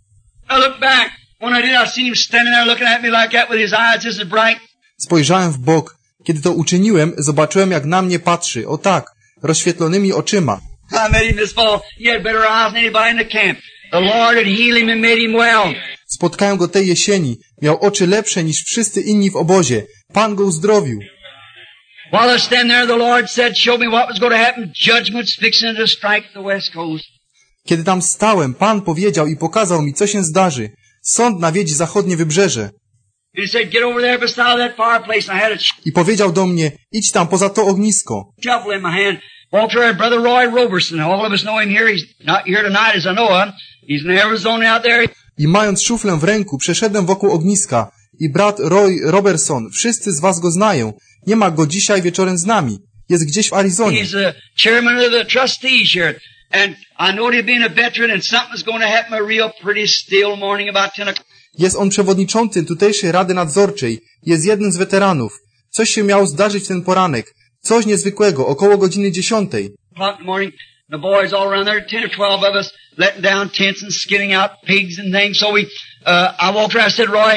I looked back. When I did, I seen him standing there looking at me like that with his eyes just as bright. Spojrzałem w bok. Kiedy to uczyniłem, zobaczyłem, jak na mnie patrzy, o tak, rozświetlonymi oczyma. I met him this fall. He had better eyes than anybody in the camp. The Lord had healed him and made him well. Spotkałem go tej jesieni. Miał oczy lepsze niż wszyscy inni w obozie. Pan go uzdrowił. While I was standing there, the Lord said, show me what was going to happen. Judgment's fixing to strike the west coast. Kiedy tam stałem, Pan powiedział i pokazał mi, co się zdarzy. Sąd nawiedzi zachodnie wybrzeże. And he said, get over there beside that fireplace. And I had a I powiedział do mnie, idź tam poza to ognisko. shovel in my hand. Walked over Brother Roy Roberson. All of us know him here. He's not here tonight as I know of. He's in Arizona out there. I mając szuflę w ręku, przeszedłem wokół ogniska. I brat Roy Robertson, wszyscy z was go znają. Nie ma go dzisiaj wieczorem z nami. Jest gdzieś w Arizonie. He's the chairman of the trustees here. And I know he'd been a veteran and something's going to happen a real pretty still morning about 10 o'clock. Jest on przewodniczącym tutejszej Rady Nadzorczej. Jest jednym z weteranów. Coś się miało zdarzyć w ten poranek. Coś niezwykłego, około godziny 10. In the morning. The boys all around there, 10 or 12 of us, letting down tents and skinning out pigs and things. So I walked around and said, Roy,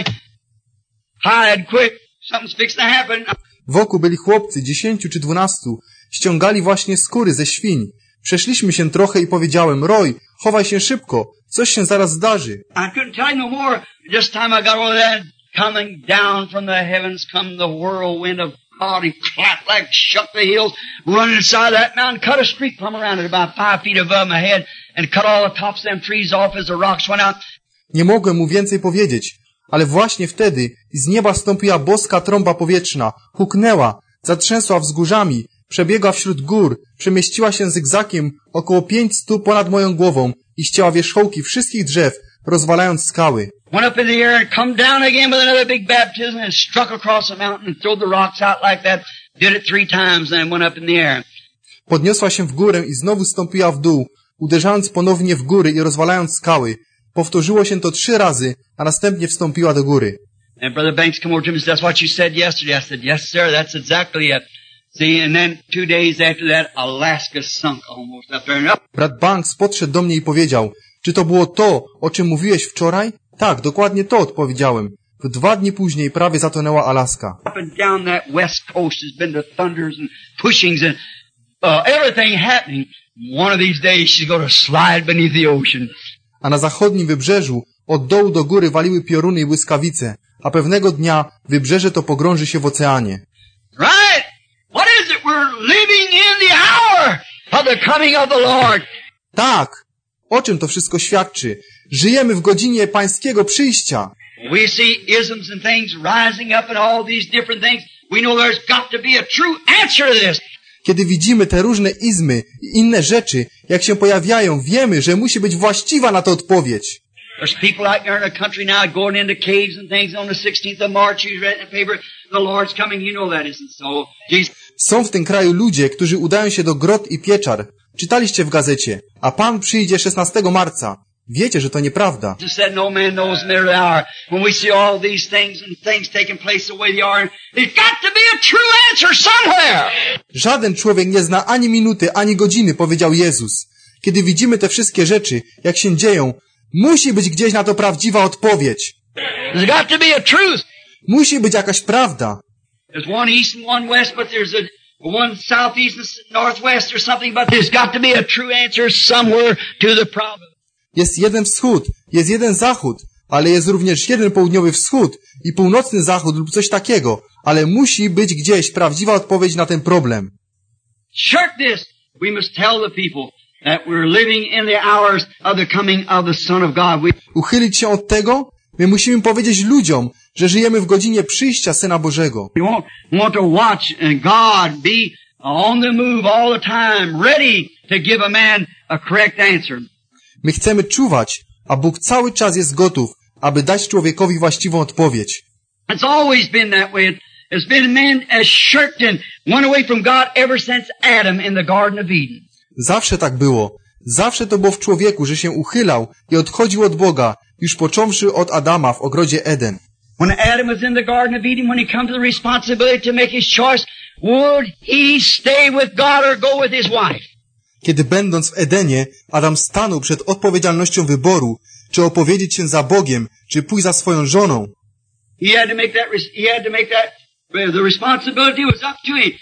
hide quick. Something's fixing to happen. Wokół byli chłopcy, 10 czy 12, ściągali właśnie skóry ze świń. Przeszliśmy się trochę i powiedziałem, Roy, chowaj się szybko, coś się zaraz zdarzy. I couldn't tell you no more. Just time I got over there, coming down from the heavens come the whirlwind of God. He clapped like shook the hills, running inside that mountain, cut a streak plumb around it about 5 feet above my head, and cut all the tops of them trees off as the rocks went out. Nie mogłem mu więcej powiedzieć, ale właśnie wtedy z nieba stąpiła boska trąba powietrzna, huknęła, zatrzęsła wzgórzami, przebiegła wśród gór, przemieściła się zygzakiem około 500 ponad moją głową i ścięła wierzchołki wszystkich drzew, rozwalając skały. Went up in the air and come down again with another big baptism and struck across the mountain and threw the rocks out like that. Did it 3 times and went up in the air. Podniosła się w górę i znowu stąpiła w dół, uderzając ponownie w góry i rozwalając skały. Powtórzyło się to 3 razy, a następnie wstąpiła do góry. And Brother Banks come over to me and said, that's what you said yesterday. I said, yes, sir, that's exactly it. See, and then 2 days after that, Alaska sunk almost up there and up. Brat Banks podszedł do mnie i powiedział, czy to było to, o czym mówiłeś wczoraj? Tak, dokładnie to odpowiedziałem. W 2 dni później prawie zatonęła Alaska. Up and down that west coast has been the thunders and pushings and everything happening. One of these days she's going to slide beneath the ocean. A na zachodnim wybrzeżu od dołu do góry waliły pioruny i błyskawice, a pewnego dnia wybrzeże to pogrąży się w oceanie. Right! What is it? We're living in the hour of the coming of the Lord. Tak! O czym to wszystko świadczy? Żyjemy w godzinie pańskiego przyjścia. We see isms and things rising up and all these different things. We know there's got to be a true answer to this. Kiedy widzimy te różne izmy i inne rzeczy, jak się pojawiają, wiemy, że musi być właściwa na to odpowiedź. There's people out there in the country now going into caves and things on the 16th of March. You read in the paper, the Lord's coming. You know that isn't so. Jesus. Są w tym kraju ludzie, którzy udają się do grot i pieczar. Czytaliście w gazecie, a Pan przyjdzie 16 marca. Wiecie, że to nieprawda. Jesus said, no man knows the minute of the hour. When we see all these things and things taking place the way they are, there's got to be a true answer somewhere. Żaden człowiek nie zna ani minuty, ani godziny, powiedział Jezus. Kiedy widzimy te wszystkie rzeczy, jak się dzieją, musi być gdzieś na to prawdziwa odpowiedź. There's got to be a truth. Musi być jakaś prawda. There's one east and one west, but there's one southeast and northwest or something, but there's got to be a true answer somewhere to the problem. Jest jeden wschód, jest jeden zachód, ale jest również jeden południowy wschód i północny zachód lub coś takiego, ale musi być gdzieś prawdziwa odpowiedź na ten problem. Shirk this. We must tell the people that we're living in the hours of the coming of the Son of God. Uchylić się od tego? My musimy powiedzieć ludziom, że żyjemy w godzinie przyjścia Syna Bożego. We want to watch God be on the move all the time, ready to give a man a correct answer. My chcemy czuwać, a Bóg cały czas jest gotów, aby dać człowiekowi właściwą odpowiedź. It's always been that way. It's been man has shirked and went away from God ever since Adam in the Garden of Eden. Zawsze tak było. Zawsze to było w człowieku, że się uchylał i odchodził od Boga, już począwszy od Adama w ogrodzie Eden. When Adam was in the Garden of Eden, when he come to the responsibility to make his choice, would he stay with God or go with his wife? Kiedy będąc w Edenie, Adam stanął przed odpowiedzialnością wyboru, czy opowiedzieć się za Bogiem, czy pójść za swoją żoną. He had to make that, the responsibility was up to him.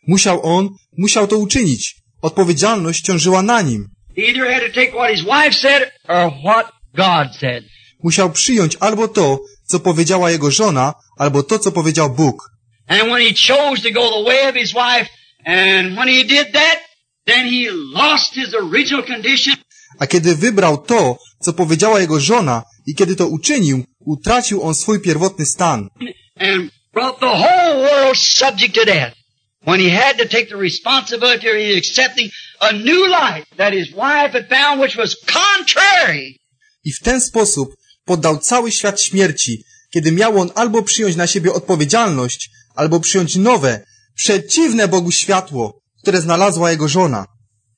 Musiał to uczynić. Odpowiedzialność ciążyła na nim. He either had to take what his wife said or what God said. Musiał przyjąć albo to, co powiedziała jego żona, albo to, co powiedział Bóg. And when he chose to go the way of his wife, and when he did that, then he lost his original condition. A kiedy wybrał to, co powiedziała jego żona, i kiedy to uczynił, utracił on swój pierwotny stan. And brought the whole world subject to death. When he had to take the responsibility of accepting a new life that his wife had found, which was contrary. I w ten sposób poddał cały świat śmierci, kiedy miał on albo przyjąć na siebie odpowiedzialność, albo przyjąć nowe, przeciwne Bogu światło, które znalazła jego żona.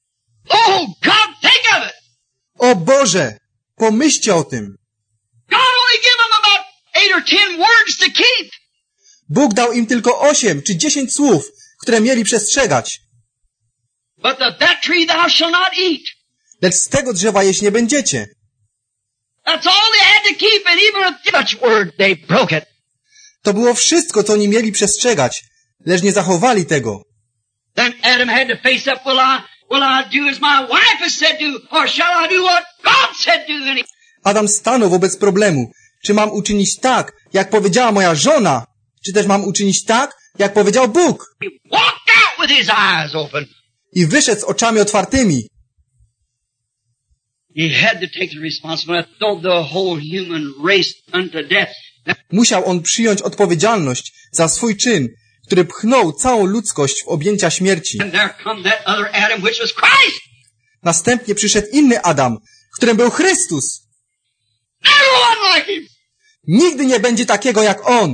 Oh, God, think of it! O Boże! Pomyślcie o tym! God only gave them about 8 or 10 words to keep. Bóg dał im tylko 8 czy 10 słów, które mieli przestrzegać. But of that tree thou shalt not eat. Lecz z tego drzewa jeść nie będziecie. That's all they had to keep, and even with such word, they broke it. To było wszystko, co oni mieli przestrzegać, lecz nie zachowali tego. Then Adam had to face up, will I do as my wife has said do, or shall I do what God said do? And Adam stanął wobec problemu. Czy mam uczynić tak, jak powiedziała moja żona? Czy też mam uczynić tak, jak powiedział Bóg? he walked out with his eyes open. I wyszedł z oczami otwartymi. He had to take the responsibility, throw the whole human race unto death. Musiał on przyjąć odpowiedzialność za swój czyn, który pchnął całą ludzkość w objęcia śmierci. And there come that other Adam, which was Christ. Następnie przyszedł inny Adam, którym był Chrystus. Never one like him. Nigdy nie będzie takiego jak on.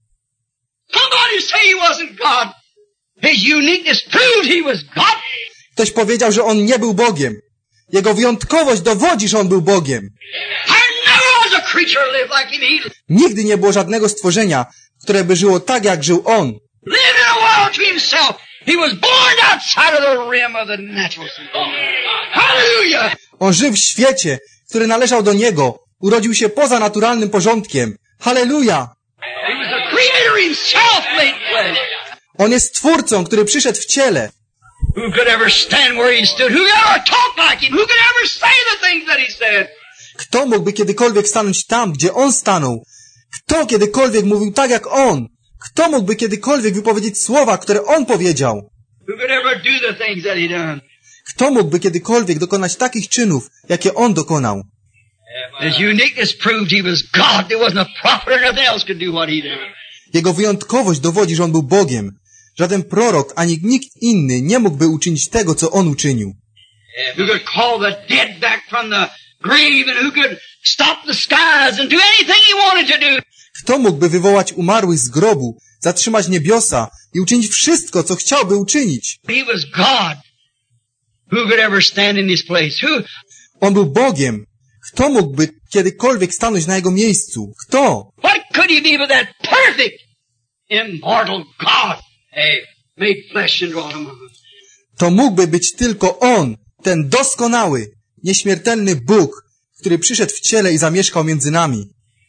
Somebody say he wasn't God. His uniqueness proved he was God. Ktoś powiedział, że on nie był Bogiem. Jego wyjątkowość dowodzi, że on był Bogiem. There never was a creature lived like him. He Nigdy nie było żadnego stworzenia, które by żyło tak, jak żył on. lived in a world to himself. He was born outside of the rim of the natural system. Hallelujah! On żył w świecie, który należał do niego. Urodził się poza naturalnym porządkiem. Halleluja! He was the creator himself made flesh. On jest Stwórcą, który przyszedł w ciele. Who could ever stand where he stood? Who could ever talk like him? Who could ever say the things that he said? Kto mógłby kiedykolwiek stanąć tam, gdzie on stanął? Kto kiedykolwiek mówił tak, jak on? Kto mógłby kiedykolwiek wypowiedzieć słowa, które on powiedział? Who could ever do the things that he done? Kto mógłby kiedykolwiek dokonać takich czynów, jakie on dokonał? His uniqueness proved he was God. There wasn't a prophet or nothing else could do what he did. Jego wyjątkowość dowodzi, że on był Bogiem. Żaden prorok, ani nikt inny nie mógłby uczynić tego, co on uczynił. Who could call the dead back from the grave and who could stop the skies and do anything he wanted to do. Kto mógłby wywołać umarłych z grobu, zatrzymać niebiosa i uczynić wszystko, co chciałby uczynić? He was God. Who could ever stand in his place? Who? On był Bogiem. Kto mógłby kiedykolwiek stanąć na jego miejscu? Kto? What could he be but that perfect, immortal God? Hey, made flesh and dwelt among us. To mógłby być tylko On, ten doskonały, nieśmiertelny Bóg, który przyszedł w ciele i zamieszkał między nami.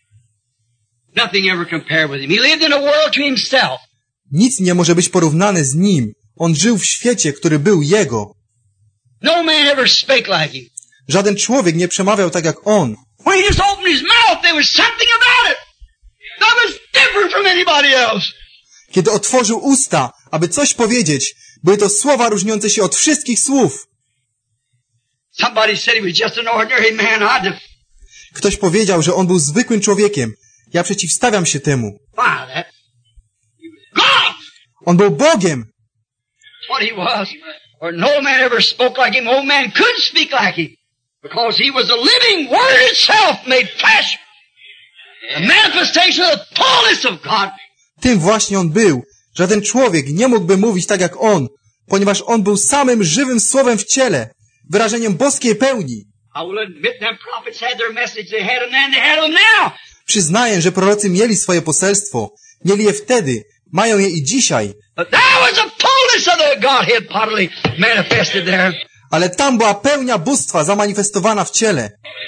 Nothing ever compared with him. He lived in a world to himself. Nic nie może być porównane z Nim. On żył w świecie, który był Jego. No man ever spake like him. Żaden człowiek nie przemawiał tak jak On. When he just opened his mouth, there was something about it that was different from anybody else. Kiedy otworzył usta, aby coś powiedzieć, były to słowa różniące się od wszystkich słów. Somebody said he was just an ordinary man. Ktoś powiedział, że on był zwykłym człowiekiem. Ja przeciwstawiam się temu. Why that? He was God. On był Bogiem. What he was. Or no man ever spoke like him. No man could speak like him. Because he was the living Word itself made flesh. The manifestation of the fullness of God. Tym właśnie on był. Żaden człowiek nie mógłby mówić tak jak on, ponieważ on był samym żywym słowem w ciele, wyrażeniem boskiej pełni. I will admit them prophets had their message. They had them then, they had them now. Przyznaję, że prorocy mieli swoje poselstwo. Mieli je wtedy. Mają je i dzisiaj. But there was a fullness of the Godhead bodily manifested there. Ale tam była pełnia bóstwa zamanifestowana w ciele.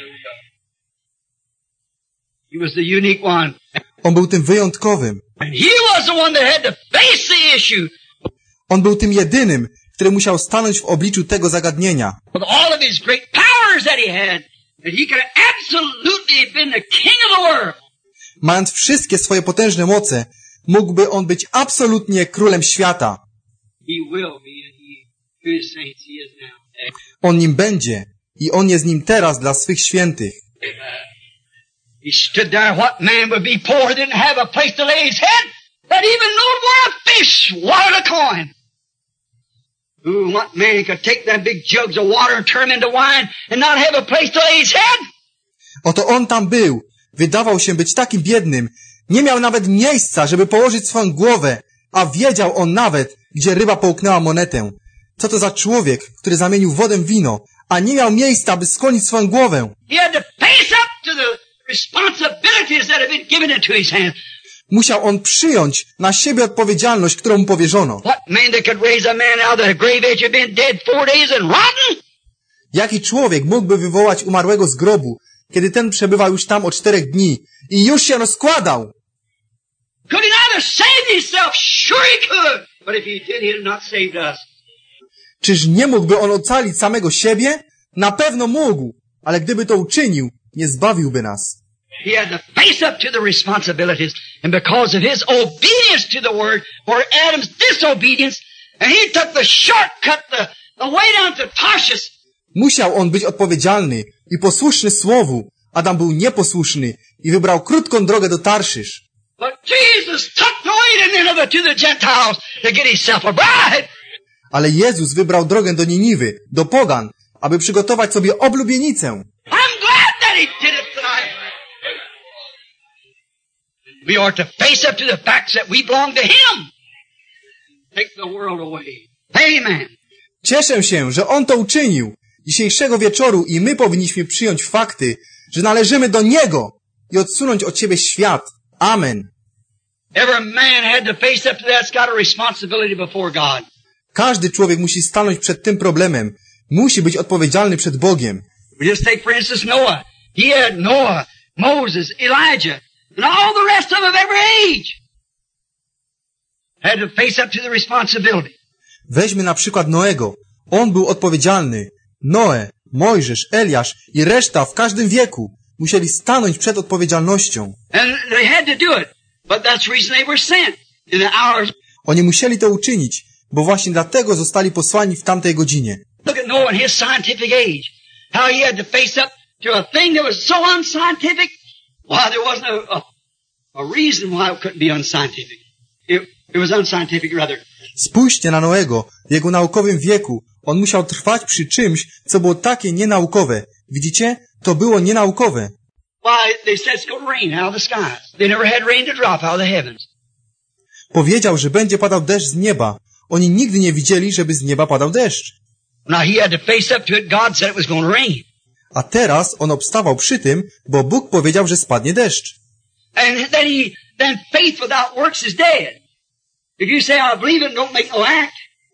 He was the unique one. On był tym wyjątkowym. And he was the one that had to face the issue. On był tym jedynym, który musiał stanąć w obliczu tego zagadnienia. With all of his great powers that he had, that he could have absolutely been the king of the world. Mając wszystkie swoje potężne moce, mógłby on być absolutnie królem świata. He will be, and he, to his saints, he is now. On nim będzie i on jest nim teraz dla swych świętych. He stood there, what man would be poor, didn't have a place to lay his head, that even knowed where a fish swallowed a coin. Ooh, what man could take them big jugs of water and turn them into wine and not have a place to lay his head? Oto on tam był. Wydawał się być takim biednym. Nie miał nawet miejsca, żeby położyć swoją głowę, a wiedział on nawet, gdzie ryba połknęła monetę. Co to za człowiek, który zamienił wodę w wino, a nie miał miejsca, aby skłonić swoją głowę. He had to face up to the responsibilities that had been given into his hands. Musiał on przyjąć na siebie odpowiedzialność, którą mu powierzono. What man that could raise a man out of the grave after being dead 4 days and rotten? Jaki człowiek mógłby wywołać umarłego z grobu, kiedy ten przebywał już tam od 4 dni i już się rozkładał? Could he not have saved himself? Sure he could. But if he did, he had not saved us. Czyż nie mógłby on ocalić samego siebie? Na pewno mógł, ale gdyby to uczynił, nie zbawiłby nas. He had to face up to the responsibilities, and because of his obedience to the word, for Adam's disobedience, and he took the shortcut, the way down to Tarshish. Musiał on być odpowiedzialny i posłuszny słowu. Adam był nieposłuszny i wybrał krótką drogę do Tarszysz. But Jesus took the way to Nineveh to the Gentiles to get himself a bride. Ale Jezus wybrał drogę do Niniwy, do pogan, aby przygotować sobie oblubienicę. I'm glad that he did it tonight. We are to face up to the facts that we belong to him. Take the world away. Amen. Cieszę się, że On to uczynił. Dzisiejszego wieczoru i my powinniśmy przyjąć fakty, że należymy do Niego i odsunąć od siebie świat. Amen. Every man had to face up to that. It's got a responsibility before God. Każdy człowiek musi stanąć przed tym problemem. Musi być odpowiedzialny przed Bogiem. We just take, for instance, Noah. He had Noah, Moses, Elijah, and all the rest of them of every age. Had to face up to the responsibility. Weźmy na przykład Noego. On był odpowiedzialny. Noe, Mojżesz, Eliasz i reszta w każdym wieku musieli stanąć przed odpowiedzialnością. And they had to do it. But that's the reason they were sent in the hours. Oni musieli to uczynić, bo właśnie dlatego zostali posłani w tamtej godzinie. Look at Noah in his scientific age. How he had to face up to a thing that was so unscientific. Why, there wasn't a reason why it couldn't be unscientific. It was unscientific, rather. Spójrzcie na Noego. W jego naukowym wieku on musiał trwać przy czymś, co było takie nienaukowe. Widzicie? To było nienaukowe. Why, they said it's going to rain out of the skies. They never had rain to drop out of the heavens. Powiedział, że będzie padał deszcz z nieba. Oni nigdy nie widzieli, żeby z nieba padał deszcz. Now he had to face up to it. God said it was going to rain. A teraz on obstawał przy tym, bo Bóg powiedział, że spadnie deszcz. And then faith without works is dead. If you say, I believe it, don't make no act.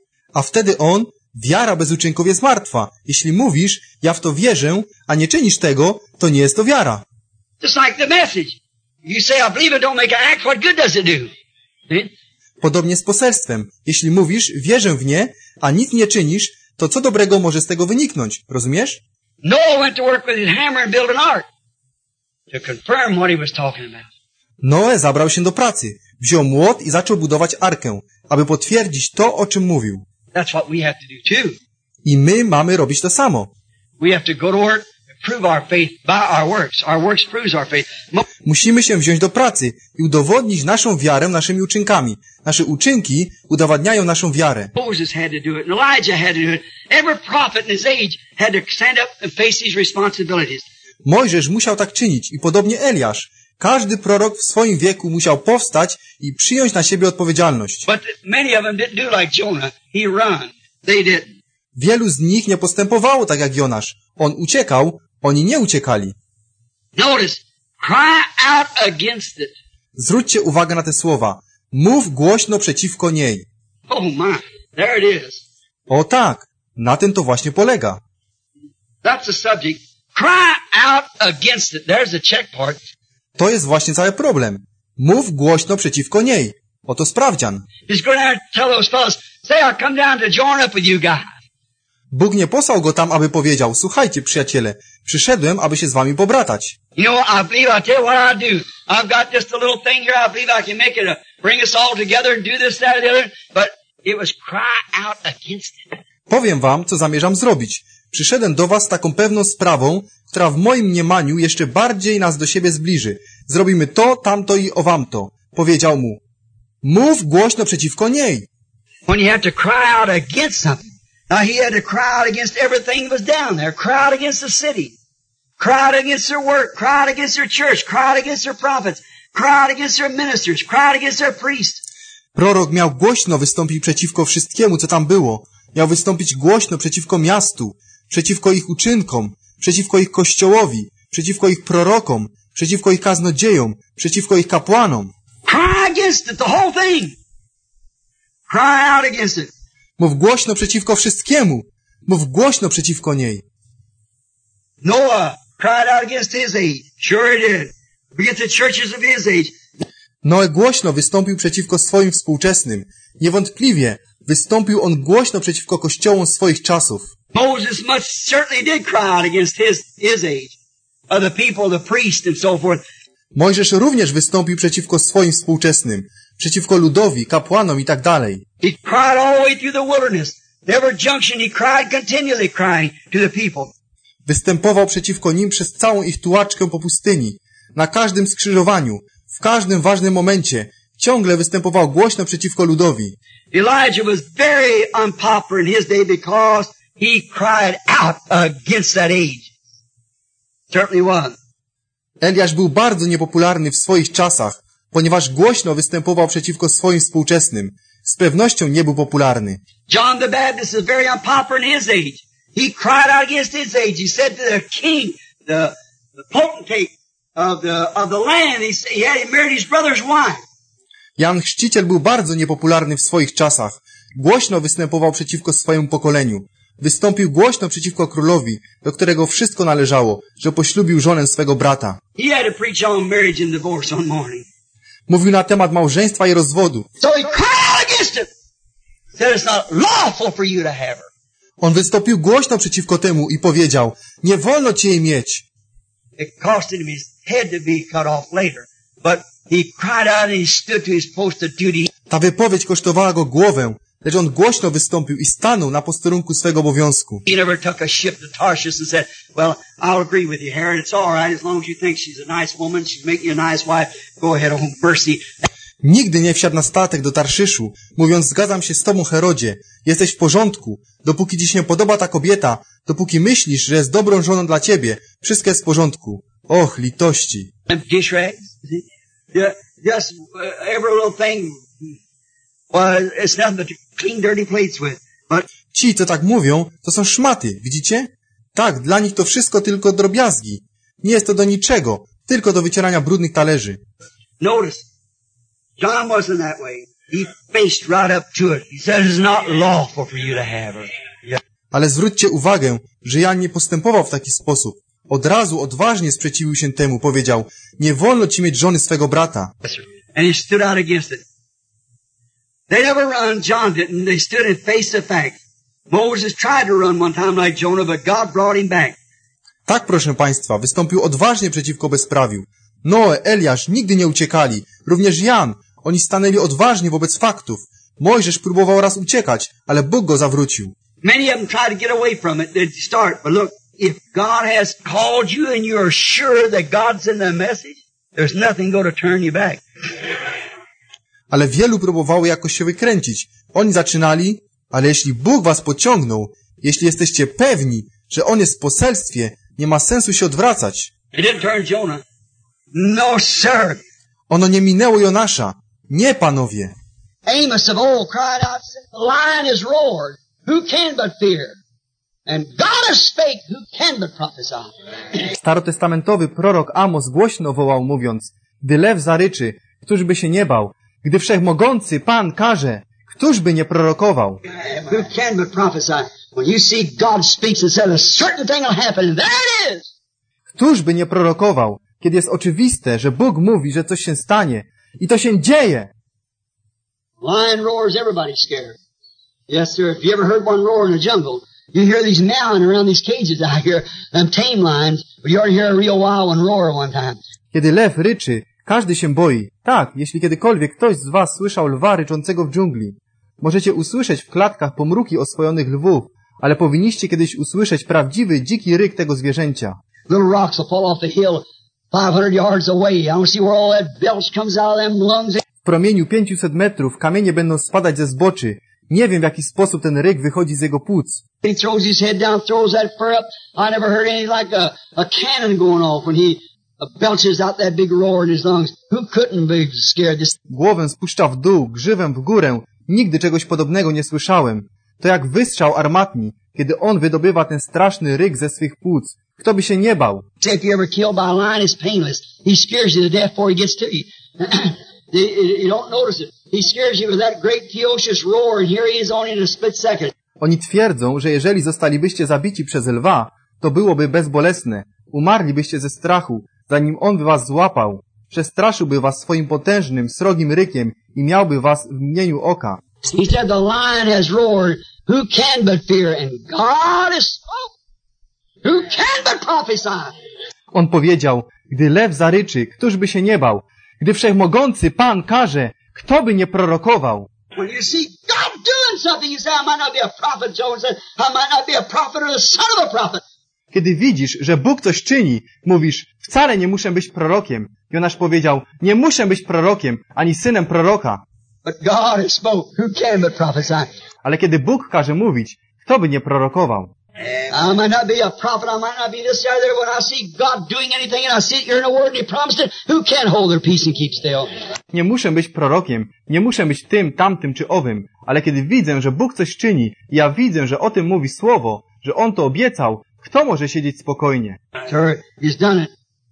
A wtedy on, wiara bez uczynków jest martwa. Jeśli mówisz, ja w to wierzę, a nie czynisz tego, to nie jest to wiara. Just like the message. If you say, I believe it, don't make an act, what good does it do? See? Podobnie z poselstwem. Jeśli mówisz, wierzę w nie, a nic nie czynisz, to co dobrego może z tego wyniknąć? Rozumiesz? Noah went to work with his hammer and built an ark to confirm what he was talking about. Noe zabrał się do pracy. Wziął młot i zaczął budować arkę, aby potwierdzić to, o czym mówił. That's what we have to do too. I my mamy robić to samo. We have to go to work and prove our faith by our works. Our works proves our faith. Musimy się wziąć do pracy i udowodnić naszą wiarę naszymi uczynkami. Nasze uczynki udowadniają naszą wiarę. Moses had to do it, and Elijah had to do it. Every prophet in his age had to stand up and face these responsibilities. Mojżesz musiał tak czynić i podobnie Eliasz. Każdy prorok w swoim wieku musiał powstać i przyjąć na siebie odpowiedzialność. But many of them didn't do like Jonah. He run. They didn't. Wielu z nich nie postępowało tak jak Jonasz. On uciekał, oni nie uciekali. Notice, cry out against it. Zwróćcie uwagę na te słowa. Mów głośno przeciwko niej. Oh my, there it is. O tak, na tym to właśnie polega. That's the subject. Cry out against it. There's the check part. To jest właśnie cały problem. Mów głośno przeciwko niej. Oto sprawdzian. He's going to tell those fellows, say I'll come down to join up with you guys. Bóg nie posłał go tam, aby powiedział, słuchajcie przyjaciele, przyszedłem, aby się z wami pobratać. You know, I believe, I'll tell you what I do. I've got just a little thing here. I believe I can make it, bring us all together and do this, that, and the other. But it was cry out against it. Powiem wam, co zamierzam zrobić. Przyszedłem do was z taką pewną sprawą, która w moim mniemaniu jeszcze bardziej nas do siebie zbliży. Zrobimy to, tamto i owamto. Powiedział mu. Mów głośno przeciwko niej. When you have to cry out against something. Now he had to cry out against everything that was down there. Cry out against the city. Cry out against their work. Cry out against their church. Cry out against their prophets. Cry out against their ministers. Cry out against their priests. Prorok miał głośno wystąpić przeciwko wszystkiemu, co tam było. Miał wystąpić głośno przeciwko miastu, przeciwko ich uczynkom, przeciwko ich kościołowi, przeciwko ich prorokom, przeciwko ich kaznodziejom, przeciwko ich kapłanom. Cry against it, the whole thing. Cry out against it. Mów głośno przeciwko wszystkiemu. Mów głośno przeciwko niej. Noah cried out against his age. Sure he did. Against the churches of his age. Noe głośno wystąpił przeciwko swoim współczesnym. Niewątpliwie wystąpił on głośno przeciwko kościołom swoich czasów. Moses much certainly did cry out against his age. Of the people, the priests and so forth. Mojżesz również wystąpił przeciwko swoim współczesnym, przeciwko ludowi, kapłanom i tak dalej. He cried all the way through the wilderness. Every junction he cried, continually crying to the people. Występował przeciwko nim przez całą ich tułaczkę po pustyni. Na każdym skrzyżowaniu, w każdym ważnym momencie, ciągle występował głośno przeciwko ludowi. Elijah was very unpopular in his day because he cried out against that age. Certainly was. Eliasz był bardzo niepopularny w swoich czasach, ponieważ głośno występował przeciwko swoim współczesnym. Z pewnością nie był popularny. John the Baptist is very unpopular in his age. He cried out against his age. He said to the king, the potentate of the land, he had married his brother's wife. Jan Chrzciciel był bardzo niepopularny w swoich czasach. Głośno występował przeciwko swojemu pokoleniu. Wystąpił głośno przeciwko królowi, do którego wszystko należało, że poślubił żonę swego brata. He had to preach on marriage and divorce one morning. Mówił na temat małżeństwa i rozwodu. So he cried out against it. Said it's not lawful for you to have her. On wystąpił głośno przeciwko temu i powiedział, nie wolno ci jej mieć. It costed him his head to be cut off later. But he cried out and he stood to his post of duty. Ta wypowiedź kosztowała go głowę, lecz on głośno wystąpił i stanął na posterunku swego obowiązku. He never took a ship to Tarshish and said, well, I'll agree with you, Herod. It's all right as long as you think she's a nice woman, she's making you a nice wife. Go ahead, oh mercy. Nigdy nie wsiadł na statek do Tarszyszu, mówiąc, zgadzam się z tobą, Herodzie, jesteś w porządku, dopóki ci się podoba ta kobieta, dopóki myślisz, że jest dobrą żoną dla ciebie, wszystko jest w porządku. Och, litości. Dish rags. Just every little thing. Well, it's nothing but to clean dirty plates with. But Ci, co tak mówią, to są szmaty, widzicie? Tak, dla nich to wszystko tylko drobiazgi. Nie jest to do niczego, tylko do wycierania brudnych talerzy. notice, John wasn't that way. He faced right up to it. He said it's not lawful for you to have her. Yeah. Ale zwróćcie uwagę, że Jan nie postępował w taki sposób. Od razu odważnie sprzeciwił się temu, powiedział, nie wolno ci mieć żony swego brata. And he stood out against it. They never run, John didn't. They stood and faced the fact. Moses tried to run one time like Jonah, but God brought him back. Tak, proszę państwa, wystąpił odważnie przeciwko bezprawiu. Noe, Eliasz nigdy nie uciekali, również Jan. Oni stanęli odważnie wobec faktów. Mojżesz próbował raz uciekać, ale Bóg go zawrócił. Many of them tried to get away from it. They'd start. But look, if God has called you and you're sure that God's in the message, there's nothing going to turn you back. Ale wielu próbowało jakoś się wykręcić. Oni zaczynali, ale jeśli Bóg was pociągnął, jeśli jesteście pewni, że On jest w poselstwie, nie ma sensu się odwracać. It didn't turn Jonah. No, sir. Ono nie minęło Jonasza. Nie, panowie. Amos of old cried out, the lion has roared. Who can but fear? And God has spake. Who can but prophesy? Starotestamentowy prorok Amos głośno wołał, mówiąc, gdy lew zaryczy, któż by się nie bał? Gdy wszechmogący Pan każe, któż by nie prorokował? Who can but prophesy? When you see God speaks and says a certain thing will happen, and there it is. Któż by nie prorokował, kiedy jest oczywiste, że Bóg mówi, że coś się stanie i to się dzieje? Lion roars, everybody's scared. Yes, sir. If you ever heard one roar in the jungle, you hear these meowing around these cages out here, them tame lions, but you ought to hear a real wild one roar one time. Kiedy lew ryczy, każdy się boi. Tak, jeśli kiedykolwiek ktoś z was słyszał lwa ryczącego w dżungli. Możecie usłyszeć w klatkach pomruki oswojonych lwów, ale powinniście kiedyś usłyszeć prawdziwy, dziki ryk tego zwierzęcia. Little rocks will fall off the hill 500 yards away. I don't see where all that belch comes out of them lungs. W promieniu 500 metrów kamienie będą spadać ze zboczy. Nie wiem, w jaki sposób ten ryk wychodzi z jego płuc. He throws his head down, throws that fur up. I never heard anything like a cannon going off when he belches out that big roar in his lungs. Who couldn't be scared? Głowę spuszcza w dół, grzywę w górę. Nigdy czegoś podobnego nie słyszałem. To jak wystrzał armatni, kiedy on wydobywa ten straszny ryk ze swych płuc. Kto by się nie bał? Say if you're ever killed by a lion, it's painless. He scares you to death before he gets to you. You don't notice it. He scares you with that great ferocious roar, and here he is only in a split second. Oni twierdzą, że jeżeli zostalibyście zabici przez lwa, to byłoby bezbolesne. Umarlibyście ze strachu, zanim on by was złapał. Przestraszyłby was swoim potężnym, srogim rykiem i miałby was w mgnieniu oka. He said, the lion has roared. Who can but fear? And God has spoken. Who can but prophesy? On powiedział, gdy lew zaryczy, któż by się nie bał? Gdy Wszechmogący Pan każe, kto by nie prorokował? When you see God doing something, you say, I might not be a prophet. Job said, I might not be a prophet or the son of a prophet. Kiedy widzisz, że Bóg coś czyni, mówisz, wcale nie muszę być prorokiem. Jonasz powiedział, nie muszę być prorokiem, ani synem proroka. But God has spoke. Who can but prophesy? Ale kiedy Bóg każe mówić, kto by nie prorokował? I might not be a prophet, I might not be this or there. When I see God doing anything and I see it here in the Word and He promised it, who can hold their peace and keep still? Nie muszę być prorokiem, nie muszę być tym, tamtym czy owym, ale kiedy widzę, że Bóg coś czyni, ja widzę, że o tym mówi Słowo, że On to obiecał, kto może siedzieć spokojnie? Sir, He's done it.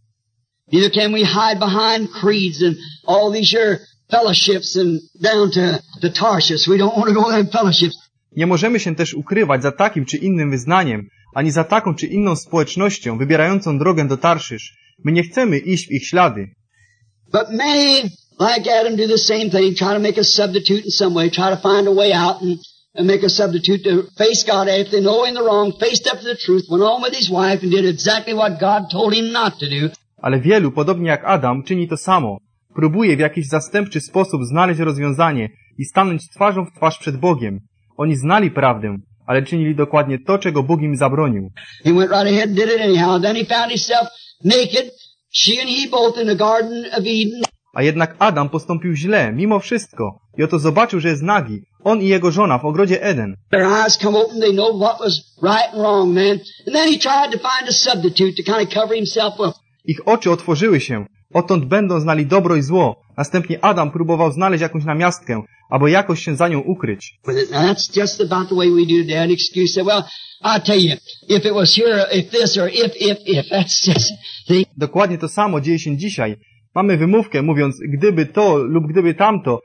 Neither can we hide behind creeds and all these here fellowships and down to Tarshish. We don't want to go to them fellowships. Nie możemy się też ukrywać za takim czy innym wyznaniem, ani za taką czy inną społecznością wybierającą drogę do Tarszysz. My nie chcemy iść w ich ślady. But many, like Adam, do the same thing, try to make a substitute in some way, try to find a way out and make a substitute to face God after they know in the wrong, faced up to the truth, went on with his wife and did exactly what God told him not to do. Ale wielu, podobnie jak Adam, czyni to samo. Próbuje w jakiś zastępczy sposób znaleźć rozwiązanie i stanąć twarzą w twarz przed Bogiem. Oni znali prawdę, ale czynili dokładnie to, czego Bóg im zabronił. He went right ahead and did it anyhow. Then he found himself naked, she and he both in the Garden of Eden. A jednak Adam postąpił źle, mimo wszystko. I oto zobaczył, że jest nagi. On i jego żona w ogrodzie Eden. Their eyes come open, they know what was right and wrong then. And then he tried to find a substitute to kind of cover himself up. Ich oczy otworzyły się. Odtąd będą znali dobro i zło. Następnie Adam próbował znaleźć jakąś namiastkę, albo jakoś się za nią ukryć. Now that's just about the way we do today. An excuse say, well, I'll tell you, if it was here, if this, or if, that's just, see? Dokładnie to samo dzieje się dzisiaj. Mamy wymówkę mówiąc, gdyby to lub gdyby tamto,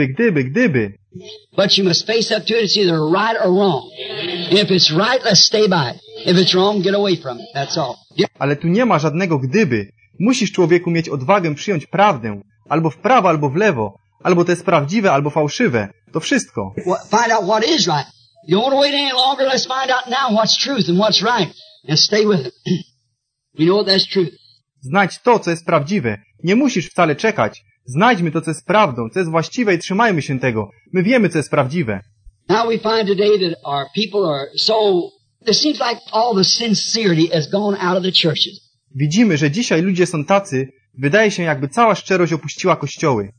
gdyby. But you must face up to it. It's either right or wrong. If it's right, let's stay by it. If it's wrong, get away from it. That's all. Ale tu nie ma żadnego gdyby. Musisz, człowieku, mieć odwagę przyjąć prawdę. Albo w prawo, albo w lewo. Albo to jest prawdziwe, albo fałszywe. To wszystko. Find out what is right. You don't want to wait any longer. Let's find out now what's truth and what's right. And stay with it. You know what that's truth. Znajdź to, co jest prawdziwe. Nie musisz wcale czekać. Znajdźmy to, co jest prawdą, co jest właściwe i trzymajmy się tego. My wiemy, co jest prawdziwe. Now we find today that our people are so, it seems like all the sincerity has gone out of the churches. Widzimy, że dzisiaj ludzie są tacy, wydaje się, jakby cała szczerość opuściła kościoły.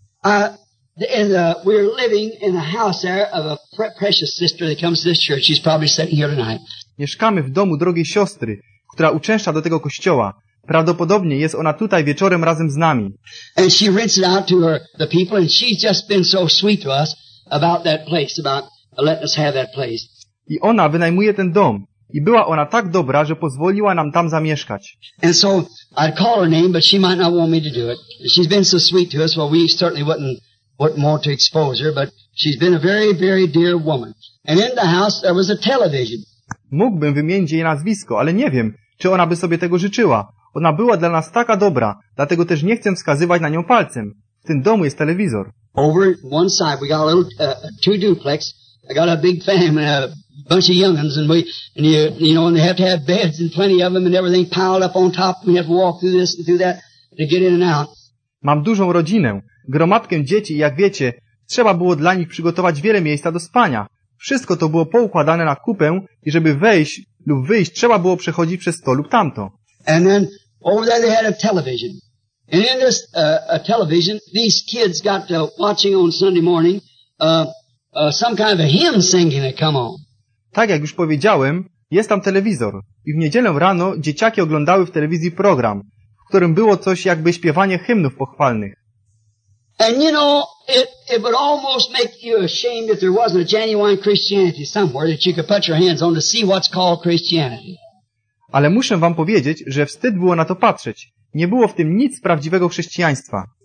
We're living in a house there of a precious sister that comes to this church. She's probably sitting here tonight. Mieszkamy w domu drogiej siostry, która uczęszcza do tego kościoła. Prawdopodobnie jest ona tutaj wieczorem razem z nami. And she rents it out to the people, and she's just been so sweet to us about that place, about letting us have that place. I ona wynajmuje ten dom. I była ona tak dobra, że pozwoliła nam tam zamieszkać. And so I'd call her name, but she might not want me to do it. She's been so sweet to us, well, we certainly wouldn't want to expose her, but she's been a very, very dear woman. And in the house there was a television. Mógłbym wymienić jej nazwisko, ale nie wiem, czy ona by sobie tego życzyła. Ona była dla nas taka dobra, dlatego też nie chcę wskazywać na nią palcem. W tym domu jest telewizor. Over one side we got a little two duplex. I got a big family, a bunch of young'uns, and you know, and they have to have beds and plenty of them and everything piled up on top. We have to walk through this and through that to get in and out. Mam dużą rodzinę, gromadkę dzieci i jak wiecie, trzeba było dla nich przygotować wiele miejsca do spania. Wszystko to było poukładane na kupę i żeby wejść lub wyjść trzeba było przechodzić przez to lub tamto. And then over there they had a television. And in this a television, these kids got to watching on Sunday morning some kind of a hymn singing that come on. Tak jak już powiedziałem, jest tam telewizor i w niedzielę rano dzieciaki oglądały w telewizji program, w którym było coś jakby śpiewanie hymnów pochwalnych. And you know, it would almost make you ashamed if there wasn't a genuine Christianity somewhere that you could put your hands on to see what's called Christianity. Ale muszę wam powiedzieć, że wstyd było na to patrzeć. Nie było w tym nic prawdziwego chrześcijaństwa.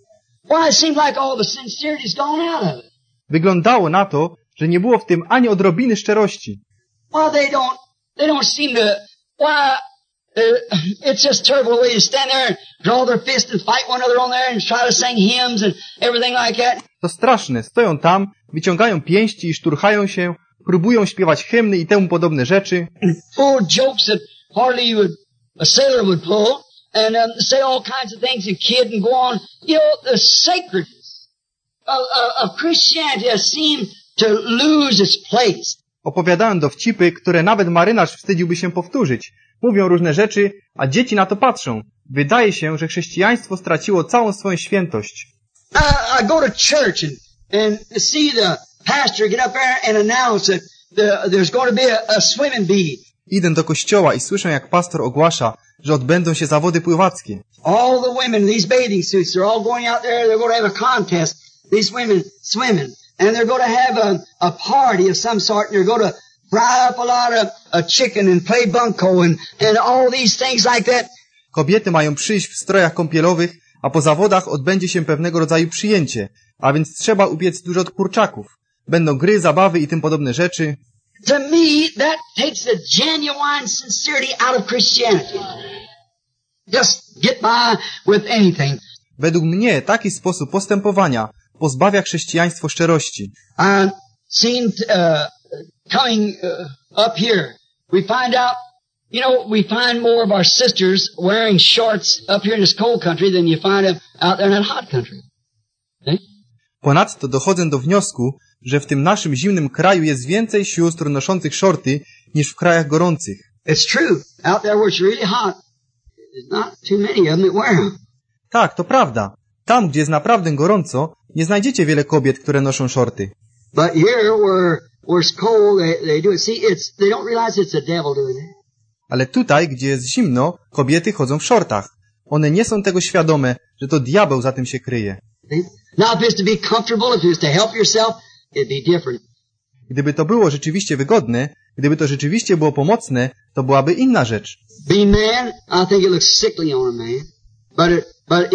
Why, it seems like all the sincerity's gone out of it. Wyglądało na to, że nie było w tym ani odrobiny szczerości. Why, they don't seem to, why, it's just terrible the way to stand there and draw their fists and fight one another on there and try to sing hymns and everything like that. To straszne, stoją tam, wyciągają pięści i szturchają się, próbują śpiewać hymny i temu podobne rzeczy. Full jokes that hardly a sailor would pull, and say all kinds of things and kid and go on. You know, the sacredness of Christianity has seemed to lose its place. Opowiadają dowcipy, które nawet marynarz wstydziłby się powtórzyć. Mówią różne rzeczy, a dzieci na to patrzą. Wydaje się, że chrześcijaństwo straciło całą swoją świętość. I go to church and see the pastor get up there and announce that there's going to be a swimming bee. Idę do kościoła i słyszę, jak pastor ogłasza, że odbędą się zawody pływackie. All the women in these bathing suits, they're all going out there, they're going to have a contest, these women swimming. And they're going to have a party of some sort, and they're going to fry up a lot of chicken and play bunco and all these things like that. Kobiety mają przyjść w strojach kąpielowych, a po zawodach odbędzie się pewnego rodzaju przyjęcie, a więc trzeba upiec dużo kurczaków. Będą gry, zabawy i tym podobne rzeczy. To me, that takes the genuine sincerity out of Christianity. Just get by with anything. Według mnie taki sposób postępowania pozbawia chrześcijaństwo szczerości. I've seen coming up here, we find out, you know, we find more of our sisters wearing shorts up here in this cold country than you find them out there in that hot country. Okay? Ponadto dochodzę do wniosku, że w tym naszym zimnym kraju jest więcej sióstr noszących shorty niż w krajach gorących. It's true. Out there where it's really hot, there's not too many of them that wear them. Tak, to prawda. Tam, gdzie jest naprawdę gorąco, nie znajdziecie wiele kobiet, które noszą shorty. But here where it's cold, they do it. See, they don't realize it's the devil doing it. Ale tutaj, gdzie jest zimno, kobiety chodzą w shortach. One nie są tego świadome, że to diabeł za tym się kryje. Now, if it's to be comfortable, if it's to help yourself, it'd be different. Gdyby to było rzeczywiście wygodne, gdyby to rzeczywiście było pomocne, to byłaby inna rzecz. Being man, I think it looks sickly on a man. But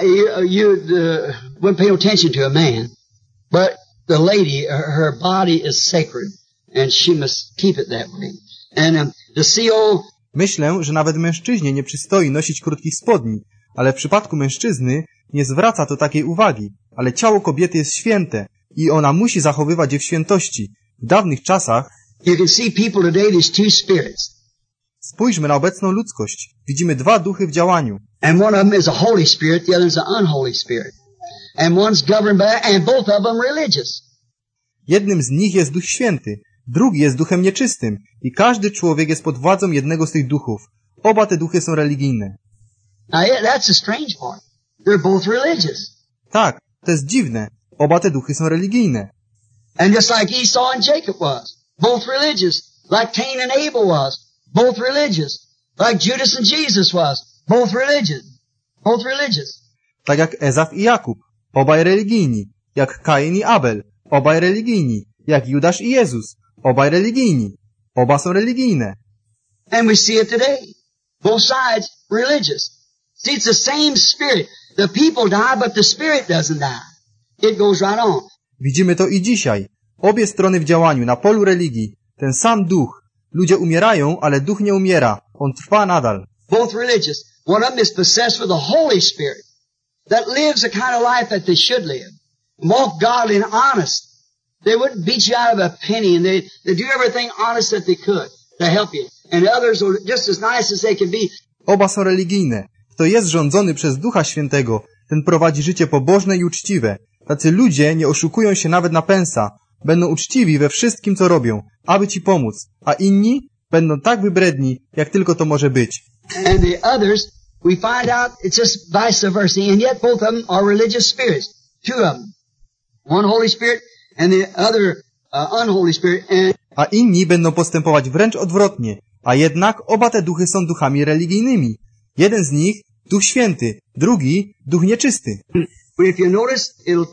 you wouldn't pay no attention to a man. But the lady, her body is sacred, and she must keep it that way. And to see old... Myślę, że nawet mężczyźnie nie przystoi nosić krótkich spodni, ale w przypadku mężczyzny nie zwraca to takiej uwagi. Ale ciało kobiety jest święte i ona musi zachowywać je w świętości. W dawnych czasach you can see people today, there's two spirits. Spójrzmy na obecną ludzkość. Widzimy dwa duchy w działaniu. And one of them is a holy spirit, the other is an unholy spirit. And one's governed by, and both of them religious. Jednym z nich jest Duch Święty, drugi jest duchem nieczystym i każdy człowiek jest pod władzą jednego z tych duchów. Oba te duchy są religijne. Now, that's the strange part. They're both religious. Tak, to jest dziwne. Oba te duchy są religijne. And just like Esau and Jacob was, both religious. Like Cain and Abel was, both religious. Like Judas and Jesus was, both religious. Both religious. Tak jak Ezaf i Jakub, obaj religijni. Jak Kain i Abel, obaj religijni. Jak Judasz i Jezus, obaj religijni. Oba są religijne. And we see it today. Both sides religious. See, it's the same spirit. The people die, but the spirit doesn't die. It goes right on. Widzimy to i dzisiaj. Obie strony w działaniu, na polu religii. Ten sam duch. Ludzie umierają, ale duch nie umiera. On trwa nadal. Both religious. One of them is possessed with the Holy Spirit that lives the kind of life that they should live. Walk godly and honest. They wouldn't beat you out of a penny, and they do everything honest that they could to help you. And others are just as nice as they can be. Oba są religijne. Kto jest rządzony przez Ducha Świętego, ten prowadzi życie pobożne i uczciwe. Tacy ludzie nie oszukują się nawet na pensa. Będą uczciwi we wszystkim, co robią, aby ci pomóc. A inni będą tak wybredni, jak tylko to może być. And the others, we find out it's just vice versa. And yet both of them are religious spirits. Two of them. One Holy Spirit and the other unholy spirit. A inni będą postępować wręcz odwrotnie. A jednak oba te duchy są duchami religijnymi. Jeden z nich, Duch Święty, drugi, Duch Nieczysty. If you notice,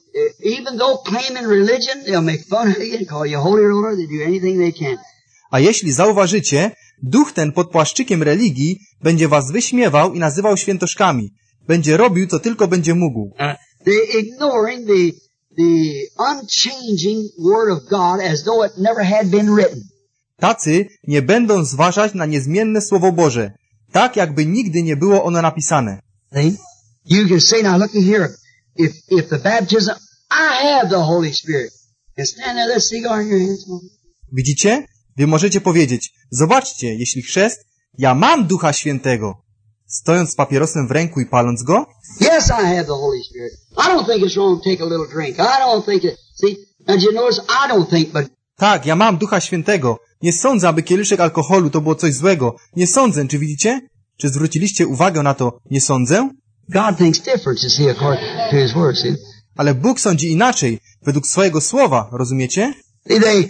even though claiming religion, they'll make fun of you and call you holy roller. They do anything they can. A jeśli zauważycie, duch ten pod płaszczykiem religii będzie was wyśmiewał i nazywał świętoszkami. Będzie robił, co tylko będzie mógł. They're ignoring the unchanging Word of God as though it never had been written. Tacy nie będą zważać na niezmienne Słowo Boże, tak jakby nigdy nie było ono napisane. See? You can say, now looky here, if the baptism, I have the Holy Spirit. And stand there, let's cigar in your hands. Widzicie? Wy możecie powiedzieć, zobaczcie, jeśli chrzest, ja mam Ducha Świętego. Stojąc z papierosem w ręku i paląc go? Yes, I have the Holy Spirit. I don't think it's wrong to take a little drink. I don't think it, see, and you notice, I don't think, but Tak, ja mam Ducha Świętego. Nie sądzę, aby kieliszek alkoholu to było coś złego. Nie sądzę, czy widzicie? Czy zwróciliście uwagę na to? Nie sądzę? God thinks different, you see, according to His Word, see? Ale Bóg sądzi inaczej, według swojego słowa, rozumiecie? They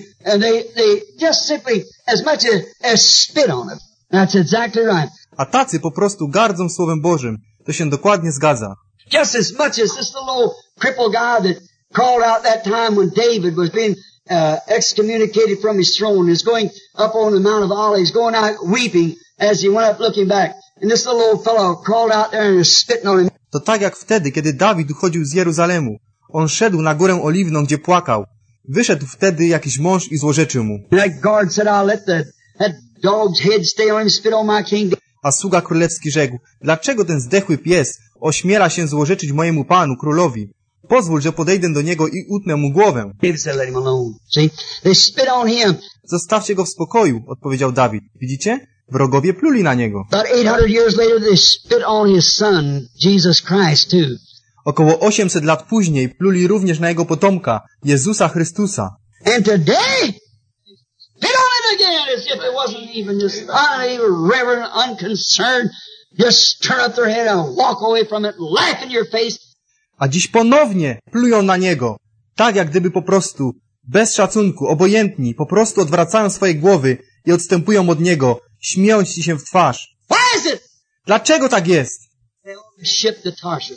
just simply, as much as spit on it. That's exactly right. A tacy po prostu gardzą Słowem Bożym. To się dokładnie zgadza. Just as much as this little old crippled guy that crawled out that time when David was being excommunicated from his throne, is going up on the Mount of Olives, going out weeping as he went up looking back. And this little old fellow crawled out there and was spitting on him. To tak jak wtedy, kiedy Dawid uchodził z Jeruzalemu. On szedł na górę Oliwną, gdzie płakał. Wyszedł wtedy jakiś mąż i złorzeczył mu. That guard said, I'll let that dog's head stay on him, spit on my king. A sługa królewski rzekł, dlaczego ten zdechły pies ośmiela się złorzeczyć mojemu panu, królowi? Pozwól, że podejdę do niego i utnę mu głowę. David said, let him alone. See? They spit on him. Zostawcie go w spokoju, odpowiedział Dawid. Widzicie? Wrogowie pluli na niego. About 800 years later, they spit on his son, Jesus Christ, too. Około 800 lat później pluli również na jego potomka, Jezusa Chrystusa. And today, spit on it again as if it wasn't even just irreverent, unconcerned. Just turn up their head and walk away from it, laugh in your face. A dziś ponownie plują na niego, tak jak gdyby po prostu, bez szacunku, obojętni, po prostu odwracają swoje głowy i odstępują od niego, śmiejąc ci się w twarz. Why is it? Dlaczego tak jest? Ship to Tarshish.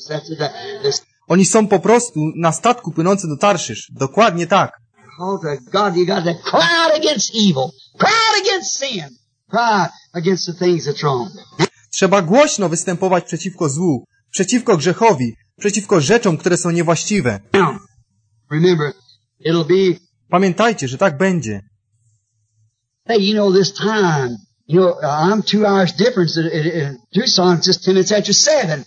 Oni są po prostu na statku płynącym do Tarszysz. Dokładnie tak. Oh, to God, you got to cry out against evil. Cry out against sin. Cry against the things that's wrong. Trzeba głośno występować przeciwko złu, przeciwko grzechowi, przeciwko rzeczom, które są niewłaściwe. Now, remember, it'll be, Pamiętajcie, że tak będzie. hey, you know, this time, you know, I'm 2 hours difference in Tucson. It's just 10 minutes after 7.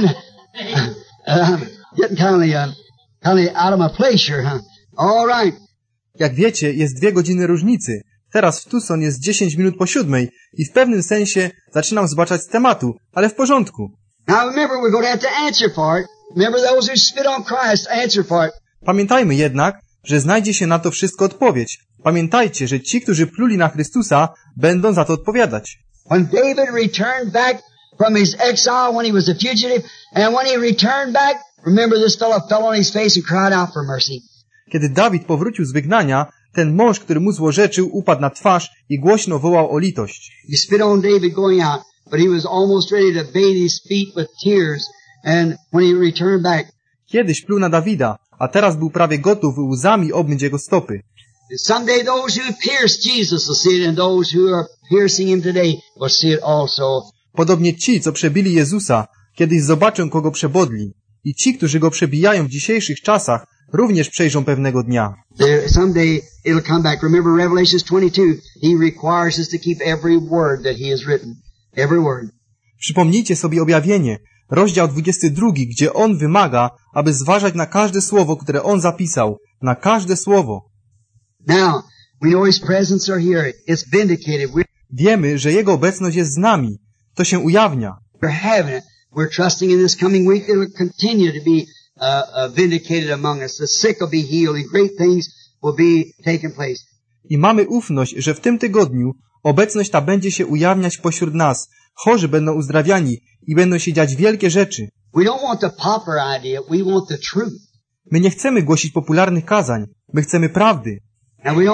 I'm getting kind of out of my place here, huh? All right. Jak wiecie, jest 2 godziny różnicy. Teraz w Tucson jest 10 minut po 7 i w pewnym sensie zaczynam zbaczać z tematu, ale w porządku. Now remember, we're going to have to answer for it. Remember those who spit on Christ, answer for it. Pamiętajmy jednak, że znajdzie się na to wszystko odpowiedź. Pamiętajcie, że ci, którzy pluli na Chrystusa, będą za to odpowiadać. When David returned back from his exile, when he was a fugitive, and when he returned back, remember this fellow fell on his face and cried out for mercy. Kiedy Dawid powrócił z wygnania, ten mąż, który mu złorzeczył, upadł na twarz i głośno wołał o litość. He spit on David going out, but he was almost ready to bathe his feet with tears, and when he returned back, Kiedyś pluł na Dawida, a teraz był prawie gotów łzami obmyć jego stopy. someday those who pierced Jesus will see it, and those who are piercing him today will see it also. Podobnie ci, co przebili Jezusa, kiedyś zobaczą, kogo przebodli. I ci, którzy go przebijają w dzisiejszych czasach, również przejrzą pewnego dnia. Someday it'll come back. Remember Revelation 22, he requires us to keep every word that he has written. Every word. Przypomnijcie sobie objawienie, rozdział 22, gdzie on wymaga, aby zważać na każde słowo, które on zapisał. Na każde słowo. Now, we know his presence are here. It's vindicated. Wiemy, że jego obecność jest z nami. To się ujawnia. We're having it. We're trusting in this coming week it'll continue to be vindicated among us. The sick will be healed and great things will be taking place. I mamy ufność, że w tym tygodniu obecność ta będzie się ujawniać pośród nas. Chorzy będą uzdrawiani i będą się dziać wielkie rzeczy. We don't want the popular idea. We want the truth. My nie chcemy głosić popularnych kazań. My chcemy prawdy. And we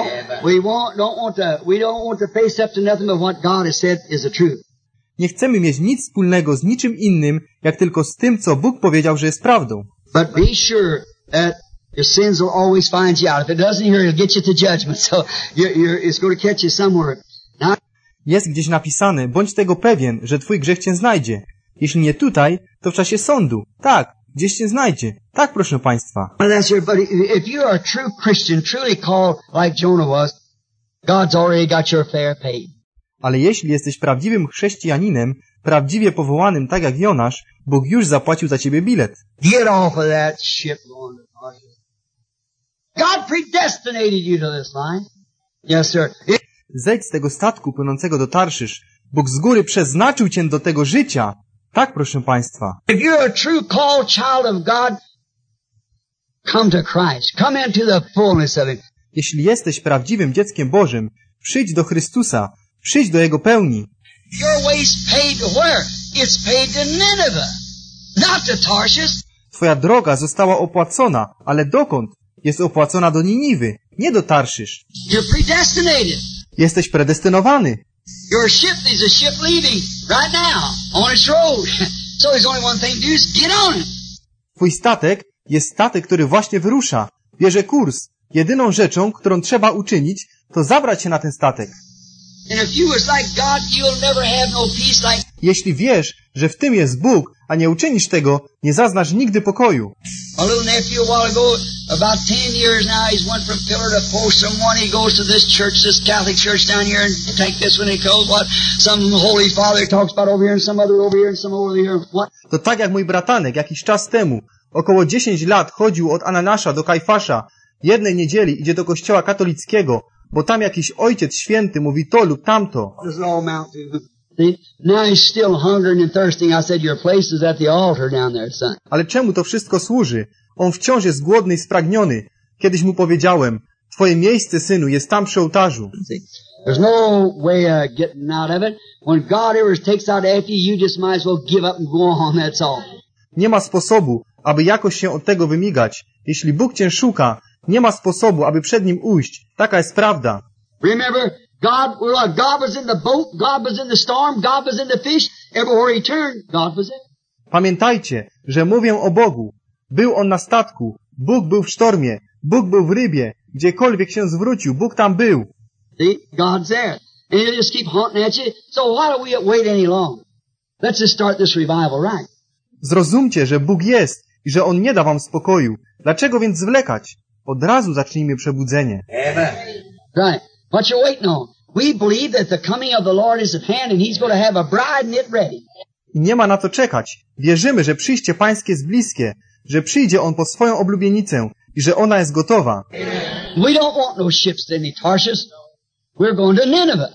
don't want to face up to nothing but what God has said is the truth. Nie chcemy mieć nic wspólnego z niczym innym, jak tylko z tym, co Bóg powiedział, że jest prawdą. But be sure that your sins will always find you out. If it doesn't here, it'll get you to judgment. So it's going to catch you somewhere. Now, Jest gdzieś napisane, bądź tego pewien, że twój grzech cię znajdzie. Jeśli nie tutaj, to w czasie sądu. Tak, gdzieś się znajdzie. Tak, proszę Państwa. But if you are a true Christian, truly called like Jonah was, God's already got your fare paid. Ale jeśli jesteś prawdziwym chrześcijaninem, prawdziwie powołanym tak jak Jonasz, Bóg już zapłacił za ciebie bilet. Get off of that ship going to Tarshish. God predestinated you to this line. Yes, sir. Zejdź z tego statku płynącego do Tarszysz. Bóg z góry przeznaczył cię do tego życia. Tak, proszę Państwa. If you're a true called child of God, come to Christ. Come into the fullness of Him. Jeśli jesteś prawdziwym dzieckiem Bożym, przyjdź do Chrystusa, przyjdź do Jego pełni. Your way's paid to where? It's paid to Nineveh, not to Tarshish. Twoja droga została opłacona, ale dokąd? Jest opłacona do Niniwy, nie do Tarszysz. You're predestinated. Jesteś predestynowany. Your ship is a ship leaving right now on its road. So there's only one thing to do is get on it. Twój statek jest statek, który właśnie wyrusza. Bierze kurs. Jedyną rzeczą, którą trzeba uczynić, to zabrać się na ten statek. And if you was like God, you'll never have no peace like. Jeśli wiesz, że w tym jest Bóg, a nie uczynisz tego, nie zaznasz nigdy pokoju. A little nephew a while ago, about 10 years now, he's went from pillar to post. Someone he goes to this church, this Catholic church down here, and take this when he goes. What some holy father talks about over here, and some other over here, and some over here. What? To tak jak mój bratanek jakiś czas temu, około 10 lat chodził od Ananasza do Kajfasza. Jednej niedzieli idzie do kościoła katolickiego, bo tam jakiś ojciec święty mówi to lub tamto. What does it all amount to? See? Now he's still hungering and thirsting. I said, your place is at the altar down there, son. Ale czemu to wszystko służy? On wciąż jest głodny i spragniony. Kiedyś mu powiedziałem, twoje miejsce, synu, jest tam przy ołtarzu. See? There's no way of getting out of it. When God ever takes out after you, you just might as well give up and go on, that's all. Nie ma sposobu, aby jakoś się od tego wymigać. Jeśli Bóg cię szuka, nie ma sposobu, aby przed Nim ujść. Taka jest prawda. Remember, God was in the boat, God was in the storm, God was in the fish. Everywhere He turned, God was there. Pamiętajcie, że mówię o Bogu. Był On na statku, Bóg był w sztormie, Bóg był w rybie. Gdziekolwiek się zwrócił, Bóg tam był. See, God's there. And He'll just keep haunting at you. So why do we wait any longer? Let's just start this revival right. Zrozumcie, że Bóg jest i że On nie da wam spokoju. Dlaczego więc zwlekać? Od razu zacznijmy przebudzenie. Amen. Right. What you waiting on? We believe that the coming of the Lord is at hand and He's going to have a bride and it ready. I nie ma na co czekać. Wierzymy, że przyjście Pańskie jest bliskie, że przyjdzie On po swoją oblubienicę i że ona jest gotowa. We don't want no ships to any Tarshish. We're going to Nineveh.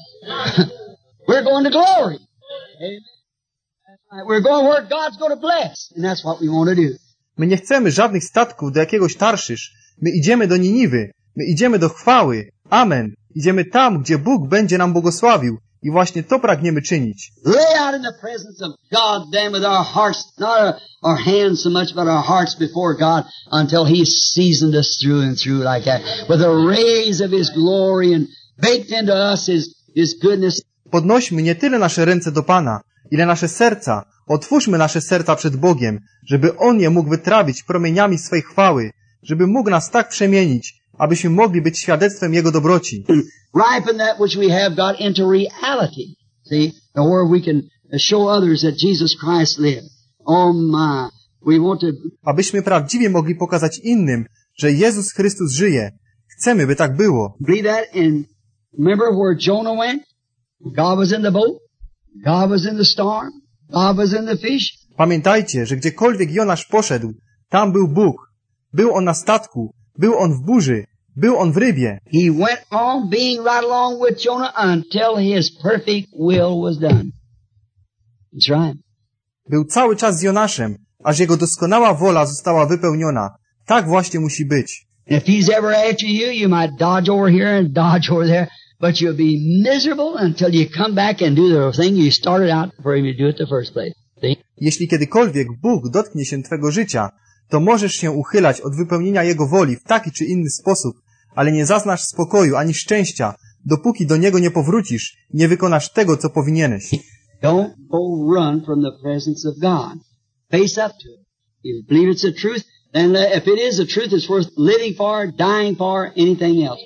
We're going to glory. Amen. We're going where God's going to bless. And that's what we want to do. My nie chcemy żadnych statków do jakiegoś Tarszysz. My idziemy do Niniwy. My idziemy do chwały. Amen. Idziemy tam, gdzie Bóg będzie nam błogosławił. I właśnie to pragniemy czynić. Lay out in the presence of God then with our hearts, not our hands so much, but our hearts before God until He seasoned us through and through like that. With the rays of His glory and baked into us His goodness. Podnośmy nie tyle nasze ręce do Pana, ile nasze serca. Otwórzmy nasze serca przed Bogiem, żeby On je mógł wytrawić promieniami swej chwały, żeby mógł nas tak przemienić, abyśmy mogli być świadectwem Jego dobroci. Ripen that which we have got into reality. See, where we can show others that Jesus Christ lived. Oh my, we want to. Abyśmy prawdziwie mogli pokazać innym, że Jezus Chrystus żyje. Chcemy, by tak było. Believe that and remember where Jonah went? God was in the boat. God was in the storm. God was in the fish. Pamiętajcie, że gdziekolwiek Jonasz poszedł, tam był Bóg. Był On na statku, był On w burzy, był On w rybie. He went on being right along with Jonah until His perfect will was done. That's right. Był cały czas z Jonaszem, aż Jego doskonała wola została wypełniona. Tak właśnie musi być. If He's ever after you, you might dodge over here and dodge over there, but you'll be miserable until you come back and do the thing you started out for Him to do it the first place. See? Jeśli kiedykolwiek Bóg dotknie się twego życia, to możesz się uchylać od wypełnienia Jego woli w taki czy inny sposób, ale nie zaznasz spokoju ani szczęścia, dopóki do Niego nie powrócisz i nie wykonasz tego, co powinieneś. Don't go run from the presence of God. Face up to it. If you believe it's the truth, then if it is the truth, it's worth living for, dying for, anything else.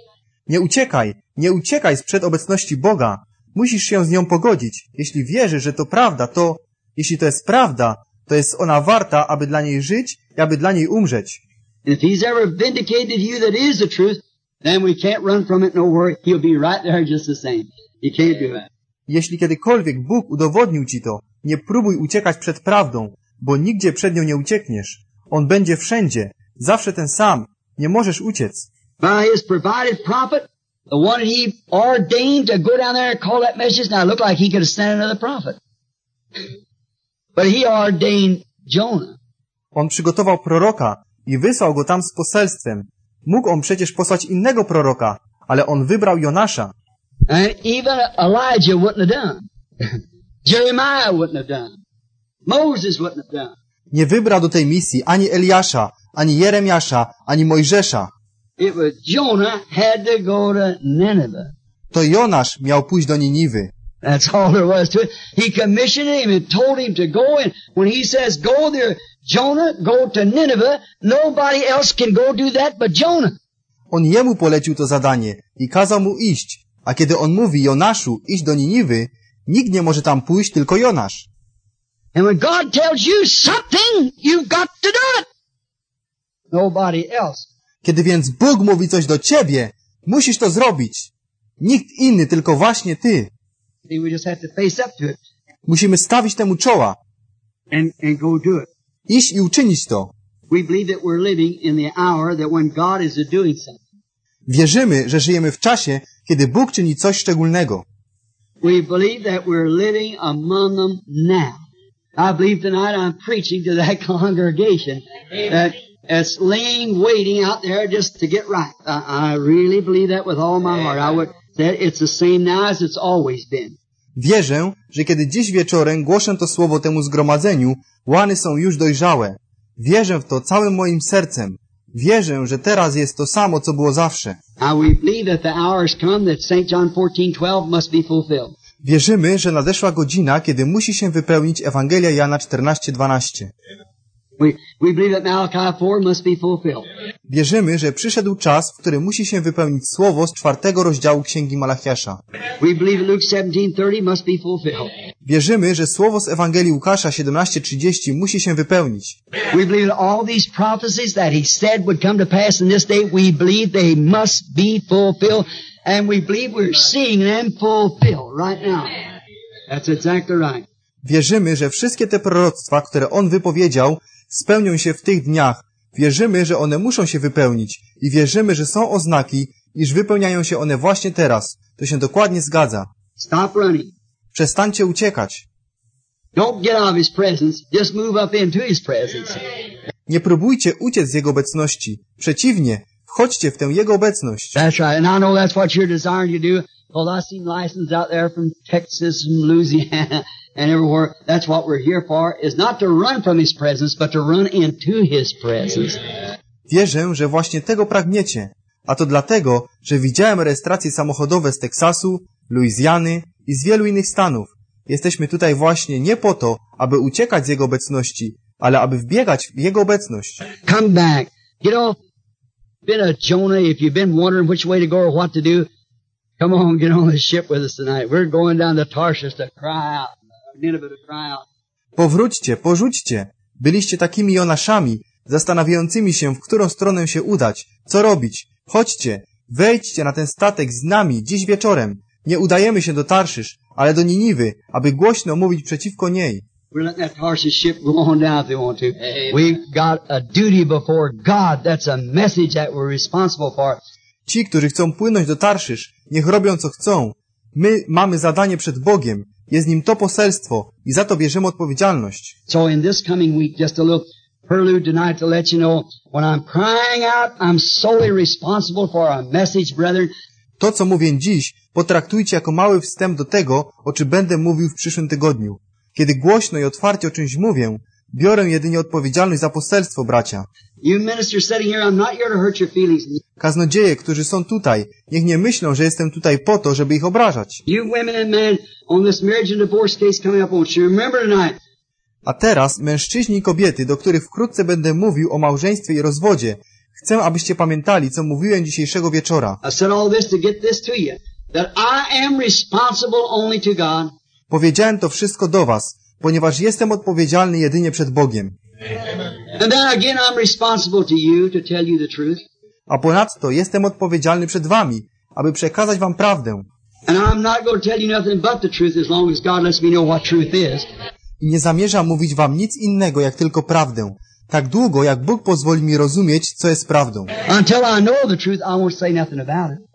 Nie uciekaj sprzed obecności Boga. Musisz się z nią pogodzić. Jeśli wierzysz, że to prawda, jeśli to jest prawda, to jest ona warta, aby dla niej żyć i aby dla niej umrzeć. And if He's ever vindicated you that is the truth, then we can't run from it nowhere. He'll be right there just the same. You can't do it. Jeśli kiedykolwiek Bóg udowodnił ci to, nie próbuj uciekać przed prawdą, bo nigdzie przed nią nie uciekniesz. On będzie wszędzie, zawsze ten sam. Nie możesz uciec. By His provided prophet, the one He ordained to go down there and call that message, now it looked like He could have sent another prophet. But He ordained Jonah. On przygotował proroka i wysłał go tam z poselstwem. Mógł on przecież posłać innego proroka, ale on wybrał Jonasza. And even Elijah wouldn't have done. Jeremiah wouldn't have done. Moses wouldn't have done. Nie wybrał do tej misji ani Eliasza, ani Jeremiasza, ani Mojżesza. It was Jonah had to go to Nineveh. To Jonasz miał pójść do Niniwy. That's all there was to it. He commissioned him and told him to go, and when he says go there, Jonah, go to Nineveh, nobody else can go do that but Jonah. On jemu polecił to zadanie i kazał mu iść. A kiedy on mówi Jonaszu, idź do Niniwy, nikt nie może tam pójść, tylko Jonasz. And when God tells you something, you've got to do it. Nobody else. Kiedy więc Bóg mówi coś do ciebie, musisz to zrobić. Nikt inny, tylko właśnie ty. See, we just have to face up to it Musimy stawić temu czoła, and go do it. iść i uczynić to. We believe that we're living in the hour that when God is doing something. Wierzymy, że żyjemy w czasie, kiedy Bóg czyni coś szczególnego. We believe that we're living among them now. I believe tonight I'm preaching to that congregation that's laying, waiting out there just to get right. I really believe that with all my heart. I would say it's the same now as it's always been. Wierzę, że kiedy dziś wieczorem głoszę to słowo temu zgromadzeniu, łany są już dojrzałe. Wierzę w to całym moim sercem. Wierzę, że teraz jest to samo, co było zawsze. Now we believe that the hour has come that St. John 14:12 must be fulfilled. Wierzymy, że nadeszła godzina, kiedy musi się wypełnić Ewangelia Jana 14:12. We believe that Malachi 4 must be fulfilled. Wierzymy, że przyszedł czas, w którym musi się wypełnić słowo z 4 rozdziału Księgi Malachiasza. We believe that Luke 17:30 must be fulfilled. Wierzymy, że słowo z Ewangelii Łukasza 17:30 musi się wypełnić. We believe that all these prophecies that He said would come to pass in this day, we believe they must be fulfilled, and we believe we're seeing them fulfilled right now. That's exactly right. Wierzymy, że wszystkie te proroctwa, które On wypowiedział, spełnią się w tych dniach. Wierzymy, że one muszą się wypełnić i wierzymy, że są oznaki, iż wypełniają się one właśnie teraz. To się dokładnie zgadza. Stop running. Przestańcie uciekać. Don't get out of His presence. Just move up into His presence. Nie próbujcie uciec z Jego obecności. Przeciwnie, wchodźcie w tę Jego obecność. That's right. And I know that's what you're desiring to do. Well, I've seen licenses out there from Texas and Louisiana and everywhere. That's what we're here for, is not to run from His presence, but to run into His presence. Wierzę, że właśnie tego pragniecie. A to dlatego, że widziałem rejestracje samochodowe z Teksasu, Luizjany i z wielu innych stanów. Jesteśmy tutaj właśnie nie po to, aby uciekać z Jego obecności, ale aby wbiegać w Jego obecność. Come back. Get off. Been a Jonah, if you've been wondering which way to go or what to do, come on, get on the ship with us tonight. We're going down to Tarshish to cry out. Nineveh to cry out. Powróćcie, porzućcie. Byliście takimi Jonaszami, zastanawiającymi się, w którą stronę się udać, co robić. Chodźcie, wejdźcie na ten statek z nami dziś wieczorem. Nie udajemy się do Tarszysz, ale do Niniwy, aby głośno mówić przeciwko niej. We're letting that Tarshish ship go on down if they want to. We've got a duty before God. That's a message that we're responsible for. Ci, którzy chcą płynąć do Tarszysz, niech robią co chcą. My mamy zadanie przed Bogiem. Jest nim to poselstwo i za to bierzemy odpowiedzialność. So in this coming week, just a little prelude tonight to let you know, when I'm crying out, I'm solely responsible for a message, brethren. To, co mówię dziś, potraktujcie jako mały wstęp do tego, o czym będę mówił w przyszłym tygodniu. Kiedy głośno i otwarcie o czymś mówię, biorę jedynie odpowiedzialność za poselstwo, bracia. You ministers sitting here, I'm not here to hurt your feelings. Kaznodzieje, którzy są tutaj, niech nie myślą, że jestem tutaj po to, żeby ich obrażać. You women and men on this marriage and divorce case coming up, won't you remember tonight? A teraz, mężczyźni i kobiety, do których wkrótce będę mówił o małżeństwie i rozwodzie, chcę, abyście pamiętali, co mówiłem dzisiejszego wieczora. I said all this to get this to you, that I am responsible only to God. Powiedziałem to wszystko do was, ponieważ jestem odpowiedzialny jedynie przed Bogiem. And then again, I'm responsible to you to tell you the truth. A ponadto jestem odpowiedzialny przed wami, aby przekazać wam prawdę. And I'm not going to tell you nothing but the truth as long as God lets me know what truth is. I nie zamierzam mówić wam nic innego, jak tylko prawdę. Tak długo, jak Bóg pozwoli mi rozumieć, co jest prawdą. Until I know the truth, I won't say nothing about it.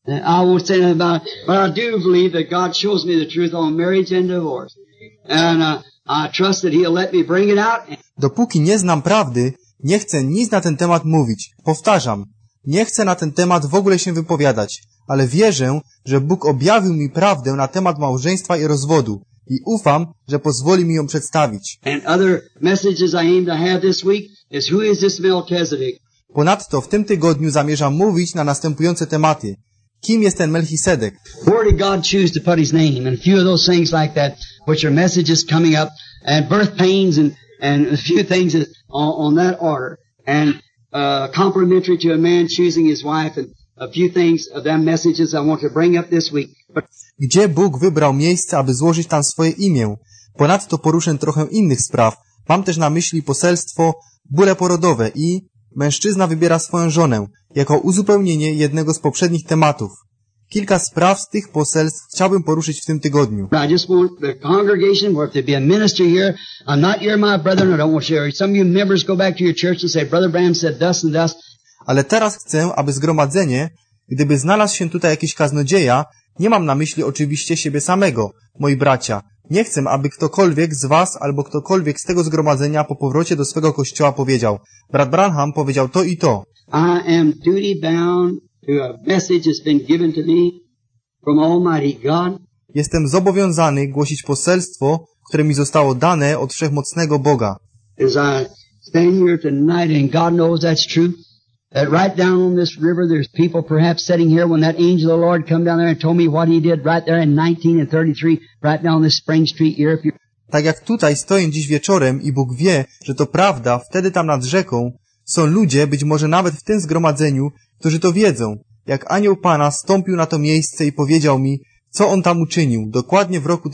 I won't say nothing about it. But I do believe that God shows me the truth on marriage and divorce. And I trust that He'll let me bring it out. Dopóki nie znam prawdy, nie chcę nic na ten temat mówić. Powtarzam, nie chcę na ten temat w ogóle się wypowiadać, ale wierzę, że Bóg objawił mi prawdę na temat małżeństwa i rozwodu i ufam, że pozwoli mi ją przedstawić. And other messages I aim to have this week is who is this Melchizedek? Ponadto w tym tygodniu zamierzam mówić na następujące tematy. Kim jest ten Melchisedek? Where did God choose to put His name? And a few of those things like that, which are messages coming up, and birth pains and a few things on that order. And complementary to a man choosing his wife, and a few things of them messages I want to bring up this week. Gdzie Bóg wybrał miejsce, aby złożyć tam swoje imię? Ponadto poruszę trochę innych spraw. Mam też na myśli poselstwo, bóle porodowe i mężczyzna wybiera swoją żonę, jako uzupełnienie jednego z poprzednich tematów. Kilka spraw z tych poselstw chciałbym poruszyć w tym tygodniu. I just want the congregation, or if there be a minister here, I'm not here, my brethren, I don't want to share. Some of you members go back to your church and say, Brother Branham said thus and thus. Ale teraz chcę, aby zgromadzenie, gdyby znalazł się tutaj jakiś kaznodzieja, nie mam na myśli oczywiście siebie samego, moi bracia. Nie chcę, aby ktokolwiek z was albo ktokolwiek z tego zgromadzenia po powrocie do swego kościoła powiedział, brat Branham powiedział to i to. I am duty bound to a message that's been given to me from Almighty God. Jestem zobowiązany głosić poselstwo, które mi zostało dane od Wszechmocnego Boga. As I stand here tonight, and God knows that's true, that right down on this river there's people perhaps sitting here when that angel of the Lord come down there and told me what he did right there in 1933, right down this Spring Street here. Tak jak tutaj stoję dziś wieczorem i Bóg wie, że to prawda, wtedy tam nad rzeką są ludzie, być może nawet w tym zgromadzeniu, którzy to wiedzą, jak anioł Pana stąpił na to miejsce i powiedział mi, co on tam uczynił, dokładnie w roku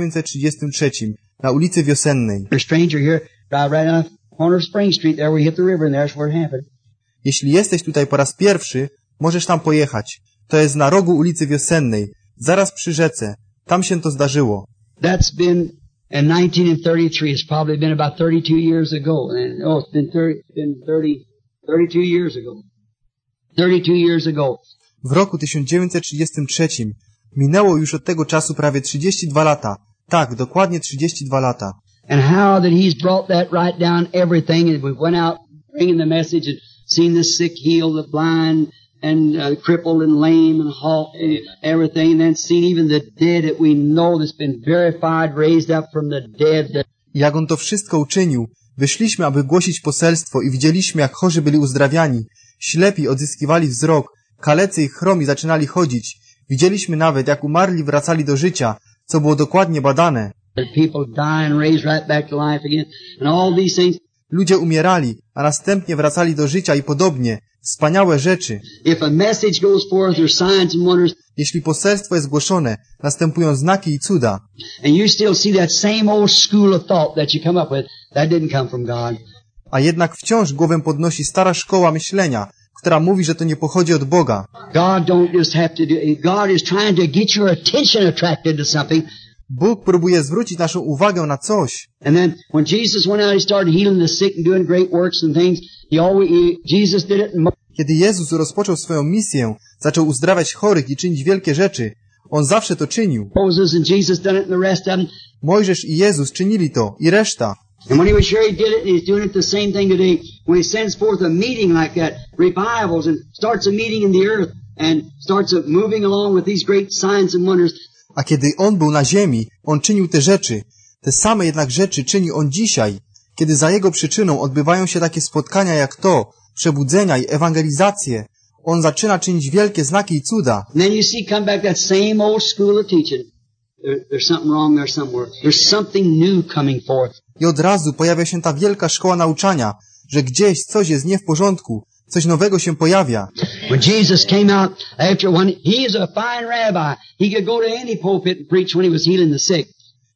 1933, na ulicy Wiosennej. Jeśli jesteś tutaj po raz pierwszy, możesz tam pojechać. To jest na rogu ulicy Wiosennej, zaraz przy rzece. Tam się to zdarzyło. That's been in 1933. It's probably been about 32 years ago. And, it's been 32 years ago. 32 years ago. W roku 1933 minęło już od tego czasu prawie 32 lata. Tak, dokładnie 32 lata. And how that He's brought that right down everything, and we went out bringing the message and seen the sick healed, the blind and crippled and lame and halt and everything, and then seen even the dead that we know that's been verified, raised up from the dead. Jak On to wszystko uczynił, wyszliśmy, aby głosić poselstwo i widzieliśmy, jak chorzy byli uzdrawiani, ślepi odzyskiwali wzrok, kalecy i chromi zaczynali chodzić. Widzieliśmy nawet, jak umarli wracali do życia, co było dokładnie badane. Ludzie umierali, a następnie wracali do życia i podobnie. Wspaniałe rzeczy. Jeśli poselstwo jest głoszone, następują znaki i cuda. A jednak wciąż głowę podnosi stara szkoła myślenia, która mówi, że to nie pochodzi od Boga. Bóg próbuje zwrócić naszą uwagę na coś. And then when Jesus went out, He started healing the sick and doing great works and things. Jesus did it. Kiedy Jezus rozpoczął swoją misję, zaczął uzdrawiać chorych i czynić wielkie rzeczy. On zawsze to czynił. Moses and Jesus done it and the rest of them. Mojżesz i Jezus czynili to i reszta. And when He was here, He did it, and He's doing it the same thing today. When He sends forth a meeting like that, revivals, and starts a meeting in the earth, and starts moving along with these great signs and wonders. A kiedy On był na ziemi, On czynił te rzeczy. Te same jednak rzeczy czyni On dzisiaj. Kiedy za Jego przyczyną odbywają się takie spotkania jak to, przebudzenia i ewangelizacje, On zaczyna czynić wielkie znaki i cuda. And then you see come back that same old school of teaching. There's something wrong there somewhere. There's something new coming forth. I od razu pojawia się ta wielka szkoła nauczania, że gdzieś coś jest nie w porządku, coś nowego się pojawia. When Jesus came out after one, he is a fine rabbi. He could go to any pulpit and preach when he was healing the sick.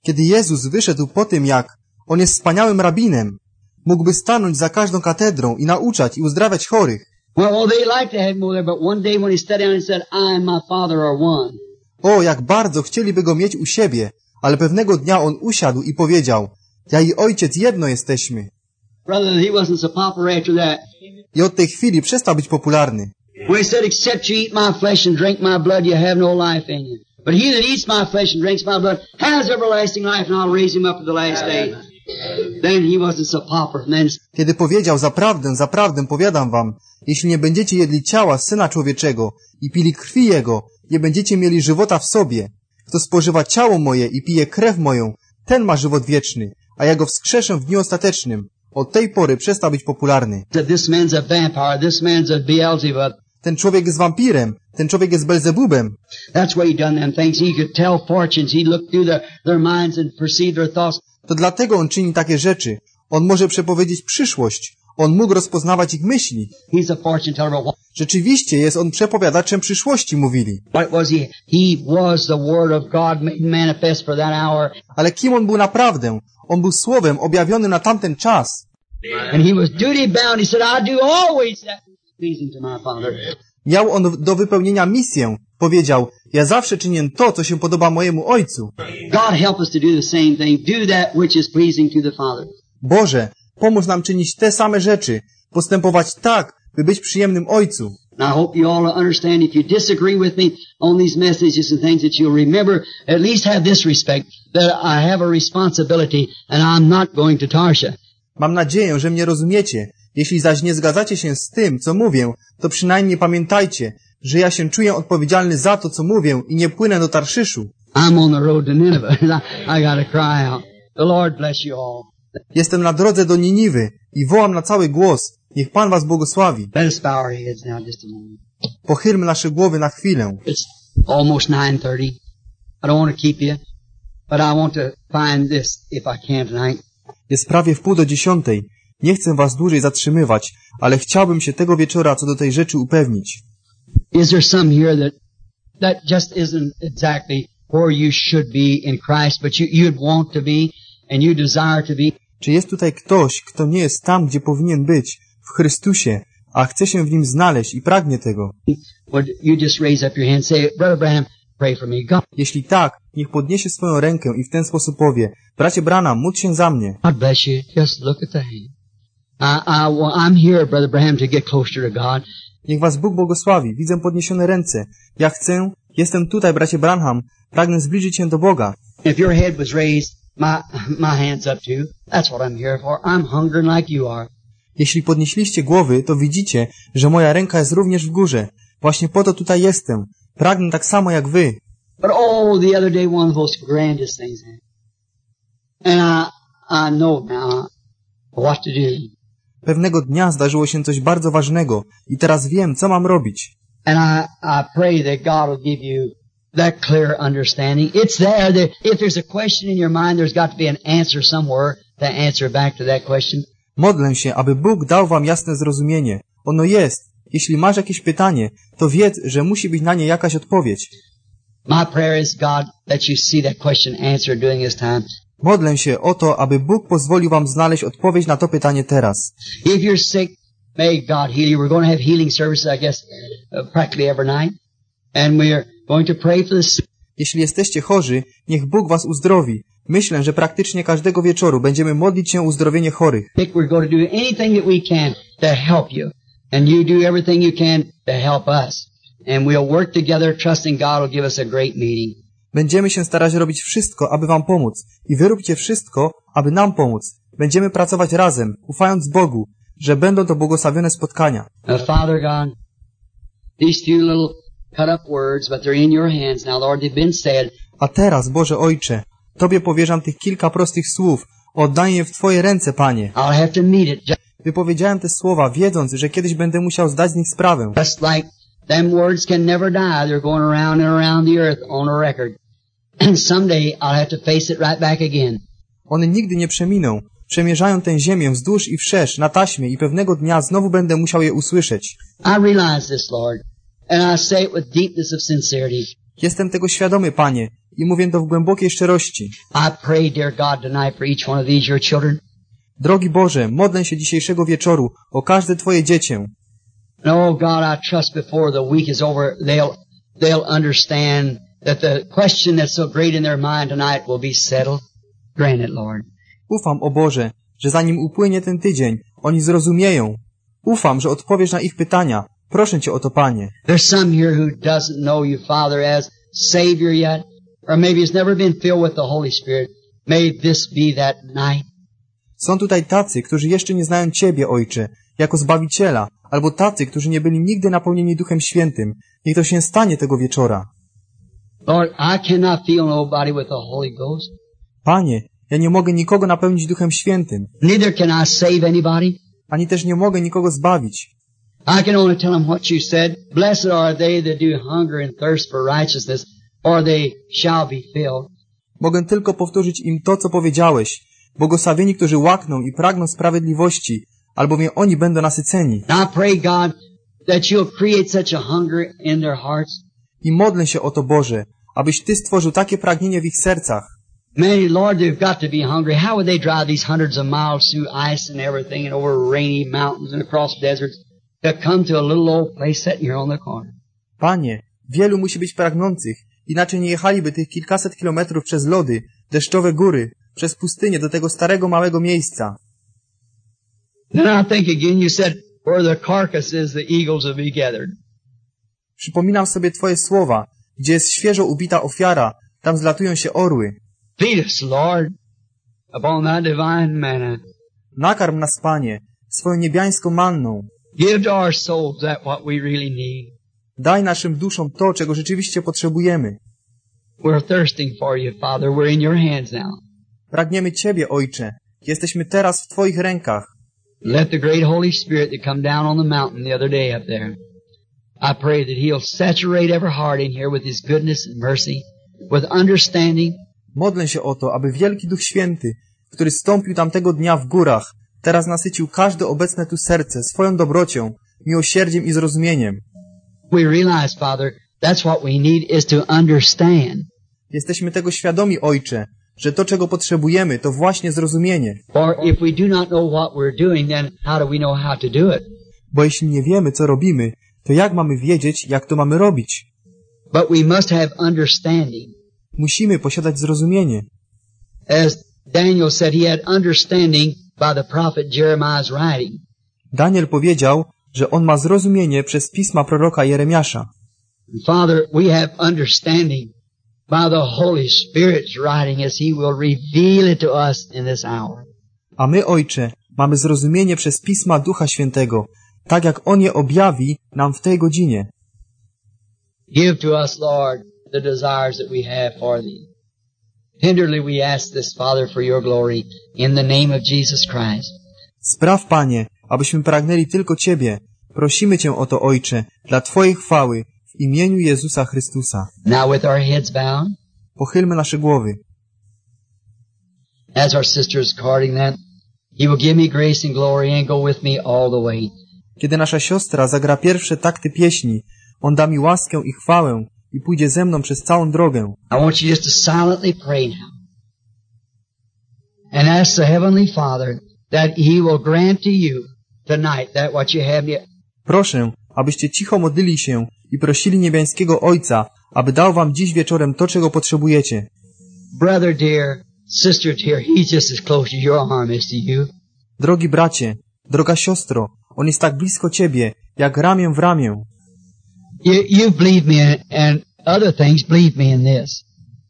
Kiedy Jezus wyszedł po tym, jak On jest wspaniałym rabinem, mógłby stanąć za każdą katedrą i nauczać i uzdrawiać chorych. Well, they liked to have him over there, but one day when he sat down and said, I and my Father are one. O, jak bardzo chcieliby Go mieć u siebie, ale pewnego dnia On usiadł i powiedział, ja i Ojciec jedno jesteśmy. Brother, he wasn't so popular after that. I od tej chwili przestał być popularny. When he said, except you eat my flesh and drink my blood, you have no life in you. But he that eats my flesh and drinks my blood has everlasting life, and I'll raise him up at the last day. Then he wasn't so popular. And then Kiedy powiedział, zaprawdę powiadam wam, jeśli nie będziecie jedli ciała Syna Człowieczego i pili krwi Jego, nie będziecie mieli żywota w sobie. Kto spożywa ciało moje i pije krew moją, ten ma żywot wieczny, a ja go wskrzeszę w dniu ostatecznym. Od tej pory przestał być popularny. said, this man's a vampire, this man's a Beelzebub. Ten człowiek jest wampirem, ten człowiek jest Belzebubem. That's why he done them things. He could tell fortunes. He'd look through their minds and perceive their thoughts. To dlatego on czyni takie rzeczy. On może przepowiedzieć przyszłość. On mógł rozpoznawać ich myśli. He's a fortune teller. Rzeczywiście jest on przepowiadaczem przyszłości, mówili. What was he? He was the Word of God made manifest for that hour. Ale kim on był naprawdę? On był Słowem objawionym na tamten czas. And he was duty bound. He said, I do always that pleasing to my Father. Miał on do wypełnienia misję. Powiedział, ja zawsze czynię to, co się podoba mojemu Ojcu. God help us to do the same thing. Do that which is pleasing to the Father. Boże, pomóż nam czynić te same rzeczy. Postępować tak, by być przyjemnym Ojcu. And I hope you all understand, if you disagree with me on these messages and things, that you'll remember, at least have this respect, that I have a responsibility and I'm not going to Tarshish. Mam nadzieję, że mnie rozumiecie. Jeśli zaś nie zgadzacie się z tym, co mówię, to przynajmniej pamiętajcie, że ja się czuję odpowiedzialny za to, co mówię i nie płynę do Tarszyszu. I'm on the road to Nineveh. I gotta cry out. The Lord bless you all. Jestem na drodze do Niniwy i wołam na cały głos. Niech Pan was błogosławi. Let us bow our heads now just a moment. Pochylmy nasze głowy na chwilę. It's almost 9:30. I don't want to keep you, but I want to find this if I can tonight. Jest prawie 9:30. Nie chcę was dłużej zatrzymywać, ale chciałbym się tego wieczora co do tej rzeczy upewnić. Is there some here that just isn't exactly where you should be in Christ, but you'd want to be and you desire to be? Czy jest tutaj ktoś, kto nie jest tam, gdzie powinien być, w Chrystusie, a chce się w Nim znaleźć i pragnie tego? Would you just raise up your hand and say, Brother Branham, pray for me. God, Jeśli tak, niech podniesie swoją rękę i w ten sposób powie, bracie Branham, módl się za mnie. God bless you. Just look at the hand. I'm here, Brother Branham, to get closer to God. Niech was Bóg błogosławi. Widzę podniesione ręce. Ja jestem tutaj, bracie Branham, pragnę zbliżyć się do Boga. If your head was raised, my hand's up too. That's what I'm here for. I'm hungering like you are. Jeśli podnieśliście głowy, to widzicie, że moja ręka jest również w górze. Właśnie po to tutaj jestem. Pragnę tak samo jak wy. But the other day, one of the most grandest things happened. And I know now what to do. Pewnego dnia zdarzyło się coś bardzo ważnego i teraz wiem, co mam robić. And I pray that God will give you that clear understanding. It's there. If there's a question in your mind, there's got to be an answer somewhere to answer back to that question. Modlę się, aby Bóg dał wam jasne zrozumienie. Ono jest. Jeśli masz jakieś pytanie, to wiedz, że musi być na nie jakaś odpowiedź. My prayer is, God, that you see that question answered during this time. Modlę się o to, aby Bóg pozwolił wam znaleźć odpowiedź na to pytanie teraz. If you're sick, may God heal you. We're going to have healing services, I guess, practically every night. And we're going to pray for the sick. Jeśli jesteście chorzy, niech Bóg was uzdrowi. Myślę, że praktycznie każdego wieczoru będziemy modlić się o uzdrowienie chorych. We're going to do anything that we can to help you. And you do everything you can to help us. And we'll work together, trusting God will give us a great meeting. Będziemy się starać robić wszystko, aby wam pomóc. I wy róbcie wszystko, aby nam pomóc. Będziemy pracować razem, ufając Bogu, że będą to błogosławione spotkania. Father God, these few little cut up words, but they're in your hands now, Lord. They've been said. A teraz, Boże Ojcze, Tobie powierzam tych kilka prostych słów. Oddaję je w Twoje ręce, Panie. I'll have to meet it. Wypowiedziałem te słowa, wiedząc, że kiedyś będę musiał zdać z nich sprawę. Just like them words can never die. They're going around and around the earth on a record. And someday I'll have to face it right back again. One nigdy nie przeminą. Przemierzają tę ziemię wzdłuż i wszerz na taśmie i pewnego dnia znowu będę musiał je usłyszeć. I realize this, Lord, and I say it with deepness of sincerity. Jestem tego świadomy, Panie, i mówię to w głębokiej szczerości. I pray, dear God, tonight for each one of these, your children. Drogi Boże, modlę się dzisiejszego wieczoru o każde Twoje dziecię. And oh God, I trust before the week is over, they'll understand that the question that's so great in their mind tonight will be settled. Grant it, Lord. Ufam, o Boże, że zanim upłynie ten tydzień, oni zrozumieją. Ufam, że odpowiesz na ich pytania. Proszę Cię o to, Panie. There's some here who doesn't know you, Father, as Savior yet, or maybe has never been filled with the Holy Spirit. May this be that night. Są tutaj tacy, którzy jeszcze nie znają Ciebie, Ojcze, jako Zbawiciela, albo tacy, którzy nie byli nigdy napełnieni Duchem Świętym. Niech to się stanie tego wieczora. Lord, I cannot fill nobody with the Holy Ghost. Panie, ja nie mogę nikogo napełnić Duchem Świętym, Neither can I save anybody. ani też nie mogę nikogo zbawić. I can only tell them what you said. Blessed are they that do hunger and thirst for righteousness, or they shall be filled. Mogę tylko powtórzyć im to, co powiedziałeś. Błogosławieni, którzy łakną i pragną sprawiedliwości, albowiem oni będą nasyceni. I pray, God, that you'll create such a hunger in their hearts. I modlę się o to, Boże, abyś Ty stworzył takie pragnienie w ich sercach. Many, Lord, they've got to be hungry. How would they drive these hundreds of miles through ice and everything and over rainy mountains and across deserts to come to a little old place sitting here on the corner? Panie, wielu musi być pragnących, inaczej nie jechaliby tych kilkaset kilometrów przez lody, deszczowe góry, przez pustynię do tego starego, małego miejsca. Then I think again you said, where the carcass is, the eagles will be gathered. Przypominam sobie Twoje słowa, gdzie jest świeżo ubita ofiara, tam zlatują się orły. Feed us, Lord, upon thy divine manna. Nakarm nas, Panie, swoją niebiańską manną. Give to our souls that what we really need. Daj naszym duszom to, czego rzeczywiście potrzebujemy. We're thirsting for you, Father. We're in your hands now. Pragniemy Ciebie, Ojcze. Jesteśmy teraz w Twoich rękach. Let the great Holy Spirit that come down on the mountain the other day up there, I pray that He'll saturate every heart in here with His goodness and mercy, with understanding. Modlę się o to, aby wielki Duch Święty, który stąpił tamtego dnia w górach, teraz nasycił każde obecne tu serce swoją dobrocią, miłosierdziem i zrozumieniem. We realize, Father, that's what we need is to understand. Jesteśmy tego świadomi, Ojcze, że to, czego potrzebujemy, to właśnie zrozumienie. For if we do not know what we're doing, then how do we know how to do it? Bo jeśli nie wiemy, co robimy, to jak mamy wiedzieć, jak to mamy robić? But we must have understanding. Musimy posiadać zrozumienie. As Daniel said, he had understanding by the prophet Jeremiah's writing. Daniel powiedział, że on ma zrozumienie przez pisma proroka Jeremiasza. Father, we have understanding by the Holy Spirit's writing as He will reveal it to us in this hour. A my, Ojcze, mamy zrozumienie przez pisma Ducha Świętego, tak jak On je objawi nam w tej godzinie. Give to us, Lord, the desires that we have for Thee. Tenderly we ask this, Father, for Your glory, in the name of Jesus Christ. Spraw, Panie, abyśmy pragnęli tylko Ciebie. Prosimy Cię o to, Ojcze, dla Twojej chwały, w imieniu Jezusa Chrystusa. Now with our heads bowed, Pochylmy nasze głowy. as our sister is carding that, He will give me grace and glory and go with me all the way. Kiedy nasza siostra zagra pierwsze takty pieśni, On da mi łaskę i chwałę i pójdzie ze mną przez całą drogę. I want you just to silently pray now. And ask the Heavenly Father that He will grant to you tonight that what you have. Proszę, abyście cicho modlili się i prosili niebiańskiego Ojca, aby dał wam dziś wieczorem to, czego potrzebujecie. Brother dear, sister dear, He's just as close to your arm as to you. Drogi bracie, droga siostro, On jest tak blisko ciebie, jak ramię w ramię. You believe me and other things, believe me in this.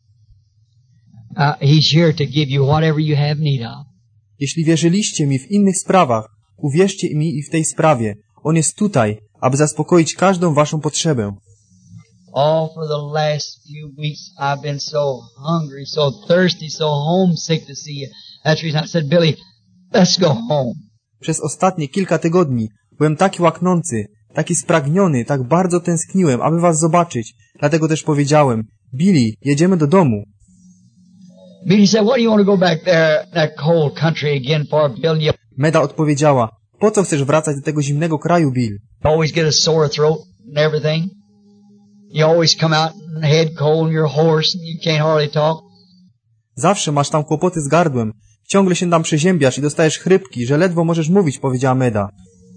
He's here to give you whatever you have need of. Jeśli wierzyliście mi w innych sprawach, uwierzcie mi i w tej sprawie. On jest tutaj, aby zaspokoić każdą waszą potrzebę. Oh, for the last few weeks I've been so hungry, so thirsty, so homesick to see you. That's the reason I said, Billy, let's go home. Przez ostatnie kilka tygodni byłem taki łaknący, taki spragniony, tak bardzo tęskniłem, aby was zobaczyć. Dlatego też powiedziałem, Billy, jedziemy do domu. Billy said, what do you want to go back there, that cold country again for, Bill? Meda odpowiedziała, po co chcesz wracać do tego zimnego kraju, Bill? You always get a sore throat and everything. You always come out and head cold and you're hoarse and you can't hardly talk. Zawsze masz tam kłopoty z gardłem. Ciągle się tam przeziębiasz i dostajesz chrypki, że ledwo możesz mówić, powiedziała Meda.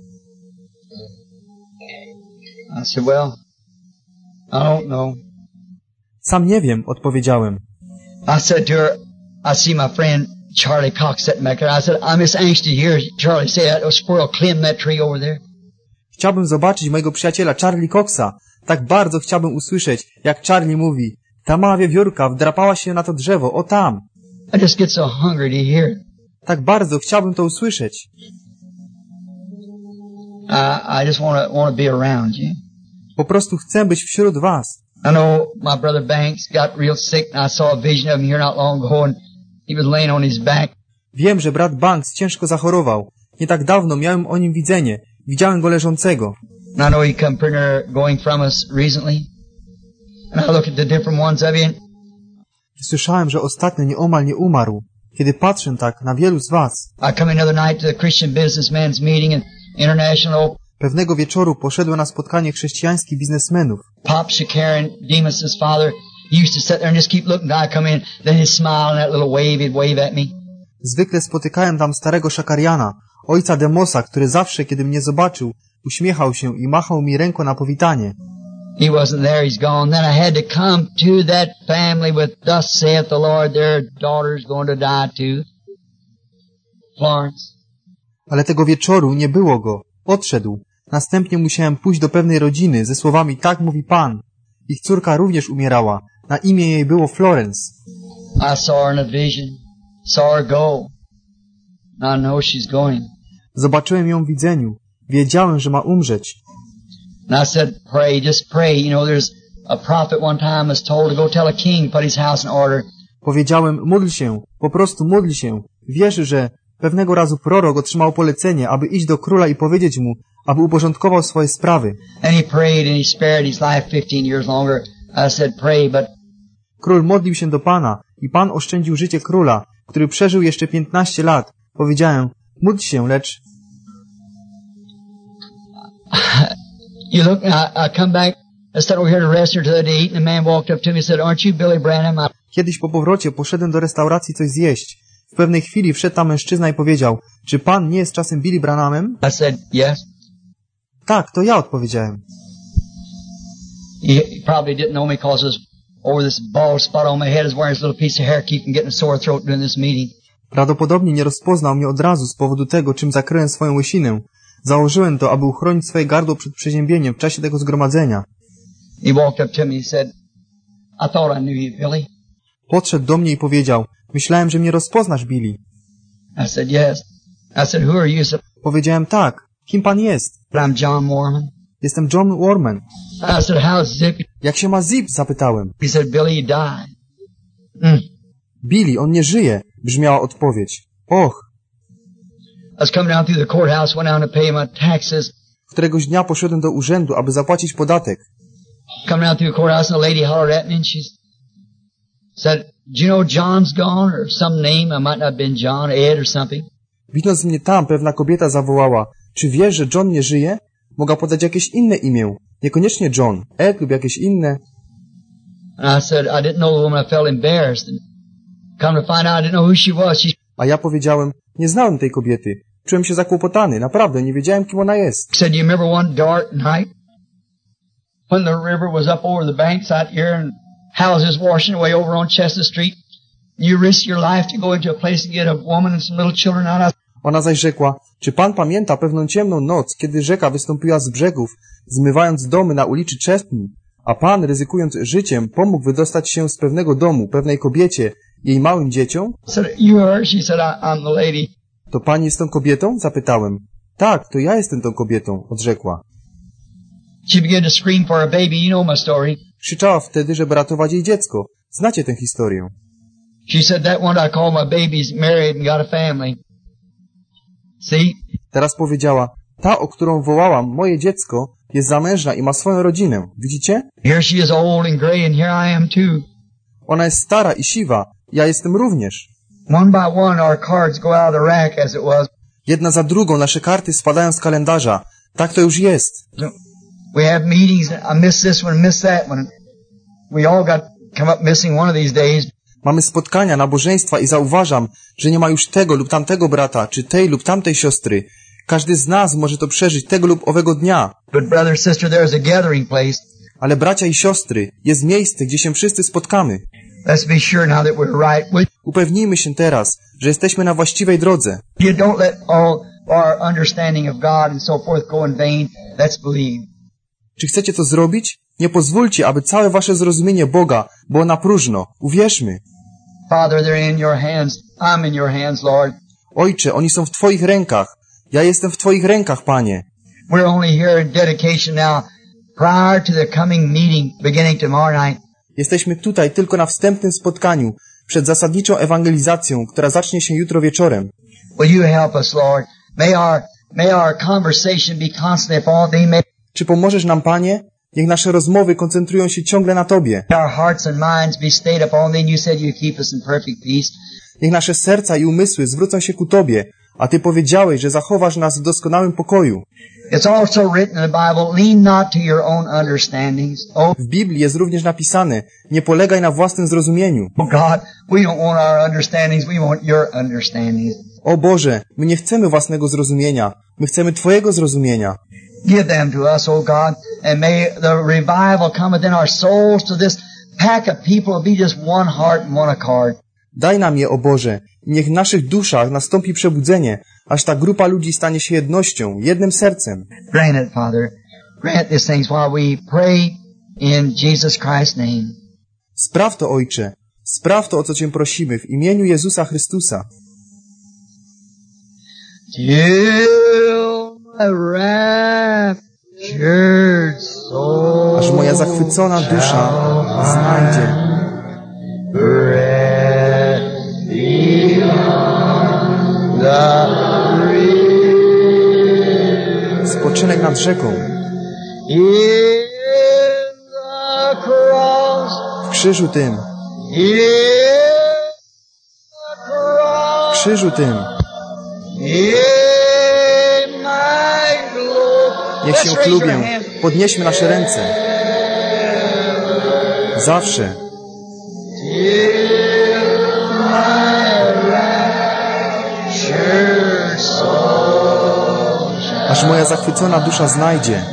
I said, well, I don't know. Sam nie wiem, odpowiedziałem. I said to her, I see my friend Charlie Cox sitting back there. I said, I'm just anxious to hear Charlie say that squirrel climbed that tree over there. Chciałbym zobaczyć mojego przyjaciela Charlie Coxa. Tak bardzo chciałbym usłyszeć, jak Charlie mówi, ta mała wiewiórka wdrapała się na to drzewo, o tam. I just get so hungry to hear it. Tak bardzo chciałbym to usłyszeć. I just want to be around you. Po prostu chcę być wśród was. I know my brother Banks got real sick and I saw a vision of him here not long ago and he was laying on his back. Wiem, że brat Banks ciężko zachorował. Nie tak dawno miałem o nim widzenie. Widziałem go leżącego. And I know he come pretty near going from us recently. And I look at the different ones of you. Słyszałem, że ostatnio nieomal nie umarł. Kiedy patrzę tak na wielu z was. I come another night to the Christian Businessmen's Meeting in International. Pewnego wieczoru poszedłem na spotkanie chrześcijańskich biznesmenów. Pop Shakarian, Demas's father, he used to sit there and just keep looking. I come in, then he'd smile and that little wave, he'd wave at me. Zwykle spotykałem tam starego Shakariana, ojca Demosa, który zawsze, kiedy mnie zobaczył, uśmiechał się i machał mi ręką na powitanie. He wasn't there, he's gone. Then I had to come to that family with, thus saith the Lord, their daughter's going to die too. Florence. Ale tego wieczoru nie było go. Odszedł. Następnie musiałem pójść do pewnej rodziny ze słowami, tak mówi Pan. Ich córka również umierała. Na imię jej było Florence. I saw her in a vision, saw her go. I know she's going. Zobaczyłem ją w widzeniu. Wiedziałem, że ma umrzeć. And I said, pray, just pray. You know, there's a prophet one time was told to go tell a king, put his house in order. Powiedziałem, módl się, po prostu módl się. Wierzy, że pewnego razu prorok otrzymał polecenie, aby iść do króla i powiedzieć mu, aby uporządkował swoje sprawy. And he prayed and he spared his life 15 years longer. I said, pray, but... Król modlił się do Pana i Pan oszczędził życie króla, który przeżył jeszcze 15 lat. Powiedziałem, módl się, lecz... You look, I come back, I sat over here to rest here till the eat, and the man walked up to me and said, aren't you Billy Branham? Kiedyś po powrocie poszedłem do restauracji coś zjeść. W pewnej chwili wszedł tam mężczyzna i powiedział, czy Pan nie jest czasem Billy Branhamem? I said, yes. Tak, to ja odpowiedziałem. He probably didn't know me because over this bald spot on my head is wearing this little piece of hair keeping getting a sore throat during this meeting. Prawdopodobnie nie rozpoznał mnie od razu z powodu tego, czym zakryłem swoją łysinę. Założyłem to, aby uchronić swoje gardło przed przeziębieniem w czasie tego zgromadzenia. He walked up to me and said, I thought I knew you, Billy. Podszedł do mnie i powiedział, myślałem, że mnie rozpoznasz, Billy. I said, yes. I said, who are you? Powiedziałem, tak. Kim pan jest? I'm John Mormon. Jestem John Warman. I said, how's Zip? Jak się ma Zip? Zapytałem. He said, Billy, he died. Billy, on nie żyje, brzmiała odpowiedź. Och. I was coming down through the courthouse, went down to pay my taxes. Któregoś dnia poszedłem do urzędu, aby zapłacić podatek. Coming down through the courthouse and a lady hollered at me and she said, do you know John's gone? Or some name, I might not have been John, Ed or something. Widząc mnie tam, pewna kobieta zawołała, czy wiesz, że John nie żyje? Mogła podać jakieś inne imię. Niekoniecznie John, Ed lub jakieś inne. And I said, I didn't know the woman, I felt embarrassed. And come to find out, I didn't know who she was. A ja powiedziałem, nie znałem tej kobiety. Czułem się zakłopotany, naprawdę, nie wiedziałem, kim ona jest. Said, you remember one dark night when the river was up over the banks out here and houses washing away over on Chester Street? You risked your life to go into a place and get a woman and some little children out. Ona zaś rzekła, czy pan pamięta pewną ciemną noc, kiedy rzeka wystąpiła z brzegów, zmywając domy na ulicy Chestnut, a pan, ryzykując życiem, pomógł wydostać się z pewnego domu, pewnej kobiecie, jej małym dzieciom? Said, you are? She said, I'm the lady. To pani jest tą kobietą? Zapytałem. Tak, to ja jestem tą kobietą, odrzekła. She began to scream for her baby. You know my story. Krzyczała wtedy, żeby ratować jej dziecko. Znacie tę historię. She said, that one I call my baby's married and got a family. See? Teraz powiedziała, ta, o którą wołałam, moje dziecko, jest zamężna i ma swoją rodzinę. Widzicie? Here she is old and gray and here I am too. Ona jest stara i siwa. Ja jestem również. One by one our cards go out of the rack as it was. Jedna za drugą nasze karty spadają z kalendarza. Tak to już jest. We have meetings, I miss this one, miss that one. We all got come up missing one of these days. Mamy spotkania, nabożeństwa i zauważam, że nie ma już tego lub tamtego brata, czy tej lub tamtej siostry. Każdy z nas może to przeżyć tego lub owego dnia. But brother, sister, there is a gathering place. Ale bracia i siostry, jest miejsce, gdzie się wszyscy spotkamy. Let's be sure now that we're right. Upewnijmy się teraz, że jesteśmy na właściwej drodze. You don't let all our understanding of God and so forth go in vain. Let's believe. Czy chcecie to zrobić? Nie pozwólcie, aby całe wasze zrozumienie Boga było na próżno. Uwierzmy. Father, they're in your hands. I'm in your hands, Lord. Ojcze, oni są w Twoich rękach. Ja jestem w Twoich rękach, Panie. We're only here in dedication now, prior to the coming meeting beginning tomorrow night. Jesteśmy tutaj tylko na wstępnym spotkaniu, przed zasadniczą ewangelizacją, która zacznie się jutro wieczorem. Will you help us, Lord? May our conversation be constantly upon Thee. May Czy pomożesz nam, Panie? Niech nasze rozmowy koncentrują się ciągle na Tobie. our hearts and minds be stayed upon Thee. And you said you keep us in perfect peace. Niech nasze serca i umysły zwrócą się ku Tobie, a Ty powiedziałeś, że zachowasz nas w doskonałym pokoju. It's also written in the Bible, lean not to your own understandings. Oh W Biblii jest również napisane, nie polegaj na własnym zrozumieniu. God, we don't want our understandings, we want your understandings. O Boże, my nie chcemy własnego zrozumienia, my chcemy Twojego zrozumienia. Give them to us, O God, and may the revival come within our souls to this pack of people be just one heart and one accord. Daj nam je, o Boże, i niech w naszych duszach nastąpi przebudzenie, aż ta grupa ludzi stanie się jednością, jednym sercem. Grant it, Father. Grant these things while we pray in Jesus Christ's name. Spraw to, Ojcze, spraw to, o co Cię prosimy, w imieniu Jezusa Chrystusa. Till my raptured soul Aż moja zachwycona dusza znajdzie rest beyond the spoczynek nad rzeką, in the cross, w krzyżu tym, in the cross, w krzyżu tym. in my glory. Niech się Let's raise your chlubię. hands. Podnieśmy nasze ręce. Zawsze. Aż moja zachwycona dusza znajdzie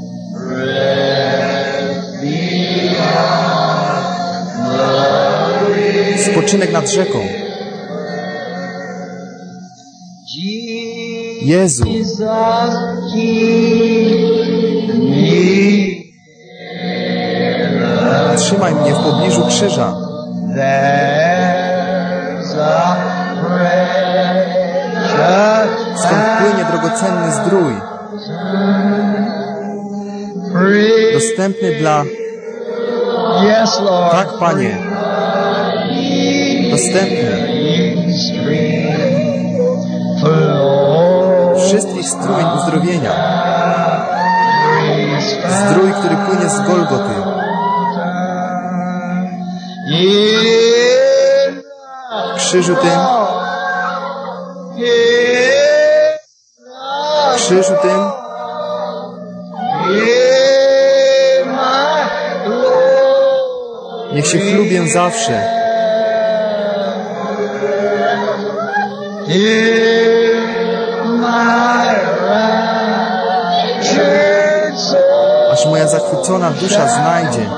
spoczynek nad rzeką. Jezu, Jesus, keep me. trzymaj mnie w pobliżu krzyża. There's a precious Skąd płynie drogocenny zdrój, free. dostępny dla... Yes, Lord. Tak, Panie, dostępny. Stream flow. Wszystkich strumień uzdrowienia. Zdrój, który płynie z Golgoty. W krzyżu tym, w krzyżu tym, niech się chlubię zawsze. Aż moja zachwycona dusza znajdzie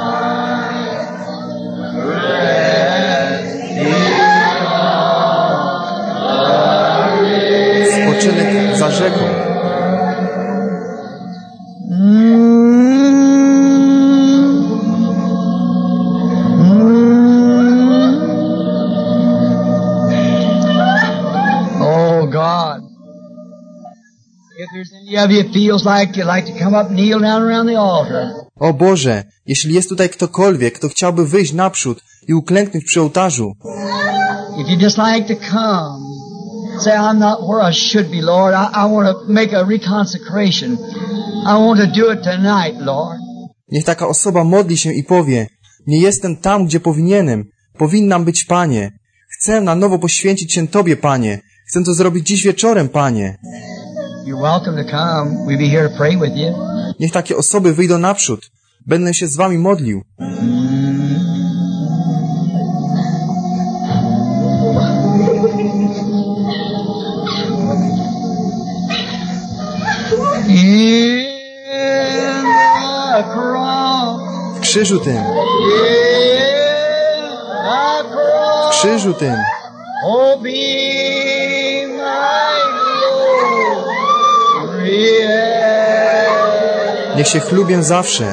spoczynek za rzeką. Oh God. If there's any of you feels like you'd like to come up and kneel down around the altar. O Boże, jeśli jest tutaj ktokolwiek, kto chciałby wyjść naprzód i uklęknąć przy ołtarzu, If you just like to come, say, I'm not where I should be, Lord. I want to make a reconsecration. I want to do it tonight, Lord. niech taka osoba modli się i powie: nie jestem tam, gdzie powinienem. Powinnam być, Panie. Chcę na nowo poświęcić się Tobie, Panie. Chcę to zrobić dziś wieczorem, Panie. You're welcome to come. We'll be here to pray with you. Niech takie osoby wyjdą naprzód. Będę się z wami modlił. W krzyżu tym. W krzyżu tym. Niech się chlubię zawsze.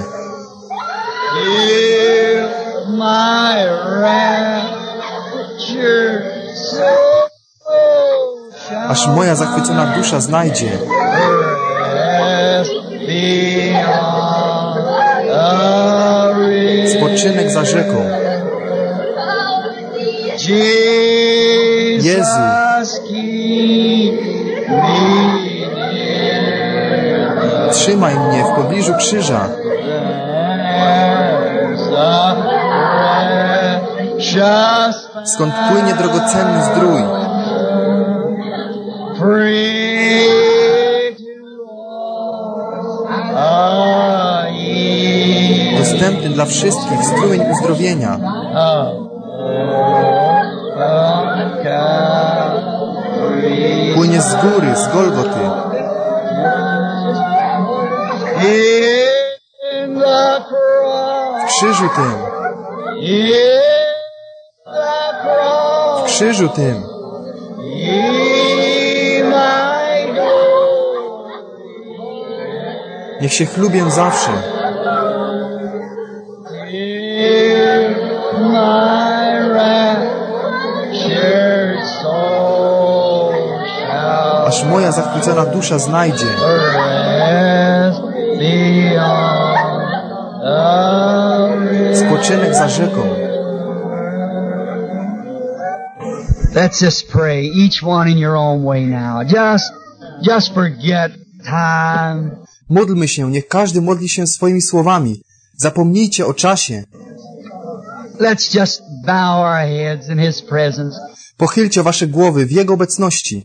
Aż moja zachwycona dusza znajdzie spoczynek za rzeką. Jezu, trzymaj mnie w pobliżu krzyża. Skąd płynie drogocenny zdrój. Dostępny dla wszystkich strumień uzdrowienia. Płynie z góry, z Golgoty. W krzyżu tym. W krzyżu tym. Niech się chlubię zawsze. Aż moja zachwycona dusza znajdzie spoczynek za rzeką. Let's just pray, each one in your own way now. Just forget time. Módlmy się, niech każdy modli się swoimi słowami. Zapomnijcie o czasie. Let's just bow our heads in His presence. Pochylcie wasze głowy w Jego obecności.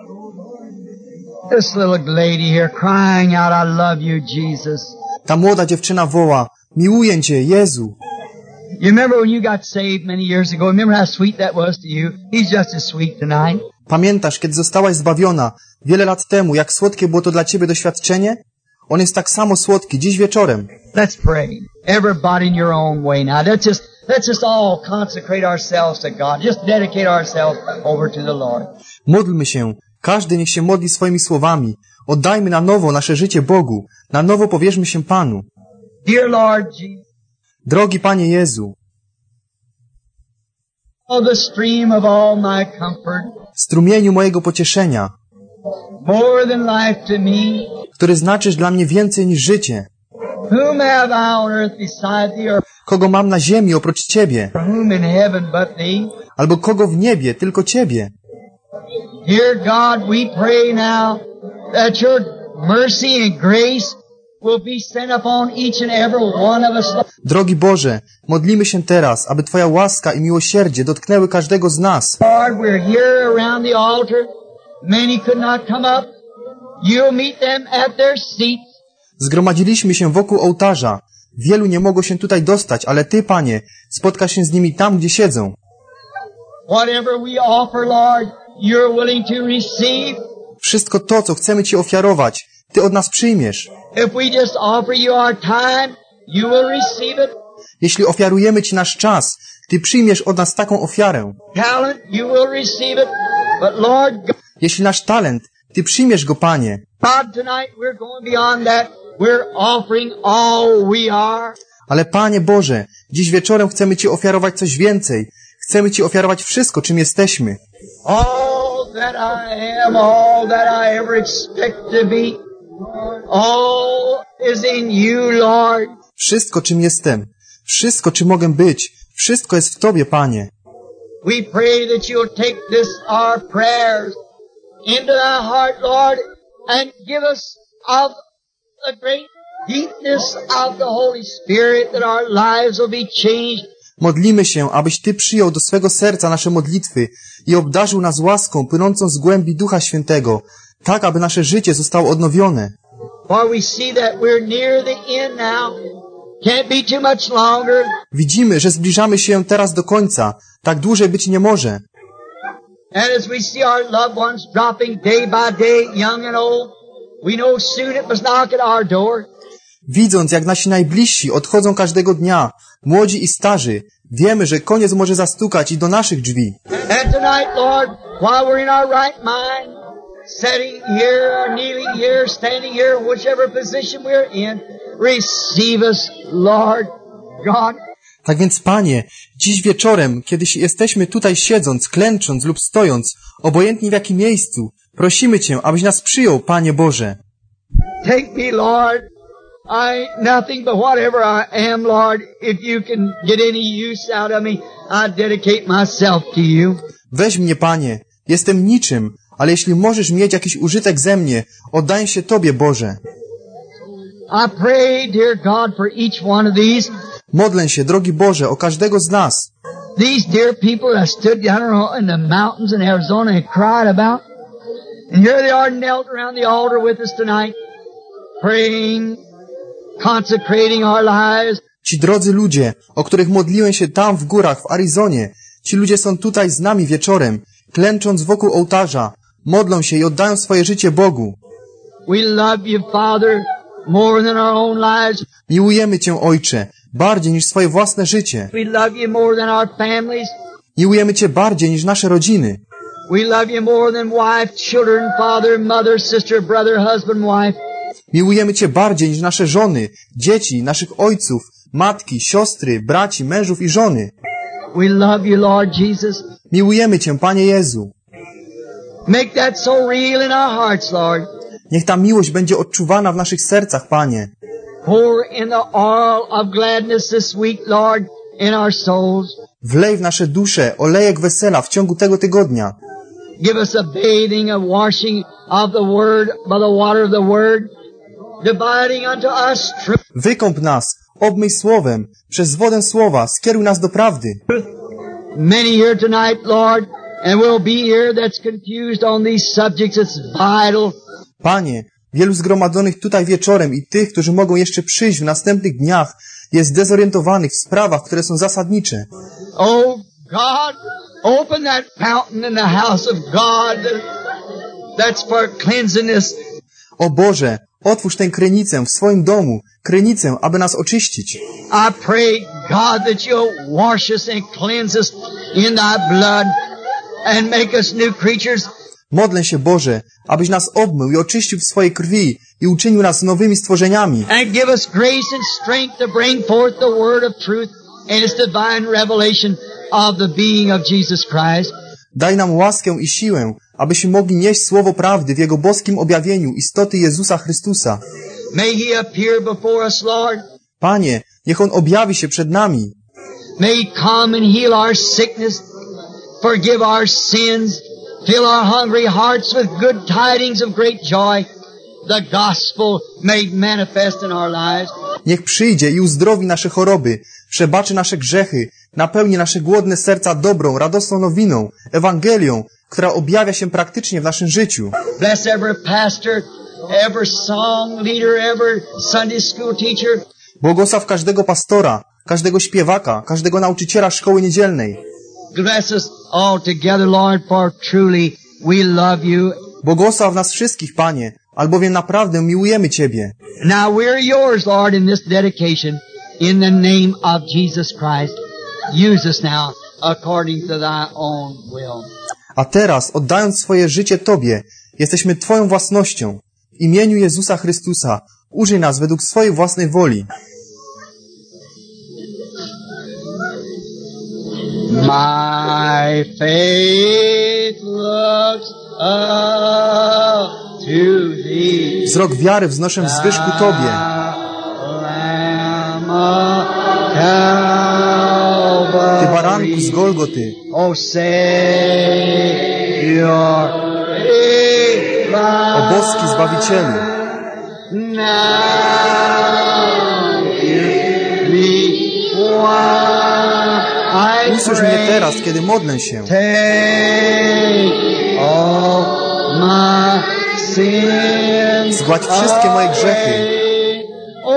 This little lady here crying out, I love you, Jesus. Ta młoda dziewczyna woła, miłuję Cię, Jezu. You remember when you got saved many years ago? Remember how sweet that was to you? He's just as sweet tonight. Pamiętasz, kiedy zostałaś zbawiona wiele lat temu, jak słodkie było to dla Ciebie doświadczenie? On jest tak samo słodki dziś wieczorem. Let's pray. Everybody in your own way now. Let's just all consecrate ourselves to God. Just dedicate ourselves over to the Lord. Módlmy się. Każdy niech się modli swoimi słowami. Oddajmy na nowo nasze życie Bogu. Na nowo powierzmy się Panu. Dear Lord Jesus. Drogi Panie Jezu. Oh, the stream of all my comfort. Strumieniu mojego pocieszenia. More than life to me. Który znaczysz dla mnie więcej niż życie. Whom have I on earth beside thee? Kogo mam na ziemi oprócz Ciebie? Whom in heaven but thee? Albo kogo w niebie, tylko Ciebie? Dear God, we pray now that your mercy and grace will be sent upon each and every one of us. Drogi Boże, modlimy się teraz, aby Twoja łaska i miłosierdzie dotknęły każdego z nas. Lord, we're here around the altar. Many could not come up. You'll meet them at their seats. Zgromadziliśmy się wokół ołtarza. Wielu nie mogło się tutaj dostać, ale Ty, Panie, spotkasz się z nimi tam, gdzie siedzą. Whatever we offer, Lord, you're willing to receive. Wszystko to, co chcemy Ci ofiarować, Ty od nas przyjmiesz. If we just offer you our time, you will receive it. Jeśli ofiarujemy Ci nasz czas, Ty przyjmiesz od nas taką ofiarę. Talent, you will receive it. But Lord God, jeśli nasz talent, Ty przyjmiesz go, Panie. God, tonight we're going beyond that. We're offering all we are. Ale Panie Boże, dziś wieczorem chcemy Ci ofiarować coś więcej. Chcemy Ci ofiarować wszystko, czym jesteśmy. All that I am, all that I ever expect to be, all is in you, Lord. Wszystko, czym jestem, wszystko, czym mogę być, wszystko jest w Tobie, Panie. We pray that you'll take this, our prayers, into thy heart, Lord, and give us of the great deepness of the Holy Spirit, that our lives will be changed. Modlimy się, abyś Ty przyjął do swego serca nasze modlitwy i obdarzył nas łaską płynącą z głębi Ducha Świętego, tak aby nasze życie zostało odnowione. For we see that we're near the end now. Can't be too much longer. Widzimy, że zbliżamy się teraz do końca. Tak dłużej być nie może. And as we see our loved ones dropping day by day, young and old, we know soon it must knock at our door. Widząc, jak nasi najbliżsi odchodzą każdego dnia, młodzi i starzy, wiemy, że koniec może zastukać i do naszych drzwi. And tonight, Lord, while we're in our right mind, sitting here or kneeling here, standing here, whichever position we're in, receive us, Lord God. Tak więc, Panie, dziś wieczorem, kiedy jesteśmy tutaj siedząc, klęcząc lub stojąc, obojętnie w jakim miejscu, prosimy Cię, abyś nas przyjął, Panie Boże. Take me, Lord. I ain't nothing but whatever I am, Lord. If you can get any use out of me, I dedicate myself to you. Weź mnie, Panie. Jestem niczym, ale jeśli możesz mieć jakiś użytek ze mnie, oddaję się Tobie, Boże. I pray, dear God, for each one of these. Modlę się, drogi Boże, o każdego z nas. These dear people that stood down in the mountains in Arizona and cried about. And here they are knelt around the altar with us tonight, praying, consecrating our lives. Ci drodzy ludzie, o których modliłem się tam w górach w Arizonie, ci ludzie są tutaj z nami wieczorem, klęcząc wokół ołtarza, modlą się i oddają swoje życie Bogu. We love you, Father, more than our own lives. Miłujemy Cię, Ojcze, bardziej niż swoje własne życie. We love you more than our families. Miłujemy Cię bardziej niż nasze rodziny. We love you more than wife, children, father, mother, sister, brother, husband, wife. Miłujemy Cię bardziej niż nasze żony, dzieci, naszych ojców, matki, siostry, braci, mężów i żony. We love you, Lord Jesus. Miłujemy Cię, Panie Jezu. Make that so real in our hearts, Lord. Niech ta miłość będzie odczuwana w naszych sercach, Panie. Pour in the oil of gladness this week, Lord, in our souls. Wlej w nasze dusze olejek wesela w ciągu tego tygodnia. Give us a bathing, a washing of the Word by the water of the Word, dividing unto us truth. Wykąp nas, obmyj słowem, przez wodę słowa, skieruj nas do prawdy. Many here tonight, Lord, and will be here that's confused on these subjects. It's vital. Panie, wielu zgromadzonych tutaj wieczorem i tych, którzy mogą jeszcze przyjść w następnych dniach, jest dezorientowanych w sprawach, które są zasadnicze. Oh God, open that fountain in the house of God that's for cleansingness. O Boże, otwórz tę krynicę w swoim domu, krynicę, aby nas oczyścić. I pray, God, that you'll wash us and cleanse us in thy blood and make us new creatures. Modlę się, Boże, abyś nas obmył i oczyścił w swojej krwi i uczynił nas nowymi stworzeniami. And give us grace and strength to bring forth the word of truth and its divine revelation of the being of Jesus Christ. Daj nam łaskę i siłę, abyśmy mogli nieść słowo prawdy w Jego boskim objawieniu istoty Jezusa Chrystusa. May He appear before us, Lord. Panie, niech On objawi się przed nami. May He come and heal our sickness, forgive our sins, fill our hungry hearts with good tidings of great joy, the gospel made manifest in our lives. Niech przyjdzie i uzdrowi nasze choroby, przebaczy nasze grzechy, napełni nasze głodne serca dobrą, radosną nowiną, Ewangelią, która objawia się praktycznie w naszym życiu. Bless every pastor, every song leader, every Sunday school teacher. Błogosław każdego pastora, każdego śpiewaka, każdego nauczyciela szkoły niedzielnej. Bless us all together, Lord, for truly we love you. Błogosław nas wszystkich, Panie, albowiem naprawdę miłujemy Ciebie. Now we're yours, Lord, in this dedication, in the name of Jesus Christ. Use us now according to thy own will. A teraz, oddając swoje życie Tobie, jesteśmy Twoją własnością. W imieniu Jezusa Chrystusa użyj nas według swojej własnej woli. My faith looks up to thee. Wzrok wiary wznoszę w zwyżku Tobie. Ty baranku z Golgoty. O Savior, O boski Zbawicielu. Usłysz mnie teraz, kiedy modlę się. Take all my sins Zgładź wszystkie moje grzechy. away.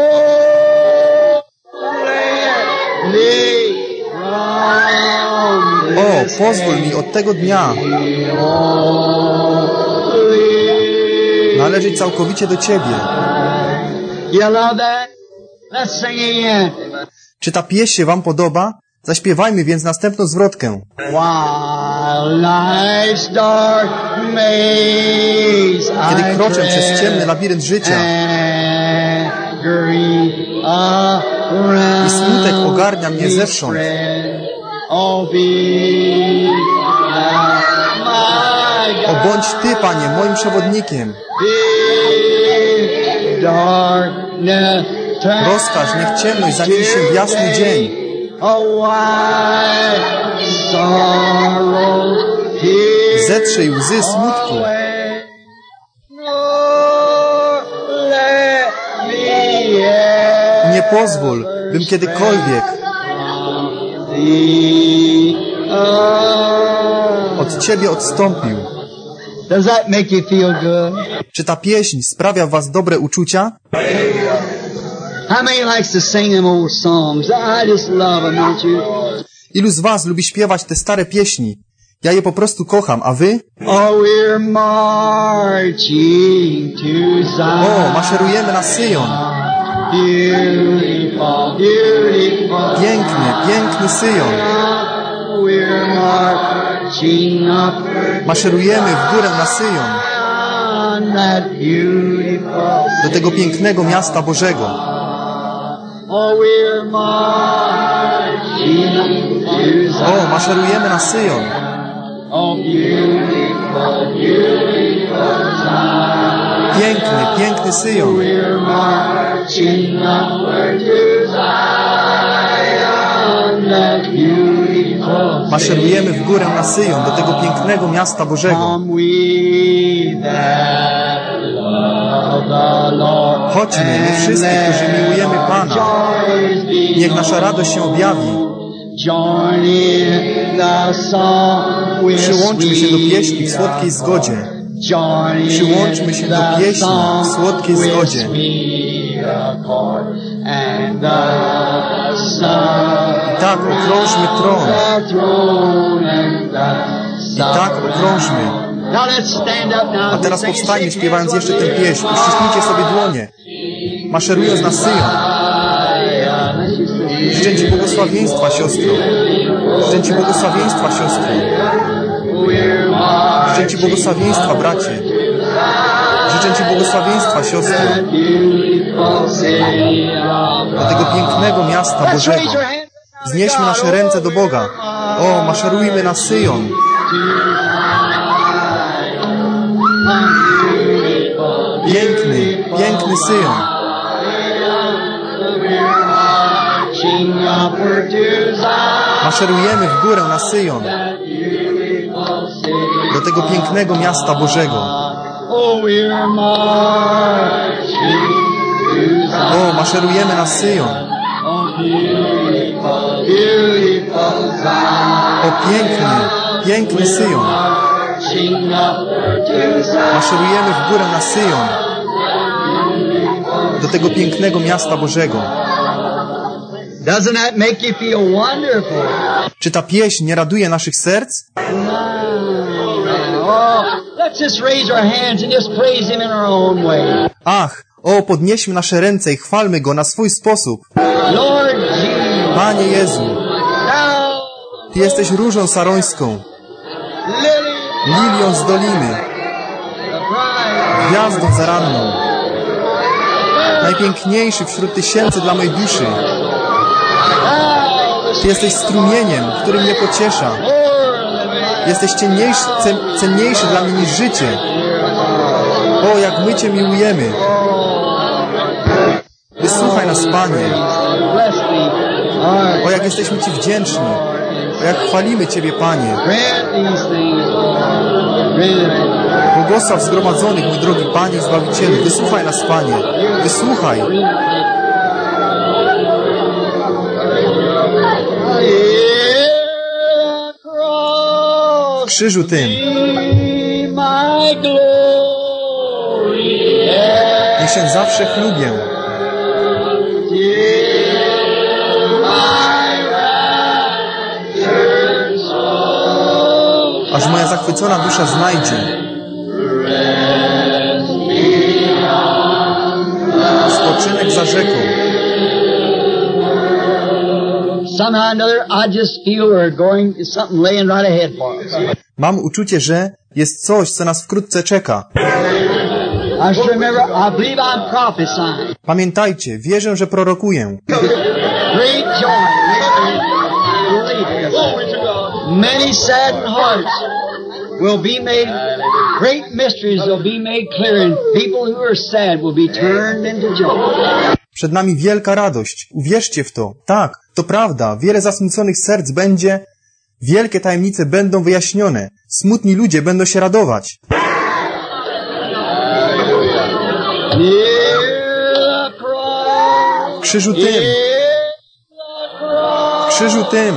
O, pozwól mi od tego dnia należeć całkowicie do Ciebie. You love that? Let's sing again. Czy ta pieśń się Wam podoba? Zaśpiewajmy więc następną zwrotkę. While life's dark maze Kiedy I kroczę tread, przez ciemny labirynt życia and grief around i smutek ogarnia mnie me zewsząd, spread. Oh, be thou my o God. bądź Ty, Panie, moim przewodnikiem. Bid darkness turn Rozkaż, niech ciemność zamieni się w jasny dzień. A white sorrow tears Zetrzyj łzy smutku. away. Lord, let me ever Nie pozwól, bym kiedykolwiek thee od Ciebie odstąpił. Does that make you feel good? Czy ta pieśń sprawia w Was dobre uczucia? How many likes to sing them old songs? I just love them, don't you? Ilu z Was lubi śpiewać te stare pieśni? Ja je po prostu kocham, a Wy? Oh, we're marching to Zion. O, maszerujemy na Syjon. Beautiful, beautiful. Piękny, piękny Syjon. We're marching upward Maszerujemy w górę na Syjon, on that beautiful do tego pięknego miasta Bożego. Oh, we're marching to Zion. O, maszerujemy na Syjon. Oh, beautiful, beautiful Zion. Piękny, piękny Syjon. We're marching upward to Zion, that beautiful Maszerujemy w górę na Syjon, do tego pięknego miasta Bożego. Come we that love the Lord. Chodźmy, my wszyscy, którzy miłujemy Pana. Niech nasza radość się objawi. Join in the song with Przyłączmy się do pieśni w sweet słodkiej zgodzie. Join in Przyłączmy się do the pieśni song w słodkiej with zgodzie. sweet accord. And the sun. I tak okrążmy tron. The throne and the I tak okrążmy. Now let's stand up now. A teraz powstańmy, śpiewając jeszcze tę pieśń. Uściśnijcie sobie dłonie. Maszerując na Syjon. Życzę Ci błogosławieństwa, siostro. Życzę Ci błogosławieństwa, siostro. Życzę Ci błogosławieństwa, bracie. Życzę Ci błogosławieństwa, siostro. Do tego pięknego miasta Bożego. Znieśmy nasze ręce do Boga. O, maszerujmy na Syjon. Piękny, piękny Syjon. Maszerujemy w górę na Syjon. Do tego pięknego miasta Bożego. O, maszerujemy na Syjon. O, piękny, piękny Syjon. Maszerujemy w górę na Syjon. Do tego pięknego miasta Bożego. Doesn't that make you feel wonderful? Czy ta pieśń nie raduje naszych serc? Oh, let's just raise our hands and just praise Him in our own way. Ach, o, podnieśmy nasze ręce i chwalmy Go na swój sposób. Lord Jesus, Panie Jezu, Thou, Ty jesteś różą sarońską, Lily, lilią z doliny, the bride, gwiazdą zaranną, najpiękniejszy wśród tysięcy dla mojej duszy. Ty jesteś strumieniem, który mnie pociesza. Jesteś cenniejszy dla mnie niż życie. O, jak my Cię miłujemy. Wysłuchaj nas, Panie. bless Thee. O, jak jesteśmy Ci wdzięczni. O, jak chwalimy Ciebie, Panie. Grant these things, Lord. Grant it. Błogosław zgromadzonych, mój drogi Panie i Zbawicielu. Wysłuchaj nas, Panie. Wysłuchaj. Cross Krzyżu tym, be my glory. Niech się zawsze chlubię. Aż moja zachwycona dusza znajdzie spoczynek za rzeką. Somehow or another, I just feel we're going, something laying right ahead for us. Mam uczucie, że jest coś, co nas wkrótce czeka. I just remember, I believe I'm prophesying. Pamiętajcie, wierzę, że prorokuję. Great joy. Many saddened hearts will be made, great mysteries will be made clear, and people who are sad will be turned into joy. Przed nami wielka radość. Uwierzcie w to. Tak, to prawda. Wiele zasmuconych serc będzie. Wielkie tajemnice będą wyjaśnione. Smutni ludzie będą się radować. Krzyżu tym. Krzyżu tym.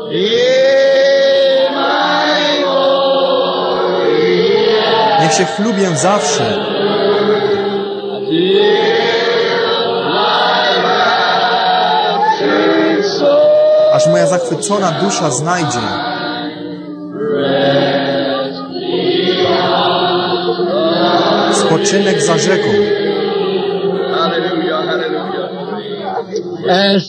Niech się chlubię zawsze. Aż moja zachwycona dusza znajdzie spoczynek za rzeką. As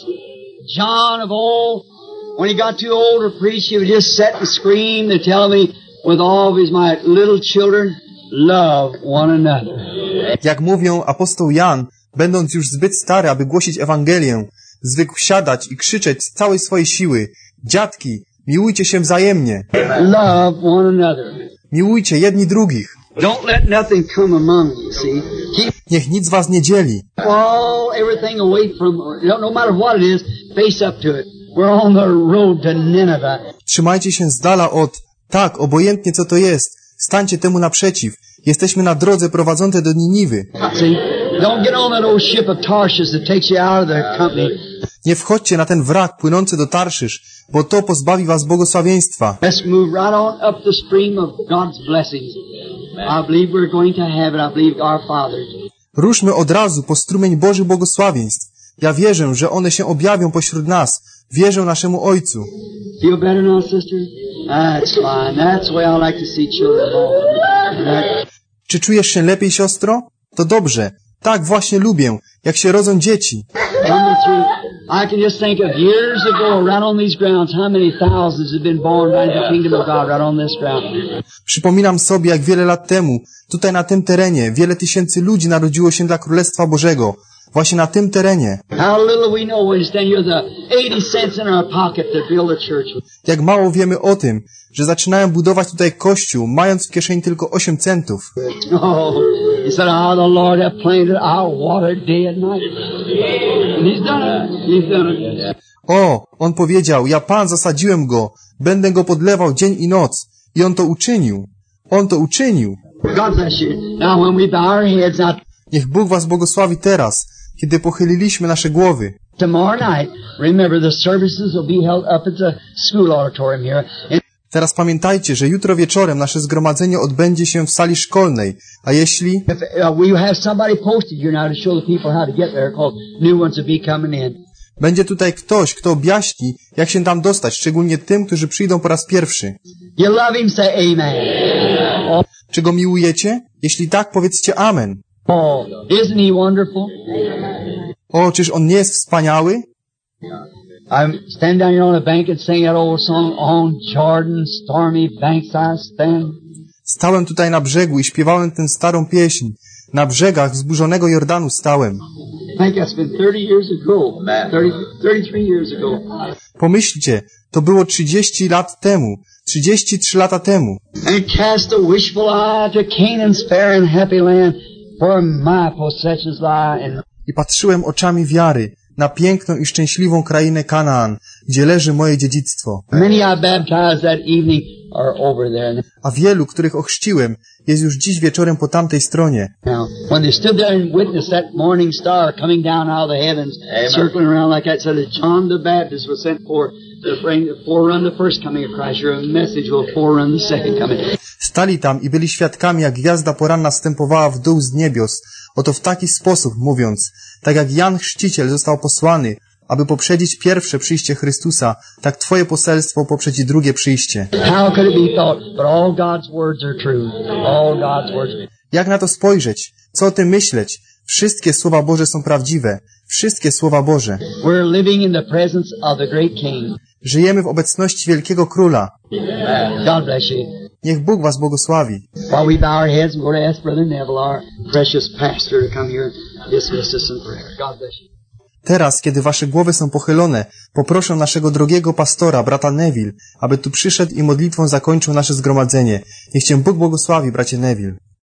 John of old, when he got too old to preach, he would just sit and scream and tell me with all of his might, little children, love one another. Jak mówią apostoł Jan, będąc już zbyt stary, aby głosić Ewangelię, zwykł siadać i krzyczeć z całej swojej siły: dziadki, miłujcie się wzajemnie. Love one another. Miłujcie jedni drugich. Don't let nothing come among you, see. Keep Niech nic was nie dzieli. everything away from, no matter what it is, face up to it. We're on the road to Nineveh. Trzymajcie się z dala od, tak, obojętnie co to jest, stańcie temu naprzeciw. Jesteśmy na drodze prowadzącej do Niniwy. See, don't get on that old ship of Tarshish that takes you out of the company. Nie wchodźcie na ten wrak płynący do Tarszysz, bo to pozbawi was błogosławieństwa. Let's move right on up the stream of God's blessings. I believe we're going to have it. I believe our Father. Ruszmy od razu po strumień Bożych błogosławieństw. Ja wierzę, że one się objawią pośród nas. Wierzę naszemu Ojcu. Feel better now, sister? That's fine. That's the way I like to see children born. Czy czujesz się lepiej, siostro? To dobrze. Tak właśnie lubię, jak się rodzą dzieci. Coming through, I can just think of years ago, right on these grounds, how many thousands have been born right in the kingdom of God, right on this ground. Przypominam sobie, jak wiele lat temu, tutaj na tym terenie, wiele tysięcy ludzi narodziło się dla Królestwa Bożego. Właśnie na tym terenie. How little we know when we stand here with the 80 cents in our pocket to build a church. Jak mało wiemy o tym, że zaczynają budować tutaj kościół, mając w kieszeni tylko 8 centów. Oh, he said, the Lord hath planted, I'll water day and night. And he's done it. He's done it. O, on powiedział, ja Pan zasadziłem go, będę go podlewał dzień i noc. I on to uczynił. On to uczynił. God bless you. Now when we bow our heads out Niech Bóg was błogosławi teraz, kiedy pochyliliśmy nasze głowy. tomorrow night, remember the services will be held up at the school auditorium here. And Teraz pamiętajcie, że jutro wieczorem nasze zgromadzenie odbędzie się w sali szkolnej, a jeśli... if, we have somebody posted here now to show the people how to get there, because new ones will be coming in. Będzie tutaj ktoś, kto objaśni, jak się tam dostać, szczególnie tym, którzy przyjdą po raz pierwszy. You love him, say amen. Czy go miłujecie? Jeśli tak, powiedzcie amen. Oh, isn't he wonderful? O, czyż on nie jest wspaniały? I'm standing down here on a bank and sing that old song, on Jordan's stormy banks I stand. Stałem tutaj na brzegu i śpiewałem tę starą pieśń. Na brzegach wzburzonego Jordanu stałem. I think that's been 30 years ago. 33 years ago. Pomyślcie, to było 30 lat temu. 33 lata temu. And cast a wishful eye to Canaan's fair and happy land, where my possessions lie. And I patrzyłem oczami wiary na piękną i szczęśliwą krainę Kanaan, gdzie leży moje dziedzictwo. Many I baptized that evening are over there. A wielu, których ochrzciłem, jest już dziś wieczorem po tamtej stronie. Now, when they stood there and witnessed that morning star coming down out of the heavens, circling around like that, so that John the Baptist was sent for to forerun the first coming of Christ. Your message will forerun the second coming. Stali tam i byli świadkami, jak gwiazda poranna wstępowała w dół z niebios. Oto w taki sposób, mówiąc, tak jak Jan Chrzciciel został posłany, aby poprzedzić pierwsze przyjście Chrystusa, tak Twoje poselstwo poprzedzi drugie przyjście. How could it be thought? But all God's words are true. All God's words are true. Jak na to spojrzeć? Co o tym myśleć? Wszystkie słowa Boże są prawdziwe. Wszystkie słowa Boże. We're living in the presence of the great King. Żyjemy w obecności wielkiego Króla. God bless you. Niech Bóg was błogosławi. While we bow our heads, we're going to ask Brother Neville, our precious pastor, to come here and dismiss us in prayer. God bless you. Teraz, kiedy wasze głowy są pochylone, poproszę naszego drogiego pastora, brata Neville, aby tu przyszedł i modlitwą zakończył nasze zgromadzenie. Niech cię Bóg błogosławi, bracie Neville.